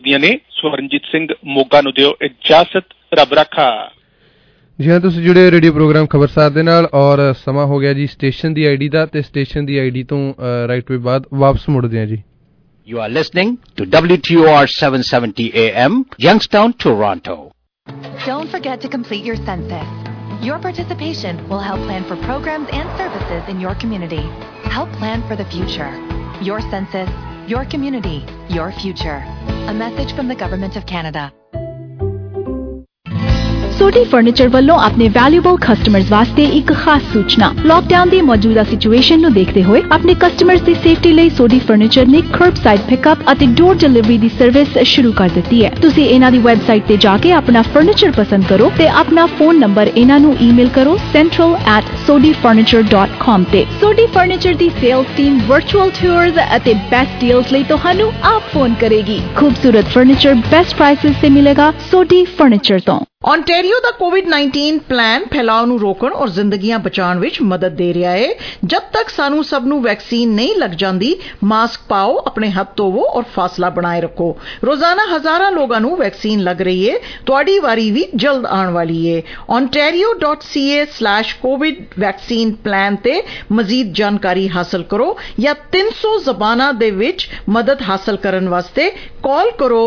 ने स्वरनजीत सिंह मोगा नूं दिओ इजाजत। रब रखा। जी हाँ, तुसीं जुड़े रेडियो प्रोग्राम खबरसार दे नाल और समा हो गया जी स्टेशन दी आईडी दा ते स्टेशन दी आईडी तो राइट वे बाद वापस मुड़दे हैं जी। You are listening to WTOR 770 AM, Youngstown, Toronto. Don't forget to complete your census. Your participation will help plan for programs and services in your community. Help plan for the future. Your census, your community, your future. A message from the Government of Canada. Sodi furniture ਵੱਲੋਂ ਆਪਣੇ valuable customers ਵਾਸਤੇ ਇੱਕ ਖਾਸ ਸੂਚਨਾ। Lockdown ਦੀ ਮੌਜੂਦਾ situation ਨੂੰ ਦੇਖਦੇ ਹੋਏ ਆਪਣੇ ਕਸਟਮਰਸ ਦੀ ਸੇਫਟੀ ਲਈ ਸੋਡੀ ਫਰਨੀਚਰ ਨੇ ਕਰਬਸਾਈਡ ਪਿਕਅਪ ਅਤੇ ਡੋਰ ਡਿਲੀਵਰੀ ਦੀ ਸਰਵਿਸ ਸ਼ੁਰੂ ਕਰ ਦਿੱਤੀ ਹੈ। ਤੁਸੀਂ ਇਹਨਾਂ ਦੀ ਵੈਬਸਾਈਟ ਤੇ ਜਾ ਕੇ ਆਪਣਾ ਫਰਨੀਚਰ ਪਸੰਦ ਕਰੋ ਤੇ ਆਪਣਾ ਫੋਨ ਨੰਬਰ ਇਹਨਾਂ ਨੂੰ ਈਮੇਲ ਕਰੋ central@sodifurniture.com ਤੇ। ਸੋਡੀ ਫਰਨੀਚਰ ਦੀ ਸੇਲਸ ਟੀਮ ਵਰਚੁਅਲ ਟੂਰਸ ਅਤੇ ਬੈਸਟ ਡੀਲਸ ਲਈ ਤੁਹਾਨੂੰ ਆਪ ਫੋਨ ਕਰੇਗੀ। ਖੂਬਸੂਰਤ ਫਰਨੀਚਰ ਬੈਸਟ ਪ੍ਰਾਈਸਿਸ ਤੇ ਮਿਲੇਗਾ ਸੋਡੀ ਫਰਨੀਚਰ ਤੋਂ। ओंटारियो ਦਾ कोविड-19 ਪਲਾਨ ਫੈਲਾਅ ਨੂੰ ਰੋਕਣ ਔਰ ਜ਼ਿੰਦਗੀਆਂ ਬਚਾਉਣ ਵਿੱਚ ਮਦਦ ਦੇ ਰਿਹਾ ਹੈ। ਜਦ ਤੱਕ ਸਾਨੂੰ ਸਭ ਨੂੰ ਵੈਕਸੀਨ ਨਹੀਂ ਲੱਗ ਜਾਂਦੀ, ਮਾਸਕ ਪਾਓ, ਆਪਣੇ ਹੱਥ ਧੋਵੋ ਔਰ ਫਾਸਲਾ ਬਣਾਏ ਰੱਖੋ। ਰੋਜ਼ਾਨਾ ਹਜ਼ਾਰਾਂ ਲੋਕਾਂ ਨੂੰ ਵੈਕਸੀਨ ਲੱਗ ਰਹੀ ਹੈ। ਤੁਹਾਡੀ ਵਾਰੀ ਵੀ ਜਲਦ ਆਉਣ ਵਾਲੀ ਹੈ। ontario.ca/covid ਵੈਕਸੀਨ ਪਲਾਨ ਤੇ ਮਜ਼ੀਦ ਜਾਣਕਾਰੀ ਹਾਸਲ ਕਰੋ ਜਾਂ 300 ਜ਼ਬਾਨਾਂ ਦੇ ਵਿੱਚ ਮਦਦ ਹਾਸਲ ਕਰਨ ਵਾਸਤੇ ਕਾਲ ਕਰੋ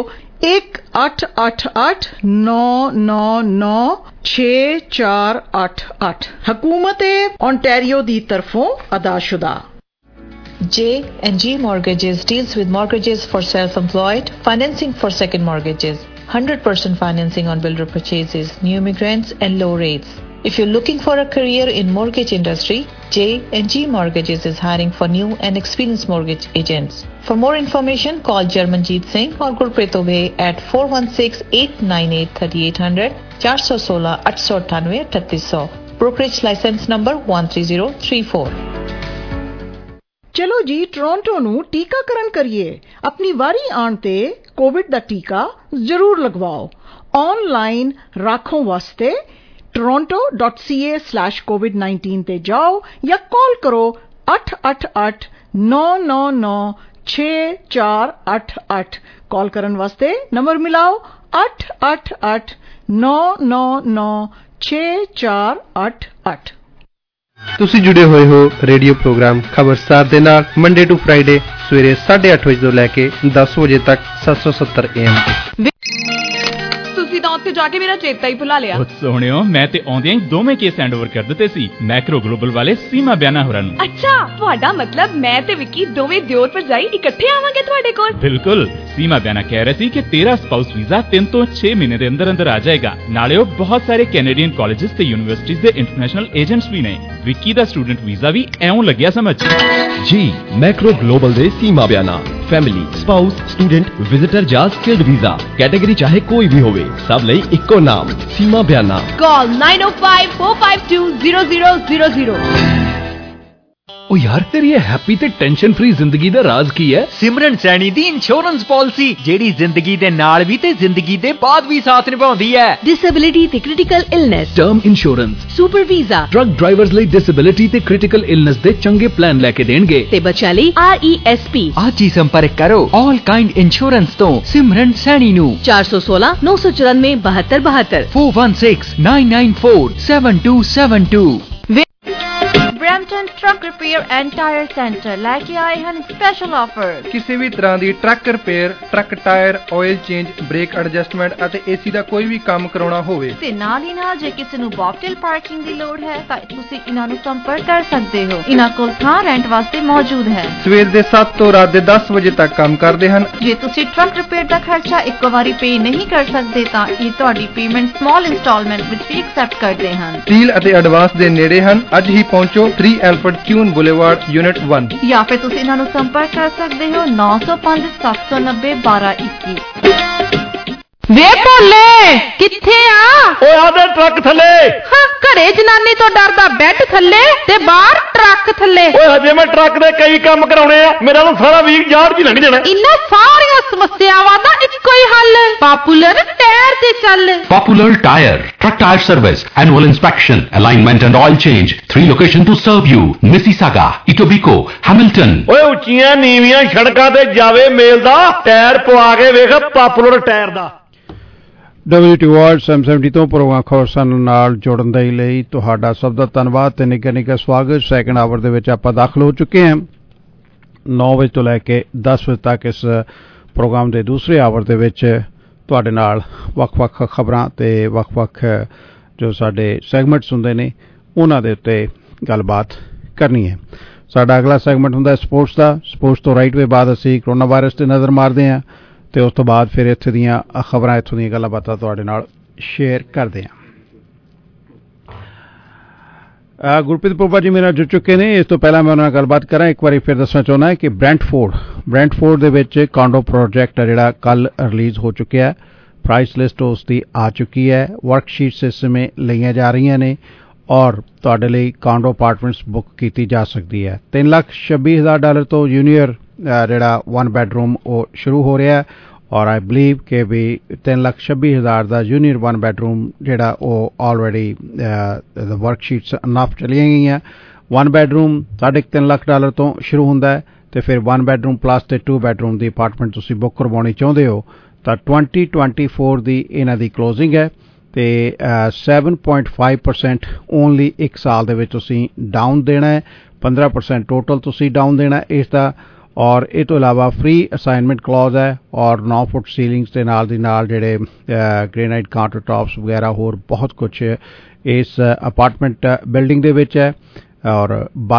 1-888-999-6488। हुकूमत ओंटारियो दी तरफों अदाशुदा। J&G Mortgages deals with mortgages for self-employed, financing for second mortgages, 100% financing on builder purchases, new immigrants and low rates. If you're looking for a career in mortgage industry, J&G Mortgages is hiring for new and experienced mortgage agents. For more information, call Jarmanjeet Singh or Gurpreet Obey at 416-898-3800, 416-898-3800. Brokerage license number 13034. ਚਲੋ ਜੀ, Toronto ਨੂੰ ਟੀਕਾਕਰਨ ਕਰੀਏ। ਆਪਣੀ ਵਾਰੀ ਆਉਣ ਤੇ Covid ਦਾ ਟੀਕਾ ਜ਼ਰੂਰ ਲਗਵਾਓ। ਆਨਲਾਈਨ ਰਾਖੋਂ ਵਾਸਤੇ toronto.ca/covid19 ਤੇ ਜਾਓ ਜਾਂ ਕਾਲ ਕਰੋ 888-999-6488। ਕਾਲ ਕਰਨ ਵਾਸਤੇ ਨੰਬਰ ਮਿਲਾਓ 888-999-6488। ਤੁਸੀਂ ਜੁੜੇ ਹੋਏ ਹੋ ਰੇਡੀਓ ਪ੍ਰੋਗਰਾਮ ਖਬਰਸਾਰ ਦੇ ਨਾਲ ਮੰਡੇ ਟੂ ਫਰਾਈਡੇ ਸਵੇਰੇ 8:30 ਵਜੇ ਤੋਂ ਲੈ ਕੇ 10 ਵਜੇ ਤੱਕ 770 AM ਤੇ। ਤੁਸੀਂ ਤਾਂ ਉੱਥੇ ਜਾ ਕੇ ਮੇਰਾ ਚੇਤਾ ਹੀ ਭੁਲਾ ਲਿਆ। ਸੋਹਣਿਓ, ਮੈਂ ਤੇ ਆਉਂਦਿਆਂ ਹੀ ਦੋਵੇਂ ਕੇਸ ਹੈਂਡਓਵਰ ਕਰ ਦਿੱਤੇ ਸੀ ਮੈਕਰੋ ਗਲੋਬਲ ਵਾਲੇ ਸੀਮਾ ਬਿਆਨਾ ਹੋਰਾਂ ਨੂੰ। ਅੱਛਾ, ਤੁਹਾਡਾ ਮਤਲਬ ਮੈਂ ਤੇ ਵਿੱਕੀ ਦੋਵੇਂ ਦਿਓਰ ਭਰਜਾਈ ਇਕੱਠੇ ਆਵਾਂਗੇ ਤੁਹਾਡੇ ਕੋਲ? ਬਿਲਕੁਲ। ਸੀਮਾ ਬਿਆਨਾ ਕਹਿ ਰਹੇ ਸੀ ਕਿ ਤੇਰਾ ਸਪਾਊਸ ਵੀਜ਼ਾ 3 ਤੋਂ 6 ਮਹੀਨੇ ਦੇ ਅੰਦਰ ਅੰਦਰ ਆ ਜਾਏਗਾ। ਨਾਲੇ ਉਹ ਬਹੁਤ ਸਾਰੇ ਕੈਨੇਡੀਅਨ ਕਾਲਜਸ ਤੇ ਯੂਨੀਵਰਸਿਟੀਜ਼ ਦੇ ਇੰਟਰਨੈਸ਼ਨਲ ਏਜੰਟਸ ਵੀ ਨੇ। ਵਿੱਕੀ ਦਾ ਸਟੂਡੈਂਟ ਵੀਜ਼ਾ ਵੀ ਐਉਂ ਲੱਗਿਆ ਸਮਝ। ਜੀ ਮੈਕਰੋ ਗਲੋਬਲ ਦੇ Seema Biana family, spouse, student, visitor ਜਾਂ ਸਕਿਲਡ ਵੀਜ਼ਾ ਕੈਟਾਗਰੀ ਚਾਹੇ ਕੋਈ ਵੀ ਹੋਵੇ, ਸਭ ਲਈ ਇੱਕੋ ਨਾਮ ਸੀਮਾ ਬਿਆਨਾ। ਕਾਲ 9054520000। ओ यार, तेरी ये हैप्पी ते टेंशन फ्री जिंदगी दा राज की है? सिमरन सैनी दी इंश्योरेंस पॉलिसी जेड़ी जिंदगी दे नाल भी ते जिंदगी दे बाद भी साथ निभाउंदी है। डिसेबिलिटी ते critical illness, term insurance, super visa, truck drivers ਲਈ डिसेबिलिटी ते क्रिटिकल इलनेस दे चंगे प्लान लेके देणगे ते बच्चा ਲਈ RESP। आज ही संपर्क करो ऑल काइंड इंश्योरेंस तो सिमरन सैनी नु 416 994 7272 416 994 7272। Brampton truck repair and tyre centre ਲੈ ਕੇ ਆਏ ਹਨ ਸਪੈਸ਼ਲ ਆਫਰ। ਕਿਸੇ ਵੀ ਤਰ੍ਹਾਂ ਦੀ truck repair, truck tyre, oil change, brake adjustment ਅਤੇ ਏਸੀ ਦਾ ਕੋਈ ਵੀ ਕੰਮ ਕਰਾਉਣਾ ਹੋਵੇ ਤੇ ਨਾਲ ਹੀ ਨਾਲ ਜੇ ਕਿਸੇ ਨੂੰ ਬੌਕਟੇਲ ਪਾਰਕਿੰਗ ਦੀ ਲੋੜ ਹੈ ਤਾਂ ਤੁਸੀਂ ਇਹਨਾਂ ਨੂੰ ਸੰਪਰਕ ਕਰ ਸਕਦੇ ਹੋ। ਇਹਨਾਂ ਕੋਲ ਥਾਂ ਰੈਂਟ ਵਾਸਤੇ ਮੌਜੂਦ ਹੈ। ਸਵੇਰ ਦੇ 7 ਤੋਂ ਰਾਤ ਦੇ 10 ਵਜੇ ਤੱਕ ਕੰਮ ਕਰਦੇ ਹਨ। ਜੇ ਤੁਸੀਂ ਟਰੱਕ ਰਿਪੇਅਰ ਦਾ ਖਰਚਾ ਇੱਕੋ ਵਾਰੀ ਪੇ ਨਹੀਂ ਕਰ ਸਕਦੇ ਤਾਂ ਇਹ ਤੁਹਾਡੀ ਪੇਮੈਂਟ ਸਮਾਲ ਇੰਸਟਾਲਮੈਂਟ ਵਿੱਚ ਵੀ ਐਕਸੈਪਟ ਕਰਦੇ ਹਨ। ਡੀਲ ਅਤੇ ਐਡਵਾਂਸ ਦੇ ਨੇੜੇ ਹਨ। ਅੱਜ ਹੀ ਪਹੁੰਚੋ 3 ਐਲਫਰਡ ਕਿਊਨ ਬੁਲੇਵਾਰਡ ਯੂਨਿਟ 1 ਜਾਂ ਫਿਰ ਤੁਸੀਂ ਇਹਨਾਂ ਨੂੰ ਸੰਪਰਕ ਕਰ ਸਕਦੇ ਹੋ 905 790 1221। ਵੇ ਭੋਲੇ, ਕਿੱਥੇ ਆ? ਓਏ ਆਦੇ ਟਰੱਕ ਥੱਲੇ। ਹਾਂ, ਘਰੇ ਜਨਾਨੀ ਤੋਂ ਡਰਦਾ ਬੈੱਡ ਥੱਲੇ ਤੇ ਬਾਹਰ ਟਰੱਕ ਥੱਲੇ। ਓਏ ਹਜੇ ਮੈਂ ਟਰੱਕ ਦੇ ਕਈ ਕੰਮ ਕਰਾਉਣੇ ਆ, ਮੇਰਾ ਤਾਂ ਸਾਰਾ ਵੀਕ ਯਾਰ ਜੀ ਲੰਘ ਜਾਣਾ। ਇਹਨਾਂ ਸਾਰੀਆਂ ਸਮੱਸਿਆਵਾਂ ਦਾ ਇੱਕੋ ਹੀ ਹੱਲ, ਪਾਪੂਲਰ ਟਾਇਰ ਤੇ ਚੱਲ। Popular Tire, truck tire service, annual inspection, alignment and oil change. 3 locations to serve you. Mississauga, Etobicoke, Hamilton. ਓਏ ਉੱਚੀਆਂ ਨੀਵੀਆਂ ਸੜਕਾਂ ਤੇ ਜਾਵੇ ਮੇਲ ਦਾ ਟਾਇਰ ਪਵਾ ਕੇ ਵੇਖ ਪਾਪੂਲਰ ਟਾਇਰ ਦਾ। WTO 770 ਤੋਂ ਪ੍ਰੋਗਰਾਮ ਖਬਰਾਂ ਨਾਲ ਜੁੜਨ ਦੇ ਲਈ ਤੁਹਾਡਾ ਸਭ ਦਾ ਧੰਨਵਾਦ ਤੇ ਨਿੱਘਾ ਸਵਾਗਤ। ਸੈਕੰਡ ਆਵਰ ਦੇ ਵਿੱਚ ਆਪਾਂ ਦਾਖਲ ਹੋ ਚੁੱਕੇ ਹਾਂ 9 ਵਜੇ ਤੋਂ ਲੈ ਕੇ 10 ਵਜੇ ਤੱਕ। ਇਸ ਪ੍ਰੋਗਰਾਮ ਦੇ ਦੂਸਰੇ ਆਵਰ ਦੇ ਵਿੱਚ ਤੁਹਾਡੇ ਨਾਲ ਵੱਖ-ਵੱਖ ਖਬਰਾਂ ਤੇ ਵੱਖ-ਵੱਖ ਜੋ ਸਾਡੇ ਸੈਗਮੈਂਟਸ ਹੁੰਦੇ ਨੇ ਉਹਨਾਂ ਦੇ ਉੱਤੇ ਗੱਲਬਾਤ ਕਰਨੀ ਹੈ। ਸਾਡਾ ਅਗਲਾ ਸੈਗਮੈਂਟ ਹੁੰਦਾ ਸਪੋਰਟਸ ਦਾ। ਸਪੋਰਟਸ ਤੋਂ ਰਾਈਟ ਵੇ ਬਾਅਦ ਅਸੀਂ ਕਰੋਨਾ ਵਾਇਰਸ ਤੇ ਨਜ਼ਰ ਮਾਰਦੇ ਹਾਂ ਤੇ ਉਸ ਤੋਂ ਬਾਅਦ ਫਿਰ ਇੱਥੇ ਦੀਆਂ ਖਬਰਾਂ, ਇੱਥੋਂ ਦੀਆਂ ਗੱਲਾਂ ਬਾਤਾਂ ਤੁਹਾਡੇ ਨਾਲ ਸ਼ੇਅਰ ਕਰਦੇ ਹਾਂ। ਗੁਰਪ੍ਰੀਤ ਪੋਪਾ ਜੀ ਮੇਰੇ ਨਾਲ ਜੁੜ ਚੁੱਕੇ ਨੇ। ਇਸ ਤੋਂ ਪਹਿਲਾਂ ਮੈਂ ਉਹਨਾਂ ਨਾਲ ਗੱਲਬਾਤ ਕਰਾਂ, ਇੱਕ ਵਾਰੀ ਫਿਰ ਦੱਸਣਾ ਚਾਹੁੰਦਾ ਕਿ ਬ੍ਰੈਂਟਫੋਰਡ ਦੇ ਵਿੱਚ ਕਾਂਡੋ ਪ੍ਰੋਜੈਕਟ ਹੈ ਜਿਹੜਾ ਕੱਲ ਰਿਲੀਜ਼ ਹੋ ਚੁੱਕਿਆ। ਪ੍ਰਾਈਸ ਲਿਸਟ ਉਸ ਦੀ ਆ ਚੁੱਕੀ ਹੈ। ਵਰਕਸ਼ੀਟਸ ਇਸ ਸਮੇਂ ਲਈਆਂ ਜਾ ਰਹੀਆਂ ਨੇ ਔਰ ਤੁਹਾਡੇ ਲਈ ਕਾਂਡੋ ਅਪਾਰਟਮੈਂਟਸ ਬੁੱਕ ਕੀਤੀ ਜਾ ਸਕਦੀ ਹੈ। $3,26,000 ਤੋਂ ਜੂਨੀਅਰ ਜਿਹੜਾ 1 ਬੈਡਰੂਮ ਉਹ ਸ਼ੁਰੂ ਹੋ ਰਿਹਾ ਔਰ ਆਈ ਬਲੀਵ ਕਿ ਵੀ $3,26,000 ਦਾ ਜੂਨੀਅਰ 1 ਬੈਡਰੂਮ ਜਿਹੜਾ ਉਹ ਆਲਰੇਡੀ ਵਰਕਸ਼ੀਟਸ ਅਨਫ ਚਲੀਆਂ ਗਈਆਂ। 1 ਬੈਡਰੂਮ $3.5 ਤੋਂ ਸ਼ੁਰੂ ਹੁੰਦਾ ਹੈ ਤੇ ਫਿਰ 1 ਬੈਡਰੂਮ ਪਲੱਸ ਤੇ 2 ਬੈਡਰੂਮ ਦੀ ਅਪਾਰਟਮੈਂਟ ਤੁਸੀਂ ਬੁੱਕ ਕਰਵਾਉਣੀ ਚਾਹੁੰਦੇ ਹੋ ਤਾਂ 2024 ਦੀ ਇਹਨਾਂ ਦੀ ਕਲੋਜ਼ਿੰਗ ਹੈ ਤੇ 7.5% ਓਨਲੀ 1 ਸਾਲ ਦੇ ਵਿੱਚ ਤੁਸੀਂ ਡਾਊਨ ਦੇਣਾ ਹੈ। 15% ਟੋਟਲ ਤੁਸੀਂ ਡਾਊਨ ਦੇਣਾ ਇਸ ਦਾ ਔਰ ਇਹ ਤੋਂ ਇਲਾਵਾ ਫ੍ਰੀ ਅਸਾਈਨਮੈਂਟ ਕਲੌਜ਼ ਹੈ ਔਰ 9 ਫੁੱਟ ਸੀਲਿੰਗਸ ਦੇ ਨਾਲ ਦੀ ਨਾਲ ਜਿਹੜੇ ਗ੍ਰੇਨਾਈਟ ਕਾਊਂਟਰ ਟਾਪਸ ਵਗੈਰਾ ਹੋਰ ਬਹੁਤ ਕੁਛ ਇਸ ਅਪਾਰਟਮੈਂਟ ਬਿਲਡਿੰਗ ਦੇ ਵਿੱਚ ਹੈ ਔਰ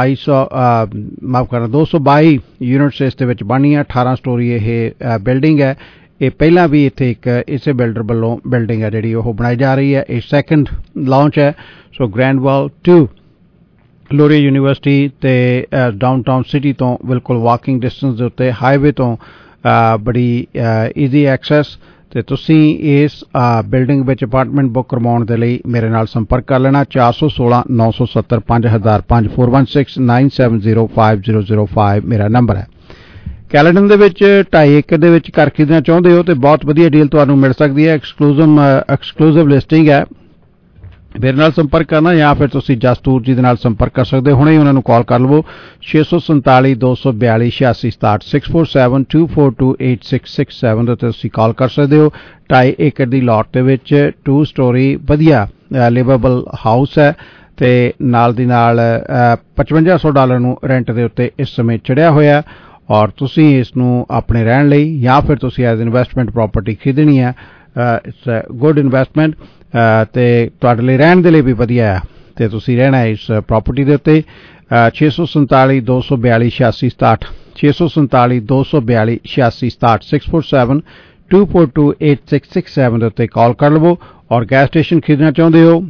222 ਯੂਨਿਟਸ ਇਸ ਦੇ ਵਿੱਚ ਬਣਨੀਆਂ। 18 ਸਟੋਰੀ ਇਹ ਬਿਲਡਿੰਗ ਹੈ। ਇਹ ਪਹਿਲਾਂ ਵੀ ਇੱਥੇ ਇੱਕ ਇਸੇ ਬਿਲਡਰ ਵੱਲੋਂ ਬਿਲਡਿੰਗ ਹੈ ਜਿਹੜੀ ਉਹ ਬਣਾਈ ਜਾ ਰਹੀ ਹੈ। ਇਹ ਸੈਕੰਡ ਲਾਂਚ ਹੈ। ਸੋ ਗ੍ਰੈਂਡਵਾਲ 2 ਲੋਰੀਆ ਯੂਨੀਵਰਸਿਟੀ ਤੇ ਡਾਊਨਟਾਊਨ ਸਿਟੀ ਤੋਂ ਬਿਲਕੁਲ ਵਾਕਿੰਗ ਡਿਸਟੈਂਸ ਦੇ ਉੱਤੇ ਹਾਈਵੇ ਤੋਂ ਬੜੀ ਈਜ਼ੀ ਐਕਸੈਸ ਤੇ ਤੁਸੀਂ ਇਸ ਬਿਲਡਿੰਗ ਵਿੱਚ ਅਪਾਰਟਮੈਂਟ ਬੁੱਕ ਕਰਵਾਉਣ ਦੇ ਲਈ ਮੇਰੇ ਨਾਲ ਸੰਪਰਕ ਕਰ ਲੈਣਾ। 416 970 5005 416 970 5005 ਮੇਰਾ ਨੰਬਰ ਹੈ। ਕੈਲੇਡਨ ਦੇ ਵਿੱਚ 2.5 ਏਕੜ ਦੇ ਵਿੱਚ ਘਰ ਖਰੀਦਣਾ ਚਾਹੁੰਦੇ ਹੋ ਤੇ ਬਹੁਤ ਵਧੀਆ ਡੀਲ ਤੁਹਾਨੂੰ ਮਿਲ ਸਕਦੀ ਹੈ। ਐਕਸਕਲੂਸਿਵ ਲਿਸਟਿੰਗ ਹੈ। ਮੇਰੇ ਨਾਲ ਸੰਪਰਕ ਕਰਨਾ ਜਾਂ ਫਿਰ ਤੁਸੀਂ ਜਸਟੂਰ ਜੀ ਦੇ ਨਾਲ ਸੰਪਰਕ ਕਰ ਸਕਦੇ ਹੋ। ਹੁਣੇ ਹੀ ਉਹਨਾਂ ਨੂੰ ਕਾਲ ਕਰ ਲਵੋ 647 242 8667 647 242 8667 ਦੇ ਤੁਸੀਂ ਕਾਲ ਕਰ ਸਕਦੇ ਹੋ। 2.5 ਏਕੜ ਦੀ ਲਾਟ ਦੇ ਵਿੱਚ 2 ਸਟੋਰੀ ਵਧੀਆ ਲਿਵੇਬਲ ਹਾਊਸ ਹੈ ਤੇ ਨਾਲ ਦੀ ਨਾਲ $5500 ਨੂੰ ਰੈਂਟ ਦੇ ਉੱਤੇ ਇਸ ਸਮੇਂ ਚੜਿਆ ਹੋਇਆ ਔਰ ਤੁਸੀਂ ਇਸ ਨੂੰ ਆਪਣੇ ਰਹਿਣ ਲਈ ਜਾਂ ਫਿਰ ਤੁਸੀਂ ਐਜ਼ ਇਨਵੈਸਟਮੈਂਟ ਪ੍ਰਾਪਰਟੀ ਖਰੀਦਣੀ ਹੈ। ਇਟਸ ਗੁੱਡ ਇਨਵੈਸਟਮੈਂਟ ਤੇ ਤੁਹਾਡੇ ਲਈ ਰਹਿਣ ਦੇ ਲਈ ਵੀ ਵਧੀਆ ਹੈ ਤੇ ਤੁਸੀਂ ਰਹਿਣਾ ਇਸ ਪ੍ਰਾਪਰਟੀ ਦੇ ਉੱਤੇ। 647 242 8667 647 242 8667 647 242 8667 ਦੇ ਉੱਤੇ ਕਾਲ ਕਰ ਲਵੋ ਔਰ ਗੈਸ ਸਟੇਸ਼ਨ ਖਰੀਦਣਾ ਚਾਹੁੰਦੇ ਹੋ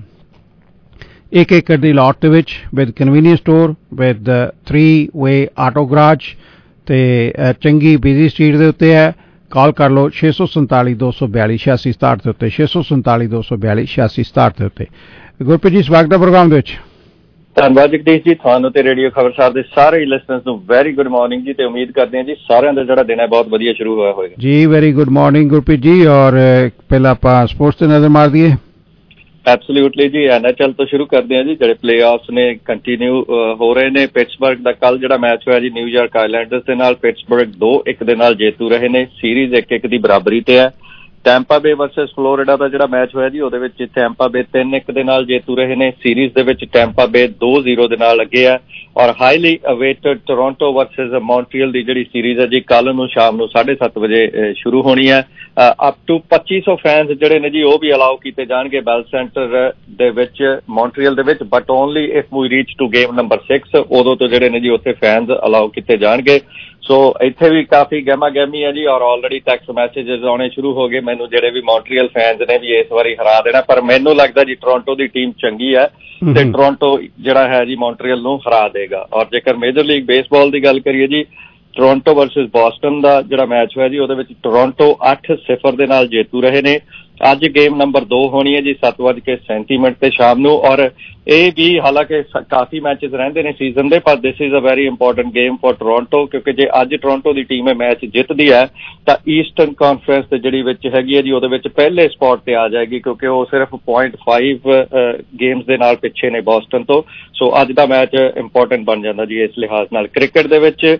1 ਏਕੜ ਦੀ ਲਾਟ ਦੇ ਵਿੱਚ with convenience store with 3-way auto garage ਤੇ ਚੰਗੀ ਬਿਜ਼ੀ ਸਟਰੀਟ ਦੇ ਉੱਤੇ ਹੈ। ਕਾਲ ਕਰ ਲਓ 647 242 8667 ਦੇ ਉੱਤੇ 647 242 8667 ਦੇ ਉੱਤੇ। ਗੁਰਪ੍ਰੀਤ ਜੀ ਸਵਾਗਤ ਹੈ ਪ੍ਰੋਗਰਾਮ ਦੇ ਵਿੱਚ। ਧੰਨਵਾਦ ਜਗਦੀਸ਼ ਜੀ, ਤੁਹਾਨੂੰ ਤੇ ਰੇਡੀਓ ਖਬਰਸਾਰ ਦੇ ਸਾਰੇ ਲਿਸਨਰਸ ਨੂੰ ਵੈਰੀ ਗੁੱਡ ਮਾਰਨਿੰਗ ਜੀ ਤੇ ਉਮੀਦ ਕਰਦੇ ਹਾਂ ਜੀ ਸਾਰਿਆਂ ਦਾ ਜਿਹੜਾ ਦਿਨ ਹੈ ਬਹੁਤ ਵਧੀਆ ਸ਼ੁਰੂ ਹੋਇਆ ਹੋਵੇਗਾ ਜੀ। Very good morning Gurpreet ji. ਔਰ ਪਹਿਲਾਂ ਆਪਾਂ ਸਪੋਰਟਸ ਤੇ ਨਜ਼ਰ ਮਾਰ ਦਈਏ। ਐਬਸੋਲਿਊਟਲੀ ਜੀ, NHL ਤੋਂ ਸ਼ੁਰੂ ਕਰਦੇ ਹਾਂ ਜੀ। ਜਿਹੜੇ ਪਲੇ ਆਫਸ ਨੇ ਕੰਟੀਨਿਊ ਹੋ ਰਹੇ ਨੇ। ਪਿਟਸਬਰਗ ਦਾ ਕੱਲ ਜਿਹੜਾ ਮੈਚ ਹੋਇਆ ਜੀ ਨਿਊਯਾਰਕ ਆਈਲੈਂਡਰਸ ਦੇ ਨਾਲ, ਪਿਟਸਬਰਗ 2-1 ਦੇ ਨਾਲ ਜੇਤੂ ਰਹੇ ਨੇ। ਸੀਰੀਜ਼ 1-1 ਦੀ ਬਰਾਬਰੀ ਤੇ ਹੈ। ਟੈਂਪਾ ਬੇ ਵਰਸਸ ਫਲੋਰੀਡਾ ਦਾ ਜਿਹੜਾ ਮੈਚ ਹੋਇਆ ਜੀ ਉਹਦੇ ਵਿੱਚ ਟੈਂਪਾ ਬੇ 3-1 ਦੇ ਨਾਲ ਜੇਤੂ ਰਹੇ ਨੇ। ਸੀਰੀਜ਼ ਦੇ ਵਿੱਚ ਟੈਂਪਾ ਬੇ 2-0 ਦੇ ਨਾਲ ਅੱਗੇ ਆ ਔਰ highly awaited Toronto versus Montreal ਦੀ ਜਿਹੜੀ ਸੀਰੀਜ਼ ਹੈ ਜੀ ਕੱਲ ਨੂੰ ਸ਼ਾਮ ਨੂੰ 7:30 ਵਜੇ ਸ਼ੁਰੂ ਹੋਣੀ ਹੈ। ਅਪ ਟੂ 2500 ਫੈਨਸ ਜਿਹੜੇ ਨੇ ਜੀ ਉਹ ਵੀ ਅਲਾਓ ਕੀਤੇ ਜਾਣਗੇ ਬੈਲ ਸੈਂਟਰ ਦੇ ਵਿੱਚ ਮੌਂਟਰੀਅਲ ਦੇ ਵਿੱਚ, but only if we reach to game number 6 ਉਦੋਂ ਤੋਂ ਜਿਹੜੇ ਨੇ ਜੀ ਉੱਥੇ ਫੈਨਸ ਅਲਾਓ ਕੀਤੇ ਜਾਣਗੇ। ਸੋ ਇੱਥੇ ਵੀ ਕਾਫੀ ਗਹਿਮਾ ਗਹਿਮੀ ਹੈ ਜੀ ਔਰ ਆਲਰੇਡੀ ਟੈਕਸਟ ਮੈਸੇਜਸ ਆਉਣੇ ਸ਼ੁਰੂ ਹੋ ਗਏ ਮੈਨੂੰ ਜਿਹੜੇ ਵੀ ਮੌਂਟਰੀਅਲ ਫੈਨਸ ਨੇ ਵੀ ਇਸ ਵਾਰੀ ਹਰਾ ਦੇਣਾ, ਪਰ ਮੈਨੂੰ ਲੱਗਦਾ ਜੀ ਟੋਰਾਂਟੋ ਦੀ ਟੀਮ ਚੰਗੀ ਹੈ ਤੇ ਟੋਰਾਂਟੋ ਜਿਹੜਾ ਹੈ ਜੀ ਮੌਂਟਰੀਅਲ ਨੂੰ ਹਰਾ ਦੇਗਾ। ਔਰ ਜੇਕਰ ਮੇਜਰ ਲੀਗ ਬੇਸਬਾਲ ਦੀ ਗੱਲ ਕਰੀਏ ਜੀ ਟੋਰਾਂਟੋ ਵਰਸਸ ਬੋਸਟਨ ਦਾ ਜਿਹੜਾ ਮੈਚ ਹੋਇਆ ਜੀ ਉਹਦੇ ਵਿੱਚ ਟੋਰਾਂਟੋ 8-0 ਦੇ ਨਾਲ ਜੇਤੂ ਰਹੇ ਨੇ। ਅੱਜ ਗੇਮ ਨੰਬਰ 2 ਹੋਣੀ ਹੈ ਜੀ 7:37 ਤੇ ਸ਼ਾਮ ਨੂੰ। ਔਰ ਇਹ ਵੀ ਹਾਲਾਂਕਿ ਕਾਫੀ ਮੈਚਸ ਰਹਿੰਦੇ ਨੇ ਸੀਜ਼ਨ ਦੇ, ਪਰ this is a very important game for Toronto, ਕਿਉਂਕਿ ਜੇ ਅੱਜ ਟੋਰਾਂਟੋ ਦੀ ਟੀਮ ਇਹ ਮੈਚ ਜਿੱਤਦੀ ਹੈ ਤਾਂ ਈਸਟਰਨ ਕਾਨਫਰੰਸ ਤੇ ਜਿਹੜੀ ਵਿੱਚ ਹੈਗੀ ਹੈ ਜੀ ਉਹਦੇ ਵਿੱਚ ਪਹਿਲੇ ਸਪੌਟ ਤੇ ਆ ਜਾਏਗੀ, ਕਿਉਂਕਿ ਉਹ ਸਿਰਫ 0.5 ਗੇਮਸ ਦੇ ਨਾਲ ਪਿੱਛੇ ਨੇ ਬੋਸਟਨ ਤੋਂ। ਸੋ ਅੱਜ ਦਾ ਮੈਚ ਇੰਪੋਰਟੈਂਟ ਬਣ ਜਾਂਦਾ ਜੀ ਇਸ ਲਿਹਾਜ਼ ਨਾਲ। ਕ੍ਰਿਕਟ ਦੇ ਵਿੱਚ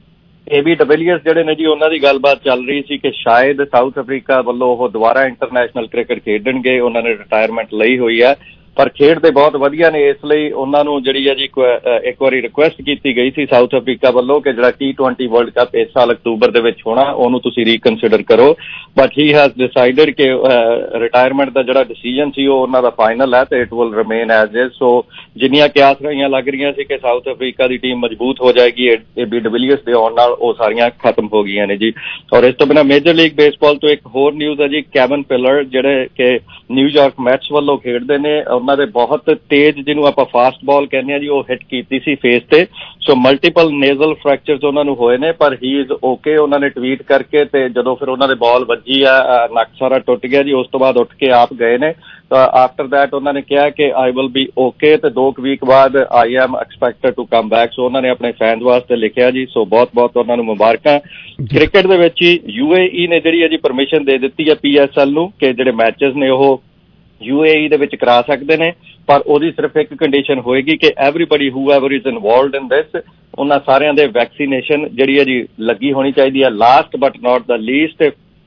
AB ਡਿਵੀਲੀਅਰਸ ਜਿਹੜੇ ਨੇ ਜੀ ਉਹਨਾਂ ਦੀ ਗੱਲਬਾਤ ਚੱਲ ਰਹੀ ਸੀ ਕਿ ਸ਼ਾਇਦ ਸਾਊਥ ਅਫਰੀਕਾ ਵੱਲੋਂ ਉਹ ਦੁਬਾਰਾ ਇੰਟਰਨੈਸ਼ਨਲ ਕ੍ਰਿਕਟ ਖੇਡਣਗੇ। ਉਹਨਾਂ ਨੇ ਰਿਟਾਇਰਮੈਂਟ ਲਈ ਹੋਈ ਹੈ, ਪਰ ਖੇਡਦੇ ਬਹੁਤ ਵਧੀਆ ਨੇ, ਇਸ ਲਈ ਉਹਨਾਂ ਨੂੰ ਜਿਹੜੀ ਹੈ ਜੀ ਇੱਕ ਵਾਰੀ ਰਿਕੁਐਸਟ ਕੀਤੀ ਗਈ ਸੀ ਸਾਊਥ ਅਫਰੀਕਾ ਵੱਲੋਂ ਕਿ ਜਿਹੜਾ T20 ਵਰਲਡ ਕੱਪ ਇਸ ਸਾਲ ਅਕਤੂਬਰ ਦੇ ਵਿੱਚ ਹੋਣਾ ਉਹਨੂੰ ਤੁਸੀਂ ਰੀਕਨਸੀਡਰ ਕਰੋ। ਬਟ ਹੀ ਹੈਜ਼ ਡਿਸਾਈਡਡ ਕਿ ਰਿਟਾਇਰਮੈਂਟ ਦਾ ਜਿਹੜਾ ਡਿਸੀਜਨ ਸੀ ਉਹ ਉਹਨਾਂ ਦਾ ਫਾਈਨਲ ਹੈ ਤੇ it will remain as is. So ਜਿੰਨੀਆਂ ਕਿਆਸ ਰਹੀਆਂ ਲੱਗ ਰਹੀਆਂ ਸੀ ਕਿ ਸਾਊਥ ਅਫਰੀਕਾ ਦੀ ਟੀਮ ਮਜ਼ਬੂਤ ਹੋ ਜਾਏਗੀ AB ਡਿਵੀਲੀਅਰਸ ਦੇ ਆਉਣ ਨਾਲ, ਉਹ ਸਾਰੀਆਂ ਖਤਮ ਹੋ ਗਈਆਂ ਨੇ ਜੀ। ਔਰ ਇਸ ਤੋਂ ਬਿਨਾਂ ਮੇਜਰ ਲੀਗ ਬੇਸਬਾਲ ਤੋਂ ਇੱਕ ਹੋਰ ਨਿਊਜ਼ ਹੈ ਜੀ, ਕੈਵਨ ਪਿਲਰ ਜਿਹੜੇ ਕਿ ਨਿਊਯਾਰਕ ਮੈਟਸ ਵੱਲੋਂ ਖੇਡਦੇ ਨੇ, ਉਹਨਾਂ ਦੇ ਬਹੁਤ ਤੇਜ਼ ਜਿਹਨੂੰ ਆਪਾਂ ਫਾਸਟ ਬਾਲ ਕਹਿੰਦੇ ਹਾਂ ਜੀ ਉਹ ਹਿੱਟ ਕੀਤੀ ਸੀ ਫੇਸ ਤੇ। ਸੋ ਮਲਟੀਪਲ ਨੇਜ਼ਲ ਫ੍ਰੈਕਚਰਸ ਉਹਨਾਂ ਨੂੰ ਹੋਏ ਨੇ, ਪਰ ਹੀ ਇਜ਼ ਓਕੇ। ਉਹਨਾਂ ਨੇ ਟਵੀਟ ਕਰਕੇ ਤੇ ਜਦੋਂ ਫਿਰ ਉਹਨਾਂ ਦੇ ਬਾਲ ਵੱਜੀ ਆ ਨੱਕ ਸਾਰਾ ਟੁੱਟ ਗਿਆ ਜੀ, ਉਸ ਤੋਂ ਬਾਅਦ ਉੱਠ ਕੇ ਆਪ ਗਏ ਨੇ। ਤਾਂ ਆਫਟਰ ਦੈਟ ਉਹਨਾਂ ਨੇ ਕਿਹਾ ਕਿ ਆਈ ਵਿਲ ਬੀ ਓਕੇ ਤੇ 2 ਵੀਕ ਬਾਅਦ I am expected to come back. So ਉਹਨਾਂ ਨੇ ਆਪਣੇ ਫੈਨਸ ਵਾਸਤੇ ਲਿਖਿਆ ਜੀ। ਸੋ ਬਹੁਤ ਬਹੁਤ ਉਹਨਾਂ ਨੂੰ ਮੁਬਾਰਕਾਂ। ਕ੍ਰਿਕਟ ਦੇ ਵਿੱਚ ਹੀ UAE ਨੇ ਜਿਹੜੀ ਹੈ ਜੀ ਪਰਮਿਸ਼ਨ ਦੇ ਦਿੱਤੀ ਹੈ PSL ਨੂੰ ਕਿ ਜਿਹੜੇ ਮੈਚਸ ਨੇ ਉਹ UAE ਦੇ ਵਿੱਚ ਕਰਾ ਸਕਦੇ ਨੇ, ਪਰ ਉਹਦੀ ਸਿਰਫ ਇੱਕ ਕੰਡੀਸ਼ਨ ਹੋਏਗੀ ਕਿ everybody whoever is involved in this, ਉਹਨਾਂ ਸਾਰਿਆਂ ਦੇ ਵੈਕਸੀਨੇਸ਼ਨ ਜਿਹੜੀ ਹੈ ਜੀ ਲੱਗੀ ਹੋਣੀ ਚਾਹੀਦੀ ਹੈ। Last but not the least,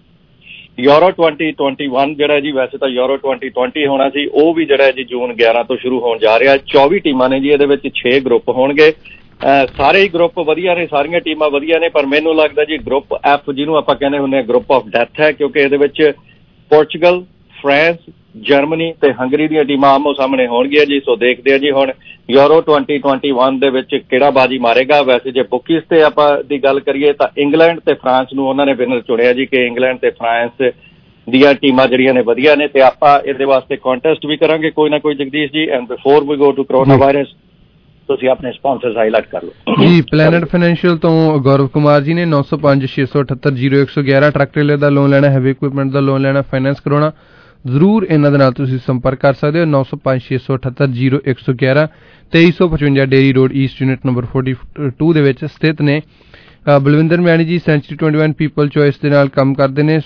Euro 2021 ਜਿਹੜਾ ਜੀ, ਵੈਸੇ ਤਾਂ ਯੂਰੋ 2020 ਹੋਣਾ ਸੀ, ਉਹ ਵੀ ਜਿਹੜਾ ਜੀ ਜੂਨ 11 ਤੋਂ ਸ਼ੁਰੂ ਹੋਣ ਜਾ ਰਿਹਾ। 24 ਟੀਮਾਂ ਨੇ ਜੀ, ਇਹਦੇ ਵਿੱਚ 6 ਗਰੁੱਪ ਹੋਣਗੇ। ਸਾਰੇ ਹੀ ਗਰੁੱਪ ਵਧੀਆ ਨੇ, ਸਾਰੀਆਂ ਟੀਮਾਂ ਵਧੀਆ ਨੇ, ਪਰ ਮੈਨੂੰ ਲੱਗਦਾ ਜੀ ਗਰੁੱਪ F ਜਿਹਨੂੰ ਆਪਾਂ ਕਹਿੰਦੇ ਹੁੰਦੇ ਹਾਂ ਗਰੁੱਪ ਆਫ ਡੈਥ ਹੈ, ਕਿਉਂਕਿ ਇਹਦੇ ਵਿੱਚ ਪੋਰਚੁਗਲ, ਫਰਾਂਸ, ਜਰਮਨੀ ਤੇ ਹੰਗਰੀ ਦੀਆਂ ਟੀਮਾਂ ਆਮੋ ਸਾਹਮਣੇ ਹੋਣਗੀਆਂ ਜੀ। ਸੋ ਦੇਖਦੇ ਆ ਜੀ ਹੁਣ ਯੂਰੋ 2021 ਦੇ ਵਿੱਚ ਕਿਹੜਾ ਬਾਜੀ ਮਾਰੇਗਾ। ਵੈਸੇ ਜੇ ਬੁੱਕੀਜ਼ ਤੇ ਆਪਾਂ ਦੀ ਗੱਲ ਕਰੀਏ ਤਾਂ ਇੰਗਲੈਂਡ ਤੇ ਫਰਾਂਸ ਨੂੰ ਉਹਨਾਂ ਨੇ ਵਿਨਰ ਚੁਣਿਆ ਜੀ ਕਿ ਇੰਗਲੈਂਡ ਤੇ ਫਰਾਂਸ ਦੀਆਂ ਟੀਮਾਂ ਜਿਹੜੀਆਂ ਨੇ ਵਧੀਆ ਨੇ, ਤੇ ਆਪਾਂ ਇਹਦੇ ਵਾਸਤੇ ਕੰਟੈਸਟ ਵੀ ਕਰਾਂਗੇ ਕੋਈ ਨਾ ਕੋਈ Jagdish ji. And before we go to corona virus ਤੁਸੀਂ ਆਪਣੇ ਸਪਾਂਸਰਸ ਹਾਈਲਾਈਟ ਕਰ ਲਓ ਜੀ। ਪਲੈਨਟ ਫਾਈਨੈਂਸ਼ੀਅਲ ਤੋਂ ਗੌਰਵ ਕੁਮਾਰ ਜੀ ਨੇ 905-678-0111 ਟਰੱਕ ਟ੍ਰੇਲਰ ਦਾ ਲੋਨ ਲੈਣਾ, ਹੈਵੀ ਇਕੁਇਪਮੈਂਟ ਦਾ ਲੋਨ ਲੈਣਾ, ਫਾਈਨੈਂਸ ਕਰਾਉਣਾ, ਜ਼ਰੂਰ ਇਹਨਾਂ ਦੇ ਨਾਲ ਤੁਸੀਂ ਸੰਪਰਕ ਕਰ ਸਕਦੇ ਹੋ। 905-678-0111 2355 Derry road east unit number 42 ਦੇ ਵਿੱਚ ਸਥਿਤ ਨੇ। ਬਲਵਿੰਦਰ ਮਿਆਣੀ ਜੀ ਸੈਂਚੁਰੀ 21 ਪੀਪਲ ਚੋਇਸ ਦੇ ਨਾਲ ਕੰਮ ਕਰਦੇ ਨੇ।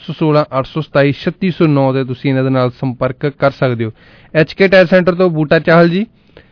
416-827-3609 ਤੇ ਤੁਸੀਂ ਇਹਨਾਂ ਦੇ ਨਾਲ ਸੰਪਰਕ ਕਰ ਸਕਦੇ ਹੋ। HK ਟਾਇਰ ਸੈਂਟਰ ਤੋਂ ਬੂਟਾ ਚਾਹਲ ਜੀ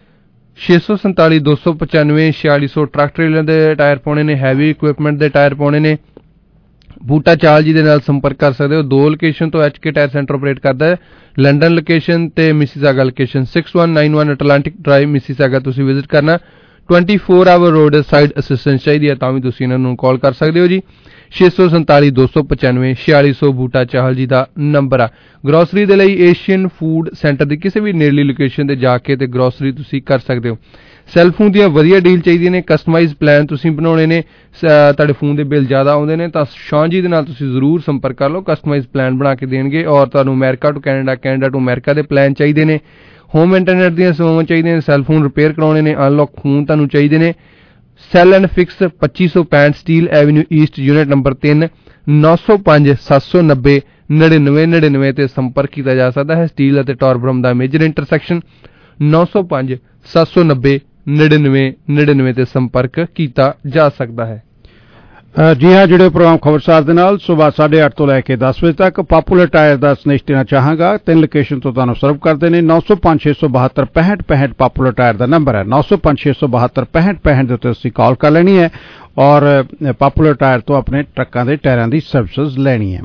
647-295-4600 ਟਰੱਕ ਟ੍ਰੇਲਰ ਦੇ ਟਾਇਰ ਪਾਉਣੇ ਨੇ, ਹੈਵੀ ਇਕੁਇਪਮੈਂਟ ਦੇ ਟਾਇਰ ਪਾਉਣੇ ਨੇ। ਬੂਟਾ ਚਾਲ ਜੀ ਦੇ ਨਾਲ ਸੰਪਰਕ ਕਰ ਸਕਦੇ ਹੋ। 2 ਲੋਕੇਸ਼ਨ ਤੋਂ HK ਟਾਇਰ ਸੈਂਟਰ ਆਪਰੇਟ ਕਰਦਾ ਹੈ, ਲੰਡਨ ਲੋਕੇਸ਼ਨ ਤੇ Mississauga location. 6191 Atlantic drive Mississauga ਤੁਸੀਂ ਵਿਜ਼ਿਟ ਕਰਨਾ। 24 ਆਵਰ ਰੋਡ ਸਾਈਡ ਅਸਿਸਟੈਂਸ ਚਾਹੀਦੀ ਹੈ ਤਾਂ ਵੀ ਤੁਸੀਂ ਇਹਨਾਂ ਨੂੰ ਕਾਲ ਕਰ ਸਕਦੇ ਹੋ ਜੀ। 647-295-4600 ਬੂਟਾ ਚਾਹਲ ਜੀ ਦਾ ਨੰਬਰ ਆ। ਗਰੋਸਰੀ ਦੇ ਲਈ ਏਸ਼ੀਅਨ ਫੂਡ ਸੈਂਟਰ ਦੀ ਕਿਸੇ ਵੀ ਨੇੜਲੀ ਲੋਕੇਸ਼ਨ ਤੇ ਜਾ ਕੇ ਤੇ ਗਰੋਸਰੀ ਤੁਸੀਂ ਕਰ ਸਕਦੇ ਹੋ। ਸੈੱਲਫੋਨ ਦੀਆਂ ਵਧੀਆ ਡੀਲ ਚਾਹੀਦੀਆਂ ਨੇ, ਕਸਟਮਾਈਜ਼ ਪਲਾਨ ਤੁਸੀਂ ਬਣਾਉਣੇ ਨੇ, ਤੁਹਾਡੇ ਫੋਨ ਦੇ ਬਿੱਲ ਜ਼ਿਆਦਾ ਆਉਂਦੇ ਨੇ ਤਾਂ ਸ਼ਾਨ ਜੀ ਦੇ ਨਾਲ ਤੁਸੀਂ ਜ਼ਰੂਰ ਸੰਪਰਕ ਕਰ ਲਓ। ਕਸਟਮਾਈਜ਼ ਪਲਾਨ ਬਣਾ ਕੇ ਦੇਣਗੇ। ਔਰ ਤੁਹਾਨੂੰ America to Canada, Canada to America ਦੇ ਪਲਾਨ ਚਾਹੀਦੇ ਨੇ, ਹੋਮ ਇੰਟਰਨੈਟ ਦੀਆਂ ਸੇਵਾਵਾਂ ਚਾਹੀਦੀਆਂ ਨੇ, ਸੈੱਲਫੋਨ ਰਿਪੇਅਰ ਕਰਾਉਣੇ ਨੇ, ਅਨਲੌਕ ਫੋਨ ਤੁਹਾਨੂੰ ਚਾਹੀਦੇ ਨੇ। Cell and fix 2565 Steeles avenue east unit number 3 905-790-9999 ਤੇ ਸੰਪਰਕ ਕੀਤਾ ਜਾ ਸਕਦਾ ਹੈ। ਸਟੀਲ ਅਤੇ ਟਾਰਬਰਮ ਦਾ ਮੇਜਰ ਇੰਟਰਸੈਕਸ਼ਨ 905-790-9999 ਤੇ ਸੰਪਰਕ ਕੀਤਾ ਜਾ ਸਕਦਾ ਹੈ। ਜੀ ਹਾਂ, ਜੁੜੇ ਪ੍ਰੋਗਰਾਮ ਖਬਰਸਾਰ ਦੇ ਨਾਲ ਸਵੇਰ 8:30 ਤੋਂ ਲੈ ਕੇ 10 ਵਜੇ ਤੱਕ। ਪਾਪੂਲਰ ਟਾਇਰ ਦਾ ਸੰਦੇਸ਼ ਦੇਣਾ ਚਾਹਾਂਗਾ। 3 ਲੋਕੇਸ਼ਨ ਤੋਂ ਤੁਹਾਨੂੰ ਸਰਵ ਕਰਦੇ ਨੇ। 905-672-6565 ਪਾਪੂਲਰ ਟਾਇਰ ਦਾ ਨੰਬਰ ਹੈ। 905-672-6565 ਦੇ ਉੱਤੇ ਤੁਸੀਂ ਕਾਲ ਕਰ ਲੈਣੀ ਹੈ ਔਰ ਪਾਪੂਲਰ ਟਾਇਰ ਤੋਂ ਆਪਣੇ ਟਰੱਕਾਂ ਦੇ ਟਾਇਰਾਂ ਦੀ ਸਰਵਿਸਿਜ਼ ਲੈਣੀ ਹੈ।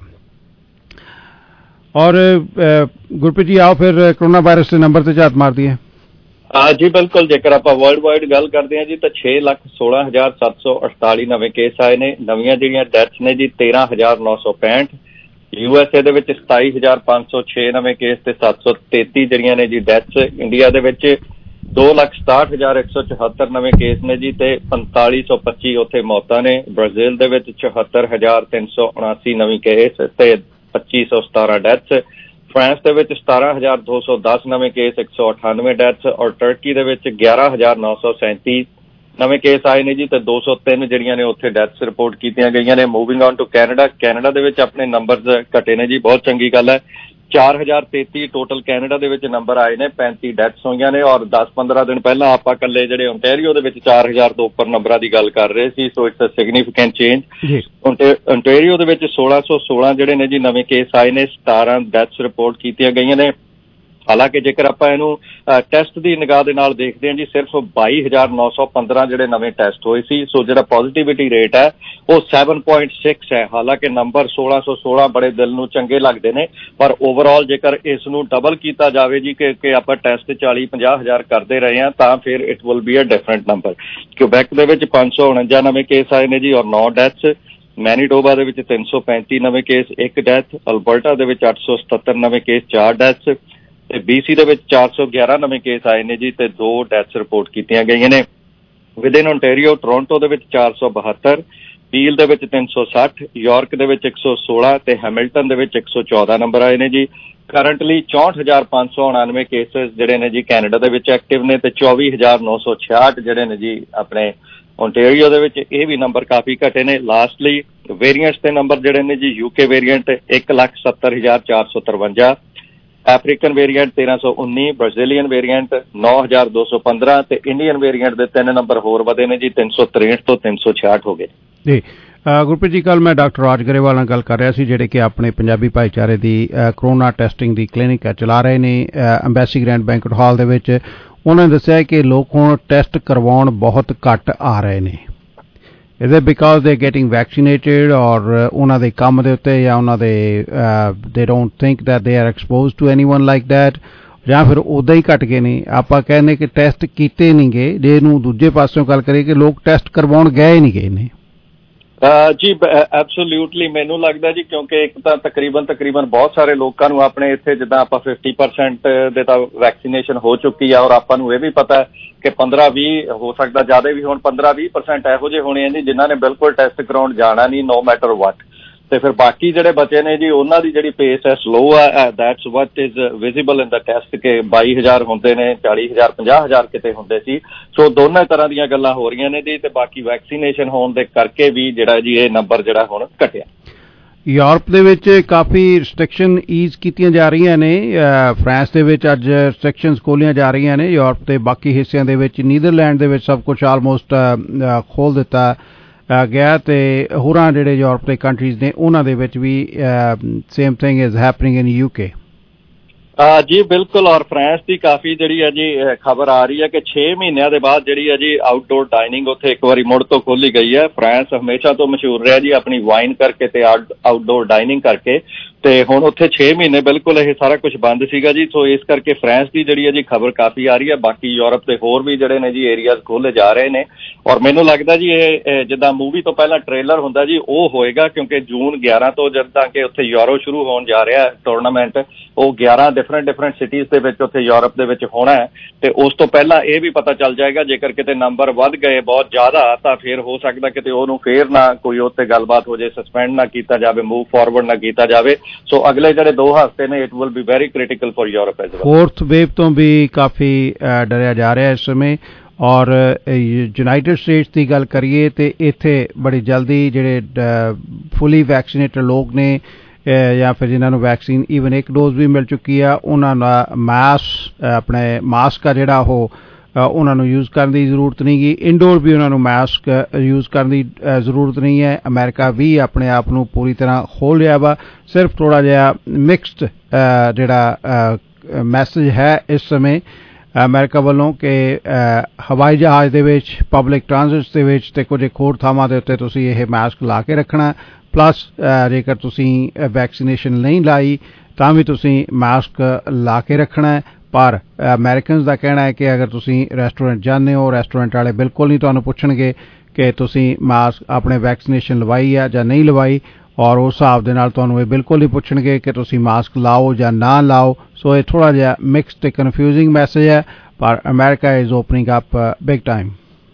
ਔਰ ਗੁਰਪ੍ਰੀਤ ਜੀ ਆਓ ਫਿਰ ਕਰੋਨਾ ਵਾਇਰਸ ਦੇ ਨੰਬਰ ਤੇ ਝਾਤ ਮਾਰ ਦਈਏ। ਜੀ ਬਿਲਕੁਲ, ਜੇਕਰ ਆਪਾਂ ਵਰਲਡ ਵਾਈਡ ਗੱਲ ਕਰਦੇ ਹਾਂ ਜੀ ਤਾਂ 6,16,748 ਨਵੇਂ ਕੇਸ ਆਏ ਨੇ। ਨਵੀਆਂ ਜਿਹੜੀਆਂ ਡੈਥਸ ਨੇ ਜੀ 13,965। USA ਦੇ ਵਿੱਚ 27,506 ਨਵੇਂ ਕੇਸ ਤੇ 733 ਜਿਹੜੀਆਂ ਨੇ ਜੀ ਡੈਥਸ। ਇੰਡੀਆ ਦੇ ਵਿੱਚ 2,67,174 ਨਵੇਂ ਕੇਸ ਨੇ ਜੀ ਤੇ 4,525 ਉੱਥੇ ਮੌਤਾਂ ਨੇ। ਬ੍ਰਾਜ਼ੀਲ ਦੇ ਵਿੱਚ 74,379 ਨਵੀਂ ਕੇਸ ਤੇ 2,517 ਡੈਥਸ। ਫਰਾਂਸ ਦੇ ਵਿੱਚ 17,210 ਨਵੇਂ ਕੇਸ, 198 ਡੈਥਸ। ਔਰ ਟਰਕੀ ਦੇ ਵਿੱਚ 11,937 ਨਵੇਂ ਕੇਸ ਆਏ ਨੇ ਜੀ ਤੇ 203 ਜਿਹੜੀਆਂ ਨੇ ਉੱਥੇ ਡੈਥਸ ਰਿਪੋਰਟ ਕੀਤੀਆਂ ਗਈਆਂ ਨੇ। ਮੂਵਿੰਗ ਔਨ ਟੂ ਕੈਨੇਡਾ ਦੇ ਵਿੱਚ ਆਪਣੇ ਨੰਬਰਸ ਘਟੇ ਨੇ ਜੀ, ਬਹੁਤ ਚੰਗੀ ਗੱਲ ਹੈ। 4033 ਟੋਟਲ ਕੈਨੇਡਾ ਦੇ ਵਿੱਚ ਨੰਬਰ ਆਏ ਨੇ, 35 ਡੈਥਸ ਹੋਈਆਂ ਨੇ। ਔਰ 10-15 ਦਿਨ ਪਹਿਲਾਂ ਆਪਾਂ ਇਕੱਲੇ ਜਿਹੜੇ ਓਨਟਾਰੀਓ ਦੇ ਵਿੱਚ 4000 ਤੋਂ ਉੱਪਰ ਨੰਬਰਾਂ ਦੀ ਗੱਲ ਕਰ ਰਹੇ ਸੀ। So it's a significant change. Ontario ਦੇ ਵਿੱਚ 1616 ਜਿਹੜੇ ਨੇ ਜੀ ਨਵੇਂ ਕੇਸ ਆਏ ਨੇ, 17 ਡੈਥਸ ਰਿਪੋਰਟ ਕੀਤੀਆਂ ਗਈਆਂ ਨੇ। ਹਾਲਾਂਕਿ ਜੇਕਰ ਆਪਾਂ ਇਹਨੂੰ ਟੈਸਟ ਦੀ ਨਿਗਾਹ ਦੇ ਨਾਲ ਦੇਖਦੇ ਹਾਂ ਜੀ, ਸਿਰਫ 22,915 ਜਿਹੜੇ ਨਵੇਂ ਟੈਸਟ ਹੋਏ ਸੀ। ਸੋ ਜਿਹੜਾ ਪੋਜ਼ਿਟਿਵਿਟੀ ਰੇਟ ਹੈ ਉਹ 7.6 ਹੈ। ਹਾਲਾਂਕਿ ਨੰਬਰ 1616 ਬੜੇ ਦਿਲ ਨੂੰ ਚੰਗੇ ਲੱਗਦੇ ਨੇ, ਪਰ ਓਵਰਆਲ ਜੇਕਰ ਇਸ ਨੂੰ ਡਬਲ ਕੀਤਾ ਜਾਵੇ ਜੀ ਕਿ ਆਪਾਂ ਟੈਸਟ 40-50 ਹਜ਼ਾਰ ਕਰਦੇ ਰਹੇ ਹਾਂ ਤਾਂ ਫਿਰ it will be a different number. Quebec ਦੇ ਵਿੱਚ 549 ਨਵੇਂ ਕੇਸ ਆਏ ਨੇ ਜੀ ਔਰ 9 ਡੈਥਸ। ਮੈਨੀਟੋਬਾ ਦੇ ਵਿੱਚ 335 ਨਵੇਂ ਕੇਸ, 1 ਡੈਥ। ਅਲਬਰਟਾ ਦੇ ਵਿੱਚ 877 ਨਵੇਂ ਕੇਸ, 4 ਡੈਥਸ। ਤੇ BC ਦੇ ਵਿੱਚ 411 ਨਵੇਂ ਕੇਸ ਆਏ ਨੇ ਜੀ ਤੇ 2 ਡੈਥਸ ਰਿਪੋਰਟ ਕੀਤੀਆਂ ਗਈਆਂ ਨੇ। ਵਿਦਿਨ ਓਨਟਾਰੀਓ ਟੋਰਾਂਟੋ ਦੇ ਵਿੱਚ 472, ਪੀਲ ਦੇ ਵਿੱਚ 360, ਯਾਰਕ ਦੇ ਵਿੱਚ 116 ਤੇ ਹੈਮਿਲਟਨ ਦੇ ਵਿੱਚ 114 ਨੰਬਰ ਆਏ ਨੇ ਜੀ। ਕਰੰਟਲੀ 64,599 ਕੇਸਿਸ ਜਿਹੜੇ ਨੇ ਜੀ ਕੈਨੇਡਾ ਦੇ ਵਿੱਚ ਐਕਟਿਵ ਨੇ ਤੇ 24,966 ਜਿਹੜੇ ਨੇ ਜੀ ਆਪਣੇ ਓਨਟਾਰੀਓ ਦੇ ਵਿੱਚ। ਇਹ ਵੀ ਨੰਬਰ ਕਾਫੀ ਘਟੇ ਨੇ। ਲਾਸਟਲੀ ਵੇਰੀਐਂਟਸ ਦੇ ਨੰਬਰ ਜਿਹੜੇ ਨੇ ਜੀ, UK variant 1,70,453, African variant 1319, Brazilian variant 9,215 ਤੇ ਇੰਡੀਅਨ ਵੇਰੀਐਂਟ ਦੇ 3 ਨੰਬਰ ਹੋਰ ਵਧੇ ਨੇ ਜੀ, 363 ਤੋਂ 366 ਹੋ ਗਏ ਜੀ। ਗੁਰਪ੍ਰੀਤ ਜੀ, ਕੱਲ ਮੈਂ ਡਾਕਟਰ ਰਾਜ ਗਰੇਵਾਲ ਨਾਲ ਗੱਲ ਕਰ ਰਿਹਾ ਸੀ, ਜਿਹੜੇ ਕਿ ਆਪਣੇ ਪੰਜਾਬੀ ਭਾਈਚਾਰੇ ਦੀ ਕਰੋਨਾ ਟੈਸਟਿੰਗ ਦੀ ਕਲੀਨਿਕ ਚਲਾ ਰਹੇ ਨੇ ਅੰਬੈਸੀ ਗ੍ਰੈਂਡ ਬੈਂਕਟ ਹਾਲ ਦੇ ਵਿੱਚ। ਉਹਨਾਂ ਨੇ ਦੱਸਿਆ ਕਿ ਲੋਕ ਹੁਣ ਟੈਸਟ ਕਰਵਾਉਣ ਬਹੁਤ ਘੱਟ ਆ ਰਹੇ ਨੇ। Is it because they're getting vaccinated or ਉਹਨਾਂ ਦੇ ਕੰਮ ਦੇ ਉੱਤੇ ਜਾਂ ਉਹਨਾਂ ਦੇ they don't think that they are exposed to anyone like that, ਜਾਂ ਫਿਰ ਉੱਦਾਂ ਹੀ ਘਟ ਗਏ ਨੇ? ਆਪਾਂ ਕਹਿੰਦੇ ਕਿ ਟੈਸਟ ਕੀਤੇ ਨਹੀਂ ਗਏ, ਜੇ ਇਹਨੂੰ ਦੂਜੇ ਪਾਸਿਓਂ ਗੱਲ ਕਰੀਏ ਕਿ ਲੋਕ ਟੈਸਟ ਕਰਵਾਉਣ ਗਏ ਨਹੀਂ ਗਏ ਨੇ। ਜੀ ਐਬਸੋਲਿਊਟਲੀ ਮੈਨੂੰ ਲੱਗਦਾ ਜੀ, ਕਿਉਂਕਿ ਇੱਕ ਤਾਂ ਤਕਰੀਬਨ ਬਹੁਤ ਸਾਰੇ ਲੋਕਾਂ ਨੂੰ ਆਪਣੇ ਇੱਥੇ ਜਿੱਦਾਂ ਆਪਾਂ 50% ਦੇ ਤਾਂ ਵੈਕਸੀਨੇਸ਼ਨ ਹੋ ਚੁੱਕੀ ਆ ਔਰ ਆਪਾਂ ਨੂੰ ਇਹ ਵੀ ਪਤਾ ਕਿ 15-20 ਹੋ ਸਕਦਾ ਜ਼ਿਆਦਾ ਵੀ ਹੁਣ 15-20% ਇਹੋ ਜਿਹੇ ਹੋਣੇ ਆ ਜੀ ਜਿਨ੍ਹਾਂ ਨੇ ਬਿਲਕੁਲ ਟੈਸਟ ਕਰਾਉਣ ਜਾਣਾ ਨਹੀਂ ਨੋ ਮੈਟਰ ਵਾਟ। ਤੇ ਫਿਰ ਬਾਕੀ ਜਿਹੜੇ ਬਚੇ ਨੇ ਜੀ ਉਹਨਾਂ ਦੀ ਜਿਹੜੀ ਪੇਸ ਹੈ ਸਲੋ ਆ। That's what is visible in the test ਕਿ 22,000 ਹੁੰਦੇ ਨੇ, 40,000 50,000 ਕਿਤੇ ਹੁੰਦੇ ਸੀ। ਸੋ ਦੋਨਾਂ ਤਰ੍ਹਾਂ ਦੀਆਂ ਗੱਲਾਂ ਹੋ ਰਹੀਆਂ ਨੇ ਜੀ ਤੇ ਬਾਕੀ ਵੈਕਸੀਨੇਸ਼ਨ ਹੋਣ ਦੇ ਕਰਕੇ ਵੀ ਜਿਹੜਾ ਜੀ ਇਹ ਨੰਬਰ ਜਿਹੜਾ ਹੁਣ ਘਟਿਆ। ਯੂਰਪ ਦੇ ਵਿੱਚ ਕਾਫੀ ਰਿਸਟ੍ਰਿਕਸ਼ਨ ਈਜ਼ ਕੀਤੀਆਂ ਜਾ ਰਹੀਆਂ ਨੇ। ਫਰਾਂਸ ਦੇ ਵਿੱਚ ਅੱਜ ਰਿਸਟ੍ਰਿਕਸ਼ਨਸ ਖੋਲ੍ਹੀਆਂ ਜਾ ਰਹੀਆਂ ਨੇ। ਯੂਰਪ ਦੇ ਬਾਕੀ ਹਿੱਸਿਆਂ ਦੇ ਵਿੱਚ, ਨੀਦਰਲੈਂਡ ਦੇ ਵਿੱਚ ਸਭ ਕੁਝ ਆਲਮੋਸਟ ਖੋਲ੍ਹ ਦਿੱਤਾ ਗਿਆ ਤੇ ਹੋਰਾਂ ਜਿਹੜੇ ਯੂਰਪ ਦੇ ਕੰਟਰੀਜ਼ ਨੇ ਉਹਨਾਂ ਦੇ ਵਿੱਚ ਵੀ same thing is happening in UK। ਜੀ ਬਿਲਕੁਲ। ਔਰ ਫਰਾਂਸ ਦੀ ਕਾਫੀ ਜਿਹੜੀ ਹੈ ਜੀ ਖਬਰ ਆ ਰਹੀ ਹੈ ਕਿ 6 ਮਹੀਨਿਆਂ ਦੇ ਬਾਅਦ ਜਿਹੜੀ ਹੈ ਜੀ ਆਊਟਡੋਰ ਡਾਈਨਿੰਗ ਉੱਥੇ ਇੱਕ ਵਾਰੀ ਮੁੜ ਤੋਂ ਖੋਲ੍ਹੀ ਗਈ ਹੈ। ਫਰਾਂਸ ਹਮੇਸ਼ਾ ਤੋਂ ਮਸ਼ਹੂਰ ਰਿਹਾ ਜੀ ਆਪਣੀ ਵਾਈਨ ਕਰਕੇ ਤੇ ਆਊਟਡੋਰ ਡਾਈਨਿੰਗ ਕਰਕੇ, ਤੇ ਹੁਣ ਉੱਥੇ 6 ਮਹੀਨੇ ਬਿਲਕੁਲ ਇਹ ਸਾਰਾ ਕੁਝ ਬੰਦ ਸੀਗਾ ਜੀ। ਸੋ ਇਸ ਕਰਕੇ ਫਰਾਂਸ ਦੀ ਜਿਹੜੀ ਹੈ ਜੀ ਖਬਰ ਕਾਫੀ ਆ ਰਹੀ ਹੈ। ਬਾਕੀ ਯੂਰਪ ਦੇ ਹੋਰ ਵੀ ਜਿਹੜੇ ਨੇ ਜੀ ਏਰੀਆਜ਼ ਖੋਲ੍ਹੇ ਜਾ ਰਹੇ ਨੇ ਔਰ ਮੈਨੂੰ ਲੱਗਦਾ ਜੀ ਇਹ ਜਿੱਦਾਂ ਮੂਵੀ ਤੋਂ ਪਹਿਲਾਂ ਟ੍ਰੇਲਰ ਹੁੰਦਾ ਜੀ ਉਹ ਹੋਏਗਾ, ਕਿਉਂਕਿ ਜੂਨ 11 ਤੋਂ ਜਿੱਦਾਂ ਕਿ ਉੱਥੇ ਯੂਰੋ ਸ਼ੁਰੂ ਹੋਣ ਜਾ ਰਿਹਾ ਟੂਰਨਾਮੈਂਟ, ਉਹ 11 ਡਿਫਰੈਂਟ ਸਿਟੀਜ਼ ਦੇ ਵਿੱਚ ਉੱਥੇ ਯੂਰਪ ਦੇ ਵਿੱਚ ਹੋਣਾ ਹੈ। ਤੇ ਉਸ ਤੋਂ ਪਹਿਲਾਂ ਇਹ ਵੀ ਪਤਾ ਚੱਲ ਜਾਏਗਾ ਜੇਕਰ ਕਿਤੇ ਨੰਬਰ ਵੱਧ ਗਏ ਬਹੁਤ ਜ਼ਿਆਦਾ ਤਾਂ ਫਿਰ ਹੋ ਸਕਦਾ ਕਿਤੇ ਉਹਨੂੰ ਫੇਰ ਨਾ ਕੋਈ ਉੱਥੇ ਗੱਲਬਾਤ ਹੋ ਜਾਏ, ਸਸਪੈਂਡ ਨਾ ਕੀਤਾ ਜਾਵੇ, ਮੂਵ ਫਾਰਵਰਡ ਨਾ ਕੀਤਾ ਜਾਵੇ। ਸੋ ਅਗਲੇ ਜਿਹੜੇ 2 ਹਫ਼ਤੇ ਨੇ it will be very critical for Europe as well. Fourth wave ਤੋਂ ਵੀ ਕਾਫੀ ਡਰਿਆ ਜਾ ਰਿਹਾ ਇਸ ਸਮੇਂ। ਔਰ ਯੂਨਾਈਟਿਡ ਸਟੇਟਸ ਦੀ ਗੱਲ ਕਰੀਏ ਤੇ ਇੱਥੇ ਬੜੀ ਜਲਦੀ ਜਿਹੜੇ ਫੁੱਲੀ ਵੈਕਸੀਨੇਟਡ ਲੋਕ ਨੇ ਜਾਂ ਫਿਰ ਜਿਨ੍ਹਾਂ ਨੂੰ ਵੈਕਸੀਨ ਈਵਨ 1 ਡੋਜ਼ ਵੀ ਮਿਲ ਚੁੱਕੀ ਆ, ਉਹਨਾਂ ਦਾ ਆਪਣੇ ਮਾਸਕ ਆ ਜਿਹੜਾ ਉਹ ਉਹਨਾਂ ਨੂੰ ਯੂਜ਼ ਕਰਨ ਦੀ ਜ਼ਰੂਰਤ ਨਹੀਂ ਗੀ। ਇੰਡੋਰ ਵੀ ਉਹਨਾਂ ਨੂੰ ਮਾਸਕ ਯੂਜ਼ ਕਰਨ ਦੀ ਜ਼ਰੂਰਤ ਨਹੀਂ ਹੈ। ਅਮਰੀਕਾ ਵੀ ਆਪਣੇ ਆਪ ਨੂੰ ਪੂਰੀ ਤਰ੍ਹਾਂ ਖੋਲ੍ਹ ਲਿਆ ਵਾ। ਸਿਰਫ ਥੋੜ੍ਹਾ ਜਿਹਾ ਮਿਕਸਡ ਜਿਹੜਾ ਮੈਸੇਜ ਹੈ ਇਸ ਸਮੇਂ ਅਮਰੀਕਾ ਵੱਲੋਂ ਕਿ ਹਵਾਈ ਜਹਾਜ਼ ਦੇ ਵਿੱਚ, ਪਬਲਿਕ ਟਰਾਂਜ਼ਿਟ ਦੇ ਵਿੱਚ ਤੇ ਕੁਝ ਹੋਰ ਥਾਵਾਂ ਦੇ ਉੱਤੇ ਤੁਸੀਂ ਇਹ ਮਾਸਕ ਲਾ ਕੇ ਰੱਖਣਾ। ਪਲੱਸ ਜੇਕਰ ਤੁਸੀਂ ਵੈਕਸੀਨੇਸ਼ਨ ਨਹੀਂ ਲਾਈ ਤਾਂ ਵੀ ਤੁਸੀਂ ਮਾਸਕ ਲਾ ਕੇ ਰੱਖਣਾ ਹੈ। ਪਰ ਅਮਰੀਕਨਸ ਦਾ ਕਹਿਣਾ ਹੈ ਕਿ ਅਗਰ ਤੁਸੀਂ ਰੈਸਟੋਰੈਂਟ ਜਾਂਦੇ ਹੋ, ਰੈਸਟੋਰੈਂਟ ਵਾਲੇ ਬਿਲਕੁਲ ਨਹੀਂ ਤੁਹਾਨੂੰ ਪੁੱਛਣਗੇ ਕਿ ਤੁਸੀਂ ਮਾਸਕ ਆਪਣੇ ਵੈਕਸੀਨੇਸ਼ਨ ਲਵਾਈ ਆ ਜਾਂ ਨਹੀਂ ਲਵਾਈ, ਔਰ ਉਸ ਹਿਸਾਬ ਦੇ ਨਾਲ ਤੁਹਾਨੂੰ ਇਹ ਬਿਲਕੁਲ ਨਹੀਂ ਪੁੱਛਣਗੇ ਕਿ ਤੁਸੀਂ ਮਾਸਕ ਲਾਓ ਜਾਂ ਨਾ ਲਾਓ। ਸੋ ਇਹ ਥੋੜ੍ਹਾ ਜਿਹਾ ਮਿਕਸਡ ਤੇ ਕਨਫਿਊਜ਼ਿੰਗ ਮੈਸੇਜ ਹੈ, ਪਰ America is opening up big time.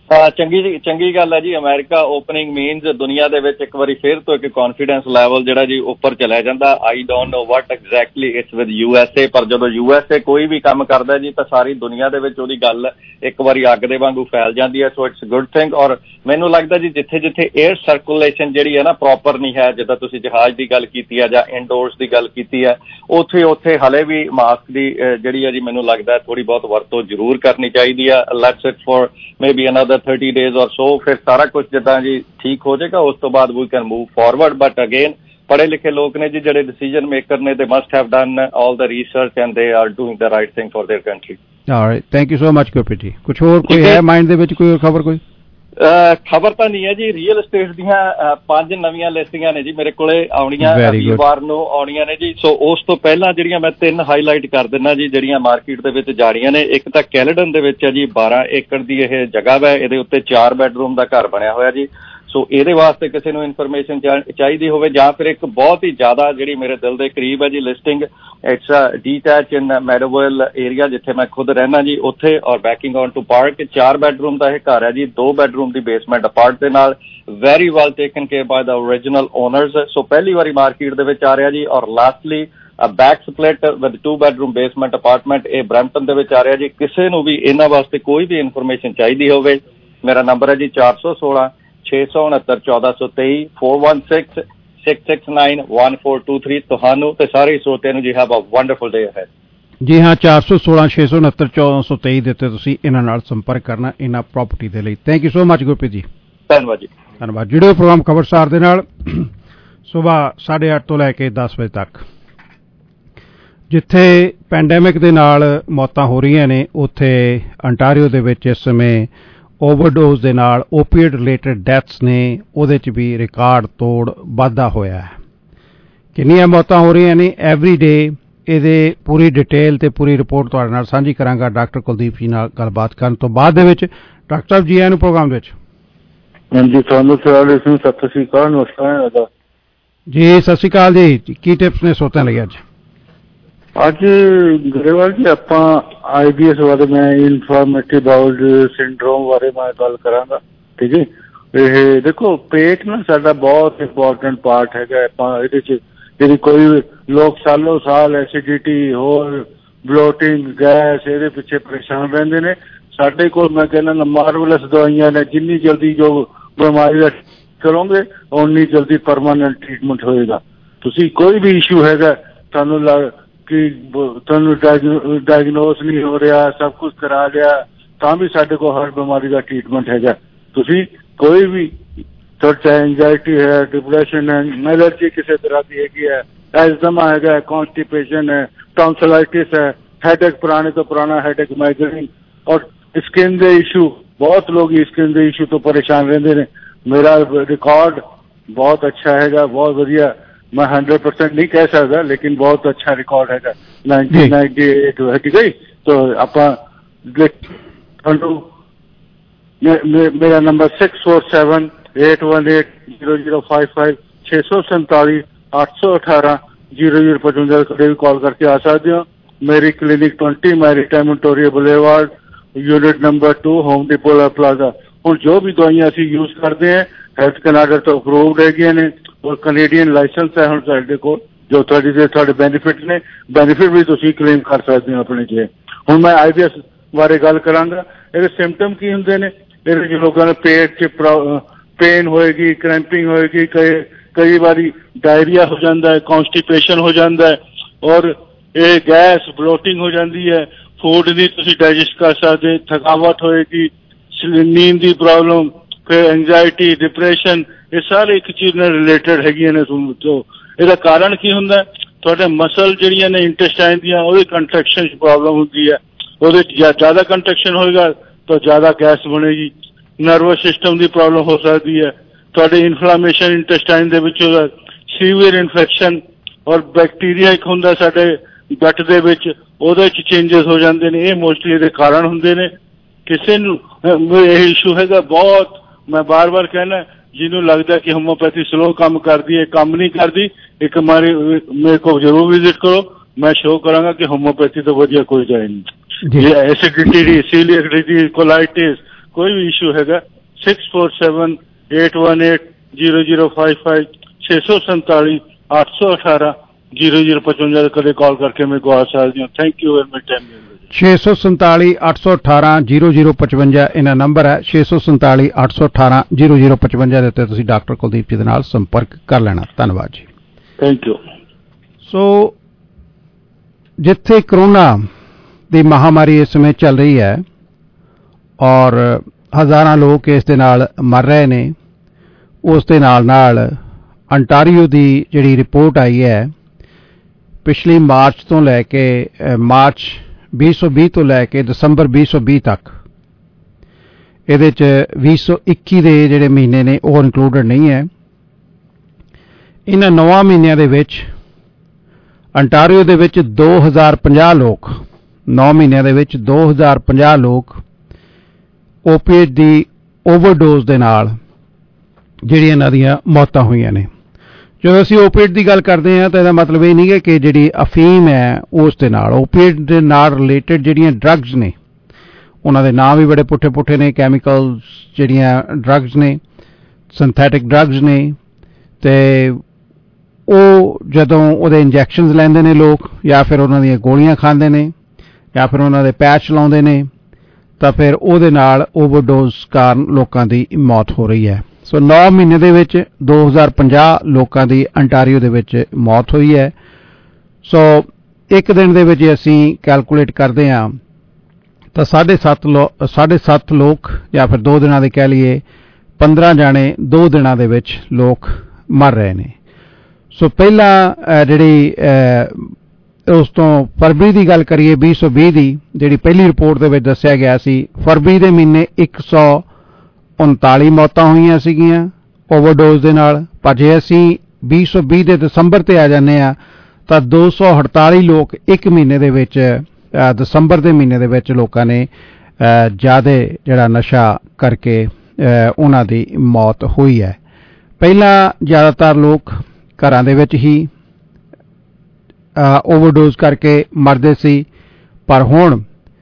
ਚੰਗੀ ਗੱਲ ਹੈ ਜੀ। ਅਮਰੀਕਾ ਓਪਨਿੰਗ ਮੀਨਸ ਦੁਨੀਆ ਦੇ ਵਿੱਚ ਇੱਕ ਵਾਰੀ ਫਿਰ ਤੋਂ ਇੱਕ ਕੌਨਫੀਡੈਂਸ ਲੈਵਲ ਜਿਹੜਾ ਜੀ ਉੱਪਰ ਚਲਿਆ ਜਾਂਦਾ। I don't know what exactly it's with USA, ਪਰ ਜਦੋਂ USA ਕੋਈ ਵੀ ਕੰਮ ਕਰਦਾ ਜੀ ਤਾਂ ਸਾਰੀ ਦੁਨੀਆ ਦੇ ਵਿੱਚ ਉਹਦੀ ਗੱਲ ਇੱਕ ਵਾਰੀ ਅੱਗ ਦੇ ਵਾਂਗੂ ਫੈਲ ਜਾਂਦੀ ਹੈ। So it's good thing. ਔਰ ਮੈਨੂੰ ਲੱਗਦਾ ਜੀ ਜਿੱਥੇ ਜਿੱਥੇ ਏਅਰ ਸਰਕੂਲੇਸ਼ਨ ਜਿਹੜੀ ਹੈ ਨਾ ਪ੍ਰੋਪਰ ਨਹੀਂ ਹੈ, ਜਿੱਦਾਂ ਤੁਸੀਂ ਜਹਾਜ਼ ਦੀ ਗੱਲ ਕੀਤੀ ਹੈ ਜਾਂ ਇਨਡੋਰਸ ਦੀ ਗੱਲ ਕੀਤੀ ਹੈ, ਉੱਥੇ ਹਲੇ ਵੀ ਮਾਸਕ ਦੀ ਜਿਹੜੀ ਹੈ ਜੀ ਮੈਨੂੰ ਲੱਗਦਾ ਥੋੜ੍ਹੀ ਬਹੁਤ ਵਰਤੋਂ ਜ਼ਰੂਰ ਕਰਨੀ ਚਾਹੀਦੀ ਹੈ। Let's it for maybe another 30 days or so, ਫਿਰ ਸਾਰਾ ਕੁਝ ਜਿੱਦਾਂ ਜੀ ਠੀਕ ਹੋ ਜਾਏਗਾ। ਉਸ ਤੋਂ ਬਾਅਦ ਵੀ can move forward. But again ਪੜ੍ਹੇ ਲਿਖੇ ਲੋਕ ਨੇ ਜੀ ਜਿਹੜੇ ਡਿਸੀਜਨ ਮੇਕਰ ਨੇ, they must have done all the research and they are doing the right thing for their country. Alright, thank you so much Gurpreet ji. ਕੁਝ ਹੋਰ ਕੋਈ ਹੈ ਮਾਈਂਡ ਦੇ ਵਿੱਚ ਕੋਈ ਖਬਰ? ਕੋਈ ਖਬਰ ਤਾਂ ਨਹੀਂ ਹੈ ਜੀ। ਰੀਅਲ estate ਦੀਆਂ 5 ਨਵੀਆਂ ਲਿਸਟਿੰਗਾਂ ਨੇ ਜੀ ਮੇਰੇ ਕੋਲੇ ਆਉਣੀਆਂ, ਵੀਰਵਾਰ ਨੂੰ ਆਉਣੀਆਂ ਨੇ ਜੀ। ਸੋ ਉਸ ਤੋਂ ਪਹਿਲਾਂ ਜਿਹੜੀਆਂ ਮੈਂ 3 ਹਾਈਲਾਈਟ ਕਰ ਦਿੰਦਾ ਜੀ ਜਿਹੜੀਆਂ ਮਾਰਕੀਟ ਦੇ ਵਿੱਚ ਜਾਣੀਆਂ ਨੇ। ਇੱਕ ਤਾਂ ਕੈਲੇਡਨ ਦੇ ਵਿੱਚ ਹੈ ਜੀ 12 ਏਕੜ ਦੀ ਇਹ ਜਗ੍ਹਾ ਹੈ। ਇਹਦੇ ਉੱਤੇ 4 ਬੈਡਰੂਮ ਦਾ ਘਰ ਬਣਿਆ ਹੋਇਆ ਜੀ। ਸੋ ਇਹਦੇ ਵਾਸਤੇ ਕਿਸੇ ਨੂੰ ਇਨਫੋਰਮੇਸ਼ਨ ਚਾਹੀਦੀ ਹੋਵੇ, ਜਾਂ ਫਿਰ ਇੱਕ ਬਹੁਤ ਹੀ ਜ਼ਿਆਦਾ ਜਿਹੜੀ ਮੇਰੇ ਦਿਲ ਦੇ ਕਰੀਬ ਹੈ ਜੀ listing, it's detach in Meadowvale area ਜਿੱਥੇ ਮੈਂ ਖੁਦ ਰਹਿਣਾ ਜੀ ਉੱਥੇ, ਔਰ backing on to park. 4 bedroom ਦਾ ਇਹ ਘਰ ਹੈ ਜੀ, 2 ਬੈਡਰੂਮ ਦੀ ਬੇਸਮੈਂਟ ਅਪਾਰਟ ਦੇ ਨਾਲ, very well taken care by the original owners. So ਪਹਿਲੀ ਵਾਰੀ ਮਾਰਕੀਟ ਦੇ ਵਿੱਚ ਆ ਰਿਹਾ ਜੀ। ਔਰ lastly back split with 2 bedroom basement apartment, ਇਹ ਬਰੈਂਪਟਨ ਦੇ ਵਿੱਚ ਆ ਰਿਹਾ ਜੀ। ਕਿਸੇ ਨੂੰ ਵੀ ਇਹਨਾਂ ਵਾਸਤੇ ਕੋਈ ਵੀ ਇਨਫੋਰਮੇਸ਼ਨ ਚਾਹੀਦੀ ਹੋਵੇ, ਮੇਰਾ ਨੰਬਰ ਹੈ ਜੀ 416 669 1423 416 669 ਤੁਹਾਨੂੰ ਤੇ ਸਾਰੇ ਸਰੋਤਿਆਂ ਨੂੰ ਜੀ have a wonderful day ahead. ਜੀ ਹਾਂ, 416 669 1423 ਦੇ ਉੱਤੇ ਤੁਸੀਂ ਇਹਨਾਂ ਨਾਲ ਸੰਪਰਕ ਕਰਨਾ ਇਹਨਾਂ ਪ੍ਰਾਪਰਟੀ ਦੇ ਲਈ। Thank you so much Gurpreet ji. ਧੰਨਵਾਦ ਜੀ। ਧੰਨਵਾਦ। ਜੁੜਿਓ ਪ੍ਰੋਗਰਾਮ ਖਬਰਸਾਰ ਦੇ ਨਾਲ ਸਵੇਰ 8:30 ਤੋਂ ਲੈ ਕੇ 10 ਵਜੇ ਤੱਕ। ਜਿੱਥੇ ਪੈਂਡੈਮਿਕ ਦੇ ਨਾਲ ਮੌਤਾਂ ਹੋ ਰਹੀਆਂ ਨੇ, ਉੱਥੇ ਅੰਟਾਰੀਓ ਦੇ ਵਿੱਚ ਇਸ ਸਮੇਂ ਓਵਰਡੋਜ਼ ਦੇ ਨਾਲ ਓਪੀਏਡ ਰਿਲੇਟਡ ਡੈਥਸ ਨੇ, ਉਹਦੇ 'ਚ ਵੀ ਰਿਕਾਰਡ ਤੋੜ ਵਾਧਾ ਹੋਇਆ ਹੈ। ਕਿੰਨੀਆਂ ਮੌਤਾਂ ਹੋ ਰਹੀਆਂ ਨੇ ਐਵਰੀ ਡੇ, ਇਹਦੇ ਪੂਰੀ ਡਿਟੇਲ ਤੇ ਪੂਰੀ ਰਿਪੋਰਟ ਤੁਹਾਡੇ ਨਾਲ ਸਾਂਝੀ ਕਰਾਂਗਾ ਡਾਕਟਰ ਕੁਲਦੀਪ ਜੀ ਨਾਲ ਗੱਲਬਾਤ ਕਰਨ ਤੋਂ ਬਾਅਦ ਦੇ ਵਿੱਚ। ਡਾਕਟਰ ਸਾਹਿਬ ਜੀ ਆਇਆਂ ਨੂੰ ਪ੍ਰੋਗਰਾਮ ਵਿੱਚ। ਹਾਂਜੀ, ਤੁਹਾਨੂੰ ਸਤਿ ਸ਼੍ਰੀ ਅਕਾਲ। ਨਮਸਕਾਰ ਜੀ। ਸਤਿ ਸ਼੍ਰੀ ਅਕਾਲ ਜੀ। ਕੀ ਟਿਪਸ ਨੇ ਸਰੋਤਿਆਂ ਲਈ ਅੱਜ ਗਰੇਵਾਲ ਜੀ? ਆਪਾਂ IBS ਬਾਰੇ ਮੈਂ ਇਨਫੋਰਮੇਟਿਵ ਬਾਊਲ ਸਿੰਡਰੋਮ ਬਾਰੇ ਮੈਂ ਗੱਲ ਕਰਾਂਗਾ, ਠੀਕ ਹੈ। ਇਹ ਦੇਖੋ, ਪੇਟ ਨਾ ਸਾਡਾ ਬਹੁਤ ਇੰਪੋਰਟੈਂਟ ਪਾਰਟ ਹੈਗਾ। ਆਪਾਂ ਇਹਦੇ 'ਚ ਜਿਹੜੀ ਕੋਈ ਲੋਕ ਸਾਲੋਂ ਸਾਲ ਐਸਿਡਿਟੀ, ਹੋਰ ਬਲੋਟਿੰਗ, ਗੈਸ, ਇਹਦੇ ਪਿੱਛੇ ਪਰੇਸ਼ਾਨ ਰਹਿੰਦੇ ਨੇ। ਸਾਡੇ ਕੋਲ ਮੈਂ ਕਹਿੰਦਾ ਮਾਰਵਲਸ ਦਵਾਈਆਂ ਨੇ। ਜਿੰਨੀ ਜਲਦੀ ਜੋ ਬਿਮਾਰੀ ਦਾ ਕਰੋਗੇ ਓਨੀ ਜਲਦੀ ਪਰਮਾਨੈਂਟ ਟ੍ਰੀਟਮੈਂਟ ਹੋਏਗਾ। ਤੁਸੀਂ ਕੋਈ ਵੀ ਇਸ਼ੂ ਹੈਗਾ, ਤੁਹਾਨੂੰ ਡਾਇਗਨੋਸ ਨਹੀਂ ਹੋ ਰਿਹਾ, ਸਭ ਕੁਝ ਕਰਾ ਲਿਆ, ਤਾਂ ਵੀ ਸਾਡੇ ਕੋਲ ਹਰ ਬਿਮਾਰੀ ਦਾ ਟ੍ਰੀਟਮੈਂਟ ਹੈਗਾ। ਤੁਸੀਂ ਕੋਈ ਵੀ, ਤੁਹਾਡਾ ਐਂਜ਼ਾਈਟੀ ਹੈ, ਡਿਪਰੈਸ਼ਨ ਹੈ, ਐਲਰਜੀ ਕਿਸੇ ਤਰ੍ਹਾਂ ਦੀ ਹੈਗੀ ਹੈ, ਐਜ਼ਮਾ ਹੈਗਾ, ਕੌਨਸਟੀਪੇਸ਼ਨ ਹੈ, ਟੌਂਸਲਾਈਟਿਸ ਹੈ, ਹੈਡੇਕ, ਪੁਰਾਣੇ ਤੋਂ ਪੁਰਾਣਾ ਹੈਡੇਕ, ਮਾਈਗ੍ਰੇਨ, ਔਰ ਸਕਿਨ ਦੇ ਇਸ਼ੂ। ਬਹੁਤ ਲੋਕ ਸਕਿਨ ਦੇ ਇਸ਼ੂ ਤੋਂ ਪਰੇਸ਼ਾਨ ਰਹਿੰਦੇ ਨੇ। ਮੇਰਾ ਰਿਕਾਰਡ ਬਹੁਤ ਅੱਛਾ ਹੈਗਾ, ਬਹੁਤ ਵਧੀਆ। मैं 100% नहीं कह सकता, लेकिन बहुत अच्छा रिकॉर्ड है 1998, ठीक है। तो आप मेरा नंबर 6478180055 647 818 0055 कभी भी कॉल करके आ सकते हो। मेरी clinic 20 maritime Ontario boulevard, unit number 2, home depot plaza. ਹੁਣ ਜੋ ਵੀ ਦਵਾਈਆਂ ਅਸੀਂ ਯੂਜ਼ ਕਰਦੇ ਹਾਂ ਹੈਲਥ ਕੈਨੇਡਾ ਤੋਂ ਅਪਰੂਵਡ ਹੈਗੀਆਂ ਨੇ, ਔਰ ਕੈਨੇਡੀਅਨ ਲਾਇਸੈਂਸ ਹੈ ਹੁਣ ਸਾਡੇ ਕੋਲ, ਜੋ ਤੁਹਾਡੇ ਬੈਨੀਫਿਟ ਨੇ। ਬੈਨੀਫਿਟ ਵੀ ਤੁਸੀਂ ਕਲੇਮ ਕਰ ਸਕਦੇ ਹੋ ਆਪਣੇ 'ਚ। ਹੁਣ ਮੈਂ IBS ਬਾਰੇ ਗੱਲ ਕਰਾਂਗਾ। ਇਹਦੇ ਸਿੰਪਟਮ ਕੀ ਹੁੰਦੇ ਨੇ? ਇਹਦੇ 'ਚ ਲੋਕਾਂ ਨੂੰ ਪੇਟ 'ਚ ਪੇਨ ਹੋਏਗੀ, ਕ੍ਰੈਂਪਿੰਗ ਹੋਏਗੀ, ਕਈ ਵਾਰੀ ਡਾਇਰੀਆ ਹੋ ਜਾਂਦਾ ਹੈ, ਕੌਨਸਟੀਪੇਸ਼ਨ ਹੋ ਜਾਂਦਾ ਹੈ, ਔਰ ਇਹ ਗੈਸ ਬਲੋਟਿੰਗ ਹੋ ਜਾਂਦੀ ਹੈ, ਫੂਡ ਨਹੀਂ ਤੁਸੀਂ ਡਾਈਜੈਸਟ ਕਰ ਸਕਦੇ, ਥਕਾਵਟ ਹੋਏਗੀ, ਨੀਂਦ ਦੀ ਪ੍ਰੋਬਲਮ, ਫਿਰ ਐਂਜ਼ਾਈਟੀ, ਡਿਪਰੈਸ਼ਨ, ਇਹ ਸਾਰੇ ਇੱਕ ਚੀਜ਼ ਨਾਲ ਰਿਲੇਟਡ ਹੈਗੀਆਂ ਨੇ। ਇਹਦਾ ਕਾਰਨ ਕੀ ਹੁੰਦਾ? ਤੁਹਾਡੇ ਮਸਲ ਜਿਹੜੀਆਂ ਨੇ ਇੰਟੈਸਟਾਈਨ ਦੀਆਂ, ਉਹਦੇ ਕੰਟਰੈਕਸ਼ਨ 'ਚ ਪ੍ਰੋਬਲਮ ਹੁੰਦੀ ਹੈ। ਉਹਦੇ 'ਚ ਜ਼ਿਆਦਾ ਕੰਟਰੈਕਸ਼ਨ ਹੋਏਗਾ ਤਾਂ ਜ਼ਿਆਦਾ ਗੈਸ ਬਣੇਗੀ। ਨਰਵਸ ਸਿਸਟਮ ਦੀ ਪ੍ਰੋਬਲਮ ਹੋ ਸਕਦੀ ਹੈ। ਤੁਹਾਡੇ ਇਨਫਲਾਮੇਸ਼ਨ ਇੰਟੈਸਟਾਈਨ ਦੇ ਵਿੱਚ ਉਹਦਾ ਸੀਵੀਅਰ ਇਨਫੈਕਸ਼ਨ, ਔਰ ਬੈਕਟੀਰੀਆ ਇੱਕ ਹੁੰਦਾ ਸਾਡੇ ਗੱਟ ਦੇ ਵਿੱਚ, ਉਹਦੇ 'ਚ ਚੇਂਜਸ ਹੋ ਜਾਂਦੇ ਨੇ। ਇਹ ਮੋਸਟਲੀ ਇਹਦੇ ਕਾਰਨ ਹੁੰਦੇ ਨੇ। ਕਿਸੇ ਨੂੰ ਇਹ ਇਸ਼ੂ ਹੈਗਾ ਬਹੁਤ, ਮੈਂ ਬਾਰ-ਬਾਰ ਕਹਿਣਾ, ਜਿਹਨੂੰ ਲੱਗਦਾ ਕਿ ਹੋਮੋਪੈਥੀ ਸਲੋ ਕੰਮ ਕਰਦੀ ਹੈ, ਕੰਮ ਨਹੀਂ ਕਰਦੀ, ਇੱਕ ਮੇਰੇ ਕੋਲ ਜ਼ਰੂਰ ਵਿਜ਼ਿਟ ਕਰੋ। ਮੈਂ ਸ਼ੋਅ ਕਰਾਂਗਾ ਕਿ ਹੋਮੋਪੈਥੀ ਤੋਂ ਵਧੀਆ ਕੋਈ ਜਾਏ ਨਹੀਂ। ਐਸਿਡਿਟੀ, ਸੀਲੀਅਕ ਡਿਜ਼ੀਜ਼, ਕੋਲਾਈਟਿਸ, कोई भी इशू हैगा 6478180055 647-818-0055 कदे कॉल करके मेरे को आ सकते हो। Thank you very much time 647-818-0055 ਇਹਨਾਂ ਨੰਬਰ ਹੈ 647-818-0055 ਦੇ ਉੱਤੇ ਤੁਸੀਂ ਡਾਕਟਰ ਕੁਲਦੀਪ ਜੀ ਦੇ ਨਾਲ ਸੰਪਰਕ ਕਰ ਲੈਣਾ। ਧੰਨਵਾਦ ਜੀ। Thank you. ਸੋ ਜਿੱਥੇ ਕਰੋਨਾ ਦੀ ਮਹਾਮਾਰੀ ਇਸ ਸਮੇਂ ਚੱਲ ਰਹੀ ਹੈ ਔਰ ਹਜ਼ਾਰਾਂ ਲੋਕ ਇਸ ਦੇ ਨਾਲ ਮਰ ਰਹੇ ਨੇ, ਉਸ ਦੇ ਨਾਲ ਅੰਟਾਰੀਓ ਦੀ ਜਿਹੜੀ ਰਿਪੋਰਟ ਆਈ ਹੈ ਪਿਛਲੀ ਮਾਰਚ ਤੋਂ ਲੈ ਕੇ ਮਾਰਚ 2020 ਤੋਂ ਲੈ ਕੇ ਦਸੰਬਰ 2020 ਤੱਕ, ਇਹਦੇ 'ਚ 2021 ਦੇ ਜਿਹੜੇ ਮਹੀਨੇ ਨੇ ਉਹ ਇਨਕਲੂਡਡ ਨਹੀਂ ਹੈ। ਇਹਨਾਂ 9 ਮਹੀਨਿਆਂ ਦੇ ਵਿੱਚ ਅੰਟਾਰੀਓ ਦੇ ਵਿੱਚ 2050 ਲੋਕ 9 ਮਹੀਨਿਆਂ ਦੇ ਵਿੱਚ 2050 ਲੋਕ ਓਪੀਏਟ ਦੀ ਓਵਰਡੋਜ਼ ਦੇ ਨਾਲ ਜਿਹੜੀਆਂ ਇਹਨਾਂ ਦੀਆਂ ਮੌਤਾਂ ਹੋਈਆਂ ਨੇ। ਜਦੋਂ ਅਸੀਂ ਓਪੀਏਟ ਦੀ ਗੱਲ ਕਰਦੇ ਹਾਂ ਤਾਂ ਇਹਦਾ ਮਤਲਬ ਇਹ ਨਹੀਂ ਹੈ ਕਿ ਜਿਹੜੀ ਅਫੀਮ ਹੈ ਉਸ ਦੇ ਨਾਲ, ਓਪੀਏਟ ਦੇ ਨਾਲ ਰਿਲੇਟਡ ਜਿਹੜੀਆਂ ਡਰੱਗਸ ਨੇ ਉਹਨਾਂ ਦੇ ਨਾਮ ਵੀ ਬੜੇ ਪੁੱਠੇ ਪੁੱਠੇ ਨੇ, ਕੈਮੀਕਲਸ ਜਿਹੜੀਆਂ ਡਰੱਗਸ ਨੇ, ਸਿੰਥੈਟਿਕ ਡਰੱਗਸ ਨੇ, ਤੇ ਉਹ ਜਦੋਂ ਉਹਦੇ ਇੰਜੈਕਸ਼ਨਸ ਲੈਂਦੇ ਨੇ ਲੋਕ ਜਾਂ ਫਿਰ ਉਹਨਾਂ ਦੀਆਂ ਗੋਲੀਆਂ ਖਾਂਦੇ ਨੇ ਜਾਂ ਫਿਰ ਉਹਨਾਂ ਦੇ ਪੈਚ ਲਾਉਂਦੇ ਨੇ ਤਾਂ ਫਿਰ ਉਹਦੇ ਨਾਲ ਓਵਰਡੋਜ਼ ਕਾਰਨ ਲੋਕਾਂ ਦੀ ਮੌਤ ਹੋ ਰਹੀ ਹੈ। ਸੋ 9 ਮਹੀਨੇ ਦੇ ਵਿੱਚ 2050 ਲੋਕਾਂ ਦੀ ਅੰਟਾਰੀਓ ਦੇ ਵਿੱਚ ਮੌਤ ਹੋਈ ਹੈ। ਸੋ ਇੱਕ ਦਿਨ ਦੇ ਵਿੱਚ ਅਸੀਂ ਕੈਲਕੂਲੇਟ ਕਰਦੇ ਹਾਂ ਤਾਂ 7.5 ਲੋਕ ਜਾਂ ਫਿਰ 2 ਦਿਨਾਂ ਦੇ ਕਹਿ ਲਈਏ 15 ਜਾਣੇ 2 ਦਿਨਾਂ ਦੇ ਵਿੱਚ ਲੋਕ ਮਰ ਰਹੇ ਨੇ। ਸੋ ਪਹਿਲਾਂ ਜਿਹੜੀ ਉਸ ਤੋਂ ਫਰਵਰੀ ਦੀ ਗੱਲ ਕਰੀਏ 2020 ਦੀ ਜਿਹੜੀ ਪਹਿਲੀ ਰਿਪੋਰਟ ਦੇ ਵਿੱਚ ਦੱਸਿਆ ਗਿਆ ਸੀ, ਫਰਵਰੀ ਦੇ ਮਹੀਨੇ 139 ਮੌਤਾਂ ਹੋਈਆਂ ਸੀਗੀਆਂ ਓਵਰਡੋਜ਼ ਦੇ ਨਾਲ। ਪਰ ਜੇ ਅਸੀਂ 2020 ਦੇ ਦਸੰਬਰ ਤੇ ਆ ਜਾਂਦੇ ਹਾਂ ਤਾਂ 248 ਲੋਕ ਇੱਕ ਮਹੀਨੇ ਦੇ ਵਿੱਚ ਦਸੰਬਰ ਦੇ ਮਹੀਨੇ ਦੇ ਵਿੱਚ ਲੋਕਾਂ ਨੇ ਜ਼ਿਆਦਾ ਜਿਹੜਾ ਨਸ਼ਾ ਕਰਕੇ ਉਹਨਾਂ ਦੀ ਮੌਤ ਹੋਈ ਹੈ। ਪਹਿਲਾਂ ਜ਼ਿਆਦਾਤਰ ਲੋਕ ਘਰਾਂ ਦੇ ਵਿੱਚ ਹੀ ਓਵਰਡੋਜ਼ ਕਰਕੇ ਮਰਦੇ ਸੀ, ਪਰ ਹੁਣ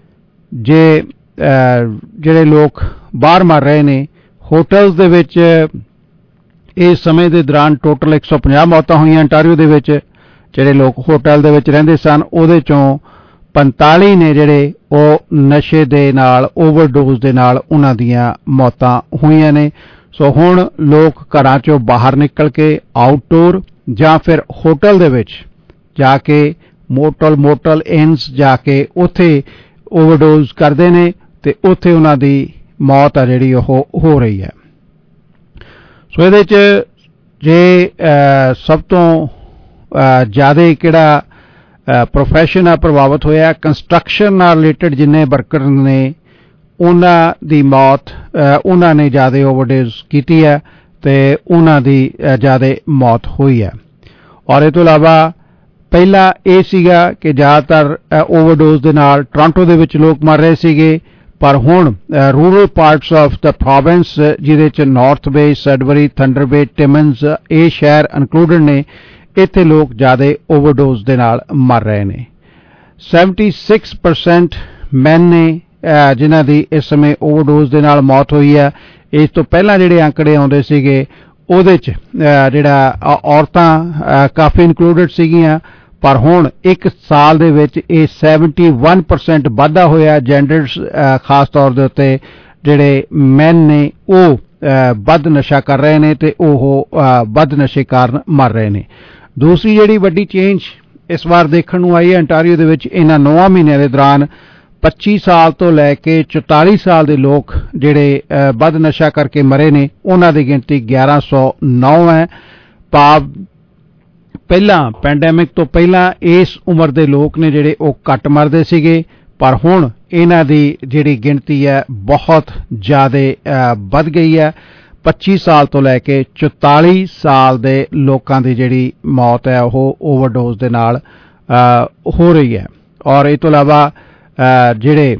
ਜਿਹੜੇ ਲੋਕ ਬਾਹਰ ਮਰ ਰਹੇ ਨੇ ਹੋਟਲਸ ਦੇ ਵਿੱਚ ਇਸ ਸਮੇਂ ਦੇ ਦੌਰਾਨ ਟੋਟਲ 150 ਮੌਤਾਂ ਹੋਈਆਂ ਅੰਟਾਰੀਓ ਦੇ ਵਿੱਚ। ਜਿਹੜੇ ਲੋਕ ਹੋਟਲ ਦੇ ਵਿੱਚ ਰਹਿੰਦੇ ਸਨ ਉਹਦੇ ਚੋਂ 45 ਨੇ ਜਿਹੜੇ ਉਹ ਨਸ਼ੇ ਦੇ ਨਾਲ ਓਵਰਡੋਜ਼ ਦੇ ਨਾਲ ਉਹਨਾਂ ਦੀਆਂ ਮੌਤਾਂ ਹੋਈਆਂ ਨੇ। ਸੋ ਹੁਣ ਲੋਕ ਘਰਾਂ ਚੋਂ ਬਾਹਰ ਨਿਕਲ ਕੇ ਆਊਟਡੋਰ ਜਾਂ ਫਿਰ ਹੋਟਲ ਦੇ ਵਿੱਚ ਜਾ ਕੇ ਮੋਟਲ ਇਨਸ ਜਾ ਕੇ ਉੱਥੇ ਓਵਰਡੋਜ਼ ਕਰਦੇ ਨੇ ਤੇ ਉੱਥੇ ਉਹਨਾਂ ਦੀ ਮੌਤ ਆ ਜਿਹੜੀ ਉਹ ਹੋ ਰਹੀ ਹੈ। ਸੋ ਇਹਦੇ 'ਚ ਜੇ ਸਭ ਤੋਂ ਜ਼ਿਆਦਾ ਕਿਹੜਾ ਪ੍ਰੋਫੈਸ਼ਨ ਆ ਪ੍ਰਭਾਵਿਤ ਹੋਇਆ, ਕੰਸਟਰਕਸ਼ਨ ਨਾਲ ਰਿਲੇਟਡ ਜਿੰਨੇ ਵਰਕਰ ਨੇ ਉਹਨਾਂ ਦੀ ਮੌਤ ਉਹਨਾਂ ਨੇ ਜ਼ਿਆਦਾ ਓਵਰਡੋਜ਼ ਕੀਤੀ ਹੈ ਤੇ ਉਹਨਾਂ ਦੀ ਜ਼ਿਆਦਾ ਮੌਤ ਹੋਈ ਹੈ। ਔਰ ਇਹ ਤੋਂ ਇਲਾਵਾ ਪਹਿਲਾਂ ਇਹ ਸੀਗਾ ਕਿ ਜ਼ਿਆਦਾਤਰ ਓਵਰਡੋਜ਼ ਦੇ ਨਾਲ ਟੋਰਾਂਟੋ ਦੇ ਵਿੱਚ ਲੋਕ ਮਰ ਰਹੇ ਸੀਗੇ, ਪਰ ਹੁਣ rural parts of the province ਜਿਹਦੇ 'ਚ ਨਾਰਥ ਬੇ, ਸੈਡਬਰੀ, ਥੰਡਰ ਬੇ, ਟਿਮਨਸ ਇਹ ਸ਼ਹਿਰ ਇਨਕਲੂਡਡ ਨੇ, ਇੱਥੇ ਲੋਕ ਜ਼ਿਆਦਾ ਓਵਰਡੋਜ਼ ਦੇ ਨਾਲ ਮਰ ਰਹੇ ਨੇ। 76% ਮੈਨ ਨੇ ਜਿਨ੍ਹਾਂ ਦੀ ਇਸ ਸਮੇਂ ਓਵਰਡੋਜ਼ ਦੇ ਨਾਲ ਮੌਤ ਹੋਈ ਹੈ। ਇਸ ਤੋਂ ਪਹਿਲਾਂ ਜਿਹੜੇ ਅੰਕੜੇ ਆਉਂਦੇ ਸੀਗੇ ਉਹਦੇ 'ਚ ਜਿਹੜਾ ਔਰਤਾਂ ਕਾਫੀ ਇਨਕਲੂਡਡ ਸੀਗੀਆਂ, ਪਰ ਹੁਣ ਇੱਕ ਸਾਲ ਦੇ ਵਿੱਚ ਇਹ 71% ਵਾਧਾ ਹੋਇਆ। ਜੈਂਡਰਸ ਖਾਸ ਤੌਰ ਦੇ ਉੱਤੇ ਜਿਹੜੇ ਮੈਨ ਨੇ ਉਹ ਵੱਧ ਨਸ਼ਾ ਕਰ ਰਹੇ ਨੇ ਤੇ ਉਹ ਵੱਧ ਨਸ਼ੇ ਕਾਰਨ ਮਰ ਰਹੇ ਨੇ। ਦੂਸਰੀ ਜਿਹੜੀ ਵੱਡੀ ਚੇਂਜ ਇਸ ਵਾਰ ਦੇਖਣ ਨੂੰ ਆਈ ਹੈ ਅੰਟਾਰੀਓ ਦੇ ਵਿੱਚ, ਇਹਨਾਂ 9 ਮਹੀਨਿਆਂ ਦੇ ਦੌਰਾਨ 25 ਸਾਲ ਤੋਂ ਲੈ ਕੇ 44 ਸਾਲ ਦੇ ਲੋਕ ਜਿਹੜੇ ਵੱਧ ਨਸ਼ਾ ਕਰਕੇ ਮਰੇ ਨੇ ਉਹਨਾਂ ਦੀ ਗਿਣਤੀ 1109 ਹੈ। ਭਾਵ ਪਹਿਲਾਂ ਪੈਂਡੈਮਿਕ ਤੋਂ ਪਹਿਲਾਂ ਇਸ ਉਮਰ ਦੇ ਲੋਕ ਨੇ ਜਿਹੜੇ ਉਹ ਘੱਟ ਮਰਦੇ ਸੀਗੇ, ਪਰ ਹੁਣ ਇਹਨਾਂ ਦੀ ਜਿਹੜੀ ਗਿਣਤੀ ਹੈ ਬਹੁਤ ਜ਼ਿਆਦਾ ਵੱਧ ਗਈ ਹੈ। 25 ਸਾਲ ਤੋਂ ਲੈ ਕੇ 44 ਸਾਲ ਦੇ ਲੋਕਾਂ ਦੀ ਜਿਹੜੀ ਮੌਤ ਹੈ ਉਹ ਓਵਰਡੋਜ਼ ਦੇ ਨਾਲ ਹੋ ਰਹੀ ਹੈ। ਔਰ ਇਹ ਤੋਂ ਇਲਾਵਾ ਜਿਹੜੇ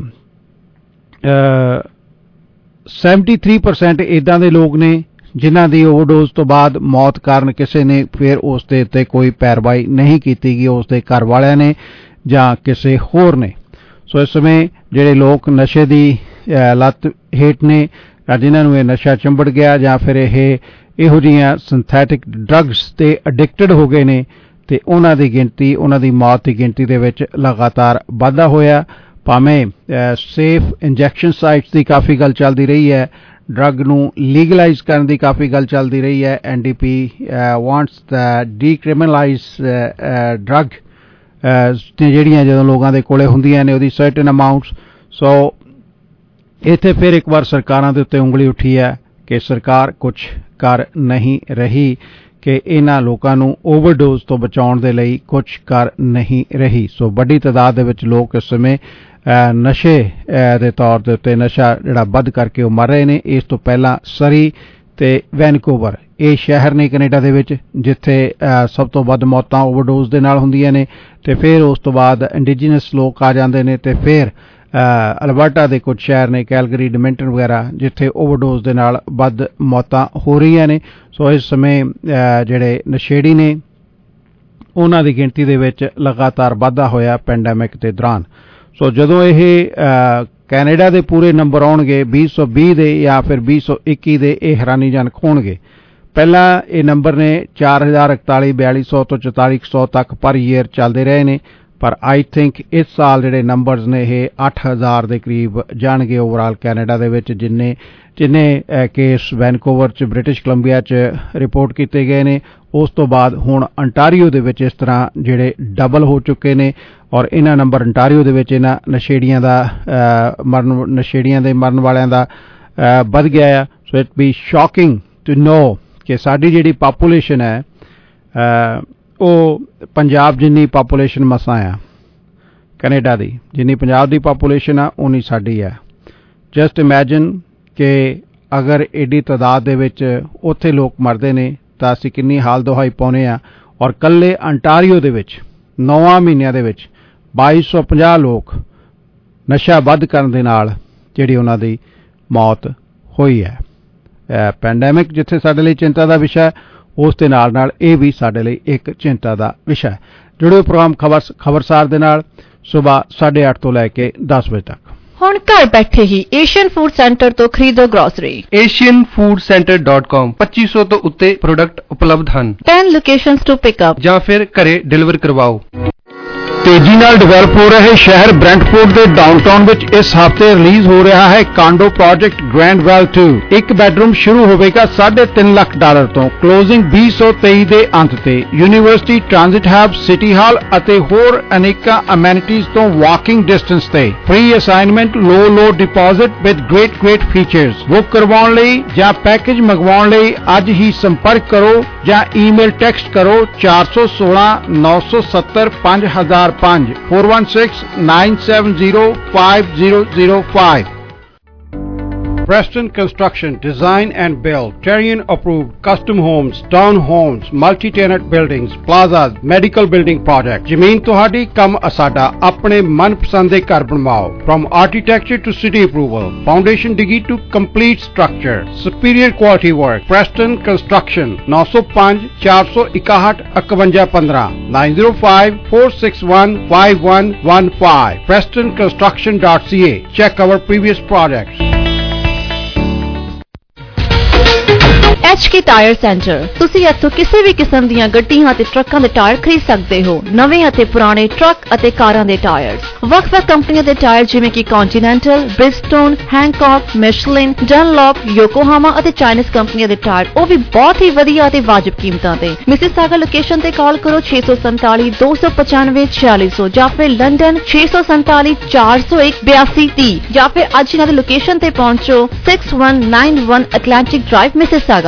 73% ਇੱਦਾਂ ਦੇ ਲੋਕ ਨੇ ਜਿਨ੍ਹਾਂ ਦੀ ਓਵਰਡੋਜ਼ ਤੋਂ ਬਾਅਦ ਮੌਤ ਕਾਰਨ ਕਿਸੇ ਨੇ ਫਿਰ ਉਸ ਦੇ ਉੱਤੇ ਕੋਈ ਪੈਰਵਾਈ ਨਹੀਂ ਕੀਤੀ ਗਈ, ਉਸ ਦੇ ਘਰ ਵਾਲਿਆਂ ਨੇ ਜਾਂ ਕਿਸੇ ਹੋਰ ਨੇ। ਸੋ ਇਸ ਸਮੇਂ ਜਿਹੜੇ ਲੋਕ ਨਸ਼ੇ ਦੀ ਲੱਤ ਹੇਠ ਨੇ, ਜਿਨ੍ਹਾਂ ਨੂੰ ਇਹ ਨਸ਼ਾ ਚੰਬੜ ਗਿਆ ਜਾਂ ਫਿਰ ਇਹੋ ਜਿਹੀਆਂ ਸਿੰਥੈਟਿਕ ਡਰੱਗਸ ਤੇ ਅਡਿਕਟਡ ਹੋ ਗਏ ਨੇ, ਤੇ ਉਹਨਾਂ ਦੀ ਗਿਣਤੀ, ਉਹਨਾਂ ਦੀ ਮੌਤ ਦੀ ਗਿਣਤੀ ਦੇ ਵਿੱਚ ਲਗਾਤਾਰ ਵਾਧਾ ਹੋਇਆ। ਭਾਵੇਂ ਸੇਫ ਇੰਜੈਕਸ਼ਨ ਸਾਈਟਸ ਦੀ ਕਾਫੀ ਗੱਲ ਚੱਲਦੀ ਰਹੀ ਹੈ, ਡਰੱਗ ਨੂੰ ਲੀਗਲਾਈਜ਼ ਕਰਨ ਦੀ ਕਾਫੀ ਗੱਲ ਚੱਲਦੀ ਰਹੀ ਹੈ। NDP wants the decriminalize drug ਜਿਹੜੀਆਂ ਜਦੋਂ ਲੋਕਾਂ ਦੇ ਕੋਲੇ ਹੁੰਦੀਆਂ ਨੇ ਉਹਦੀ ਸਰਟਨ ਅਮਾਊਂਟਸ। ਸੋ ਇੱਥੇ ਫਿਰ ਇੱਕ ਵਾਰ ਸਰਕਾਰਾਂ ਦੇ ਉੱਤੇ ਉਂਗਲੀ ਉੱਠੀ ਹੈ ਕਿ ਸਰਕਾਰ ਕੁਝ ਕਰ ਨਹੀਂ ਰਹੀ, ਕਿ ਇਹਨਾਂ ਲੋਕਾਂ ਨੂੰ ਓਵਰਡੋਜ਼ ਤੋਂ ਬਚਾਉਣ ਦੇ ਲਈ ਕੁਝ ਕਰ ਨਹੀਂ ਰਹੀ। ਸੋ ਵੱਡੀ ਤਾਦਾਦ ਦੇ ਵਿੱਚ ਲੋਕ ਇਸ ਸਮੇਂ ਨਸ਼ੇ ਦੇ ਤੌਰ ਦੇ ਉੱਤੇ ਨਸ਼ਾ ਜਿਹੜਾ ਵੱਧ ਕਰਕੇ ਉਹ ਮਰ ਰਹੇ ਨੇ। ਇਸ ਤੋਂ ਪਹਿਲਾਂ ਸਰੀ ਤੇ ਵੈਨਕੂਵਰ ਇਹ ਸ਼ਹਿਰ ਨੇ ਕੈਨੇਡਾ ਦੇ ਵਿੱਚ ਜਿੱਥੇ ਸਭ ਤੋਂ ਵੱਧ ਮੌਤਾਂ ਓਵਰਡੋਜ਼ ਦੇ ਨਾਲ ਹੁੰਦੀਆਂ ਨੇ, ਤੇ ਫਿਰ ਉਸ ਤੋਂ ਬਾਅਦ ਇੰਡੀਜੀਨਸ ਲੋਕ ਆ ਜਾਂਦੇ ਨੇ, ਤੇ ਫਿਰ ਅਲਬਰਟਾ ਦੇ ਕੁਝ ਸ਼ਹਿਰ ਨੇ, ਕੈਲਗਰੀ, ਐਡਮਿੰਟਨ ਵਗੈਰਾ, ਜਿੱਥੇ ਓਵਰਡੋਜ਼ ਦੇ ਨਾਲ ਵੱਧ ਮੌਤਾਂ ਹੋ ਰਹੀਆਂ ਨੇ। ਸੋ ਇਸ ਸਮੇਂ ਜਿਹੜੇ ਨਸ਼ੇੜੀ ਨੇ ਉਹਨਾਂ ਦੀ ਗਿਣਤੀ ਦੇ ਵਿੱਚ ਲਗਾਤਾਰ ਵਾਧਾ ਹੋਇਆ ਪੈਂਡੈਮਿਕ ਦੇ ਦੌਰਾਨ। ਸੋ ਜਦੋਂ ਇਹ ਕੈਨੇਡਾ ਦੇ ਪੂਰੇ ਨੰਬਰ ਆਉਣਗੇ 2020 ਦੇ ਜਾਂ ਫਿਰ 2021 ਦੇ, ਇਹ ਹੈਰਾਨੀਜਨਕ ਹੋਣਗੇ। ਪਹਿਲਾਂ ਇਹ ਨੰਬਰ ਨੇ 4041, 4200 ਤੋਂ 4400 ਤੱਕ ਪਰ ਈਅਰ ਚੱਲਦੇ ਰਹੇ ਨੇ, ਪਰ ਆਈ ਥਿੰਕ ਇਸ ਸਾਲ ਜਿਹੜੇ ਨੰਬਰਸ ਨੇ ਇਹ 8000 ਦੇ ਕਰੀਬ ਜਾਣਗੇ ਓਵਰਆਲ ਕੈਨੇਡਾ ਦੇ ਵਿੱਚ। ਜਿੰਨੇ ਕੇਸ ਵੈਨਕੂਵਰ 'ਚ, ਬ੍ਰਿਟਿਸ਼ ਕੋਲੰਬੀਆ 'ਚ ਰਿਪੋਰਟ ਕੀਤੇ ਗਏ ਨੇ, ਉਸ ਤੋਂ ਬਾਅਦ ਹੁਣ ਅੰਟਾਰੀਓ ਦੇ ਵਿੱਚ ਇਸ ਤਰ੍ਹਾਂ ਜਿਹੜੇ ਡਬਲ ਹੋ ਚੁੱਕੇ ਨੇ, ਔਰ ਇਹਨਾਂ ਨੰਬਰ ਅੰਟਾਰੀਓ ਦੇ ਵਿੱਚ ਇਹਨਾਂ ਨਸ਼ੇੜੀਆਂ ਦੇ ਮਰਨ ਵਾਲਿਆਂ ਦਾ ਵੱਧ ਗਿਆ ਆ। So it be shocking to know ਕਿ ਸਾਡੀ ਜਿਹੜੀ ਪਾਪੂਲੇਸ਼ਨ ਹੈ ਉਹ ਪੰਜਾਬ ਜਿੰਨੀ ਪਾਪੂਲੇਸ਼ਨ ਮਸਾਂ ਆ ਕੈਨੇਡਾ ਦੀ, ਜਿੰਨੀ ਪੰਜਾਬ ਦੀ ਪਾਪੂਲੇਸ਼ਨ ਆ ਉਨੀ ਸਾਡੀ ਹੈ। ਜਸਟ ਇਮੈਜਿਨ ਕਿ ਅਗਰ ਏਡੀ ਤਾਦਾਦ ਦੇ ਵਿੱਚ ਉੱਥੇ ਲੋਕ ਮਰਦੇ ਨੇ ਤਾਂ ਅਸੀਂ ਕਿੰਨੀ ਹਾਲ ਦੁਹਾਈ ਪਾਉਂਦੇ ਆ। ਔਰ ਕੱਲੇ ਅੰਟਾਰੀਓ ਦੇ ਵਿੱਚ 9 ਮਹੀਨਿਆਂ ਦੇ ਵਿੱਚ 2250 ਲੋਕ ਨਸ਼ਾ ਵੱਧ ਕਰਨ ਦੇ ਨਾਲ ਜਿਹੜੀ ਉਹਨਾਂ ਦੀ ਮੌਤ ਹੋਈ ਹੈ। ਪੈਂਡੈਮਿਕ ਜਿੱਥੇ ਸਾਡੇ ਲਈ ਚਿੰਤਾ ਦਾ ਵਿਸ਼ਾ ਹੈ, ਉਸ ਦੇ ਨਾਲ ਇਹ ਵੀ ਸਾਡੇ ਲਈ ਇੱਕ ਚਿੰਤਾ ਦਾ ਵਿਸ਼ਾ ਹੈ। ਜੁੜਿਓ ਪ੍ਰੋਗਰਾਮ ਖਬਰਸਾਰ ਦੇ ਨਾਲ ਸਵੇਰ 8:30 ਤੋਂ ਲੈ ਕੇ 10 ਵਜੇ ਤੱਕ। ਹੁਣ ਘਰ ਬੈਠੇ ਹੀ ਏਸ਼ੀਅਨ ਫੂਡ ਸੈਂਟਰ ਤੋਂ ਖਰੀਦੋ ਗ੍ਰੋਸਰੀ। asianfoodcenter.com 2500 ਤੋਂ ਉੱਤੇ ਪ੍ਰੋਡਕਟ ਉਪਲਬਧ ਹਨ। 10 ਲੋਕੇਸ਼ਨਸ ਟੂ ਪਿਕ ਅਪ ਜਾਂ ਫਿਰ ਘਰੇ ਡਿਲੀਵਰ ਕਰਵਾਓ। ਤੇਜ਼ੀ ਨਾਲ ਡਿਵੈਲਪ ਹੋ ਰਹੇ ਸ਼ਹਿਰ ਬ੍ਰੈਂਟਫੋਰਡ ਦੇ ਡਾਊਨਟਾਊਨ ਵਿੱਚ ਇਸ ਹਫ਼ਤੇ ਰਿਲੀਜ਼ ਹੋ ਰਿਹਾ ਹੈ ਕਾਂਡੋ ਪ੍ਰੋਜੈਕਟ ਗ੍ਰੈਂਡ ਵੈਲ 2। ਇੱਕ ਬੈਡਰੂਮ ਸ਼ੁਰੂ ਹੋਵੇਗਾ $3.5 ਲੱਖ ਤੋਂ, ਕਲੋਜ਼ਿੰਗ 2023 ਦੇ ਅੰਤ ਤੇ। University, transit hub, city hall ਅਤੇ ਹੋਰ ਅਨੇਕਾਂ ਅਮੈਨਿਟੀਜ਼ ਤੋਂ ਵਾਕਿੰਗ ਡਿਸਟੈਂਸ ਤੇ। Free assignment, low deposit with great features. Book ਕਰਵਾਉਣ ਲਈ ਜਾਂ ਪੈਕੇਜ ਮੰਗਵਾਉਣ ਲਈ ਅੱਜ ਹੀ ਸੰਪਰਕ ਕਰੋ ਜਾਂ ਈਮੇਲ ਟੈਕਸਟ ਕਰੋ 416 970 5005 416 970 5005। Preston Construction Design and Build Terrian approved custom homes, town homes, multi-tenant buildings, plazas, medical building projects। ਜ਼ਮੀਨ ਤੁਹਾਡੀ ਕੰਮ ਅਸਾਡਾ, ਆਪਣੇ ਮਨਪਸੰਦ ਦੇ ਘਰ ਬਣਵਾਓ। From architecture to city approval, foundation digi to complete structure, superior quality work। Preston Construction 905 461 5115 905 461 5115 prestonconstruction.ca। Check our previous projects। HK tyre centre. ਤੁਸੀਂ ਇੱਥੋਂ ਕਿਸੇ ਵੀ ਕਿਸਮ ਦੀਆਂ ਗੱਡੀਆਂ ਅਤੇ ਟਰੱਕਾਂ ਦੇ ਟਾਇਰ ਖਰੀਦ ਸਕਦੇ ਹੋ। ਨਵੇਂ ਅਤੇ ਪੁਰਾਣੇ ਟਰੱਕ ਅਤੇ ਕਾਰਾਂ ਦੇ ਟਾਇਰ, ਵੱਖ-ਵੱਖ ਕੰਪਨੀਆਂ ਦੇ ਟਾਇਰ ਜਿਵੇਂ ਕਿ ਕੰਟੀਨੈਂਟਲ, ਬ੍ਰਿਜਸਟੋਨ, ਹੈਂਕੌਕ, ਮਿਸ਼ਲਿਨ, ਡਨਲੌਪ, ਯੋਕੋਹਾਮਾ ਅਤੇ ਚਾਈਨੀਜ਼ ਕੰਪਨੀਆਂ ਦੇ ਟਾਇਰ, ਉਹ ਵੀ ਬਹੁਤ ਹੀ ਵਧੀਆ ਅਤੇ ਵਾਜਬ ਕੀਮਤਾਂ ਤੇ। ਮਿਸਿਸਾਗਾ ਲੋਕੇਸ਼ਨ ਤੇ ਕਾਲ ਕਰੋ 647 295 4600 ਜਾਂ ਫਿਰ ਲੰਡਨ 647 401 8230 ਜਾਂ ਫਿਰ ਅੱਜ ਇਹਨਾਂ ਦੀ ਲੋਕੇਸ਼ਨ ਤੇ ਪਹੁੰਚੋ 6191 Atlantic drive Mississauga.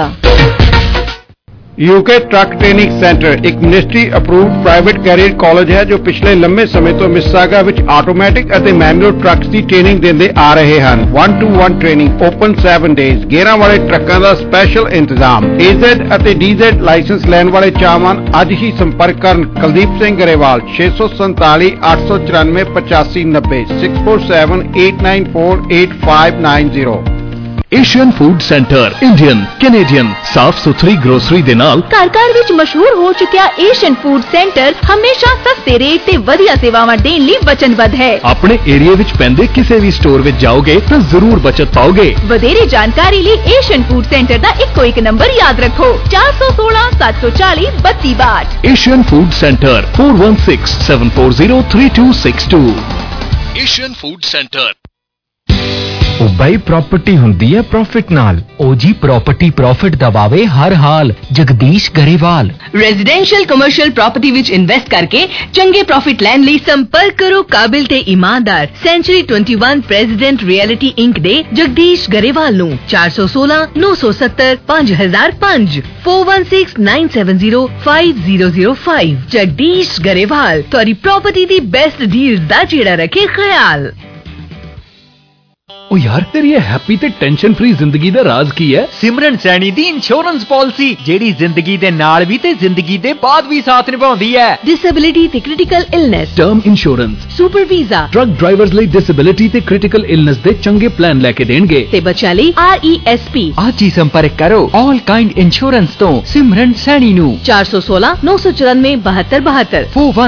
UK truck training centre एक ministry approved private career college है जो पिछले लंबे समय तो मिसिसागा विच आटोमैटिक ਅਤੇ मैनुअल ट्रक्स ਦੀ ट्रेनिंग ਦਿੰਦੇ ਆ ਰਹੇ ਹਨ। 1-to-1 training open 7 days. ਗੇਅਰਾਂ ਵਾਲੇ ਟਰੱਕਾਂ ਦਾ ਸਪੈਸ਼ਲ ਇੰਤਜ਼ਾਮ। AZ ਅਤੇ DZ ਲਾਇਸੈਂਸ ਲੈਣ ਵਾਲੇ ਚਾਹਵਾਨ ਅੱਜ ਹੀ ਸੰਪਰਕ ਕਰਨ Kuldeep Singh Grewal 647 894 8590 647 894 8590। Asian food centre Indian Canadian ਸਾਫ਼ ਸੁਥਰੀ ਗਰੋਸਰੀ ਦੇ ਨਾਲ ਘਰ ਵਿੱਚ ਮਸ਼ਹੂਰ ਹੋ ਚੁੱਕਿਆ ਏਸ਼ੀਅਨ ਫੂਡ ਸੈਂਟਰ ਹਮੇਸ਼ਾ ਸਸਤੇ ਰੇਟ ਤੇ ਵਧੀਆ ਸੇਵਾਵਾਂ ਦੇਣ ਲਈ ਵਚਨਬੱਧ ਹੈ। ਆਪਣੇ ਏਰੀਆ ਵਿੱਚ ਪੈਂਦੇ ਕਿਸੇ ਵੀ ਸਟੋਰ ਵਿੱਚ ਜਾਓਗੇ ਤਾਂ ਜ਼ਰੂਰ ਬਚਤ ਪਾਓਗੇ। ਵਧੇਰੇ ਜਾਣਕਾਰੀ ਲਈ ਏਸ਼ੀਅਨ ਫੂਡ ਸੈਂਟਰ ਦਾ ਇੱਕੋ ਇੱਕ ਨੰਬਰ ਯਾਦ ਰੱਖੋ 416 740 3262। Asian food centre 4167403262। Asian food centre. ਉਹ ਬਾਈ ਪ੍ਰਾਪਰਟੀ ਹੁੰਦੀ ਹੈ ਪ੍ਰੋਫਿਟ ਨਾਲ। ਉਹ ਜੀ ਪ੍ਰਾਪਰਟੀ ਪ੍ਰੋਫਿਟ ਦਬਾਵੇ ਹਰ ਹਾਲ। Jagdish Grewal. Residential commercial property ਵਿੱਚ ਇਨਵੈਸਟ ਕਰਕੇ ਚੰਗੇ ਪ੍ਰੋਫਿਟ ਲੈਣ ਲਈ ਸੰਪਰਕ ਕਰੋ ਕਾਬਿਲ ਤੇ ਇਮਾਨਦਾਰ ਸੈਂਚੁਰੀ 21 ਪ੍ਰੈਜ਼ੀਡੈਂਟ ਰਿਐਲਿਟੀ ਇੰਕ ਦੇ ਜਗਦੀਸ਼ ਗਰੇਵਾਲ ਨੂੰ 416 970 5005 4169705005। ਜਗਦੀਸ਼ ਗਰੇਵਾਲ ਤੁਹਾਡੀ ਪ੍ਰਾਪਰਟੀ ਦੀ ਬੈਸਟ ਡੀਲਸ ਦਾ ਜਿਹੜਾ ਰੱਖੇ ਖਿਆਲ। ਉਹ ਯਾਰ ਤੇਰੀ ਇਹ ਹੈਪੀ ਤੇ ਟੈਨਸ਼ਨ ਫ੍ਰੀ ਜ਼ਿੰਦਗੀ ਦਾ ਰਾਜ਼ ਕੀ ਹੈ? ਸਿਮਰਨ ਸੈਣੀ ਦੀ ਇੰਸ਼ੋਰੈਂਸ ਪਾਲਿਸੀ ਜਿਹੜੀ ਜ਼ਿੰਦਗੀ ਦੇ ਨਾਲ ਵੀ ਤੇ ਜ਼ਿੰਦਗੀ ਦੇ ਬਾਅਦ ਵੀ ਸਾਥ ਨਿਭਾਉਂਦੀ ਹੈ। ਡਿਸੇਬਿਲਿਟੀ ਤੇ critical illness, term insurance, super visa, truck drivers ਲਈ ਡਿਸੇਬਿਲਿਟੀ ਤੇ ਕ੍ਰਿਟੀਕਲ ਇਲਨੈਸ ਦੇ ਚੰਗੇ ਪਲਾਨ ਲੈ ਕੇ ਦੇਣਗੇ ਤੇ ਬੱਚਿਆਂ ਲਈ RESP। ਅੱਜ ਹੀ ਸੰਪਰਕ ਕਰੋ ਆਲ ਕਾਈਂਡ ਇੰਸ਼ੋਰੈਂਸ ਤੋਂ ਸਿਮਰਨ ਸੈਣੀ ਨੂੰ 416 994 7272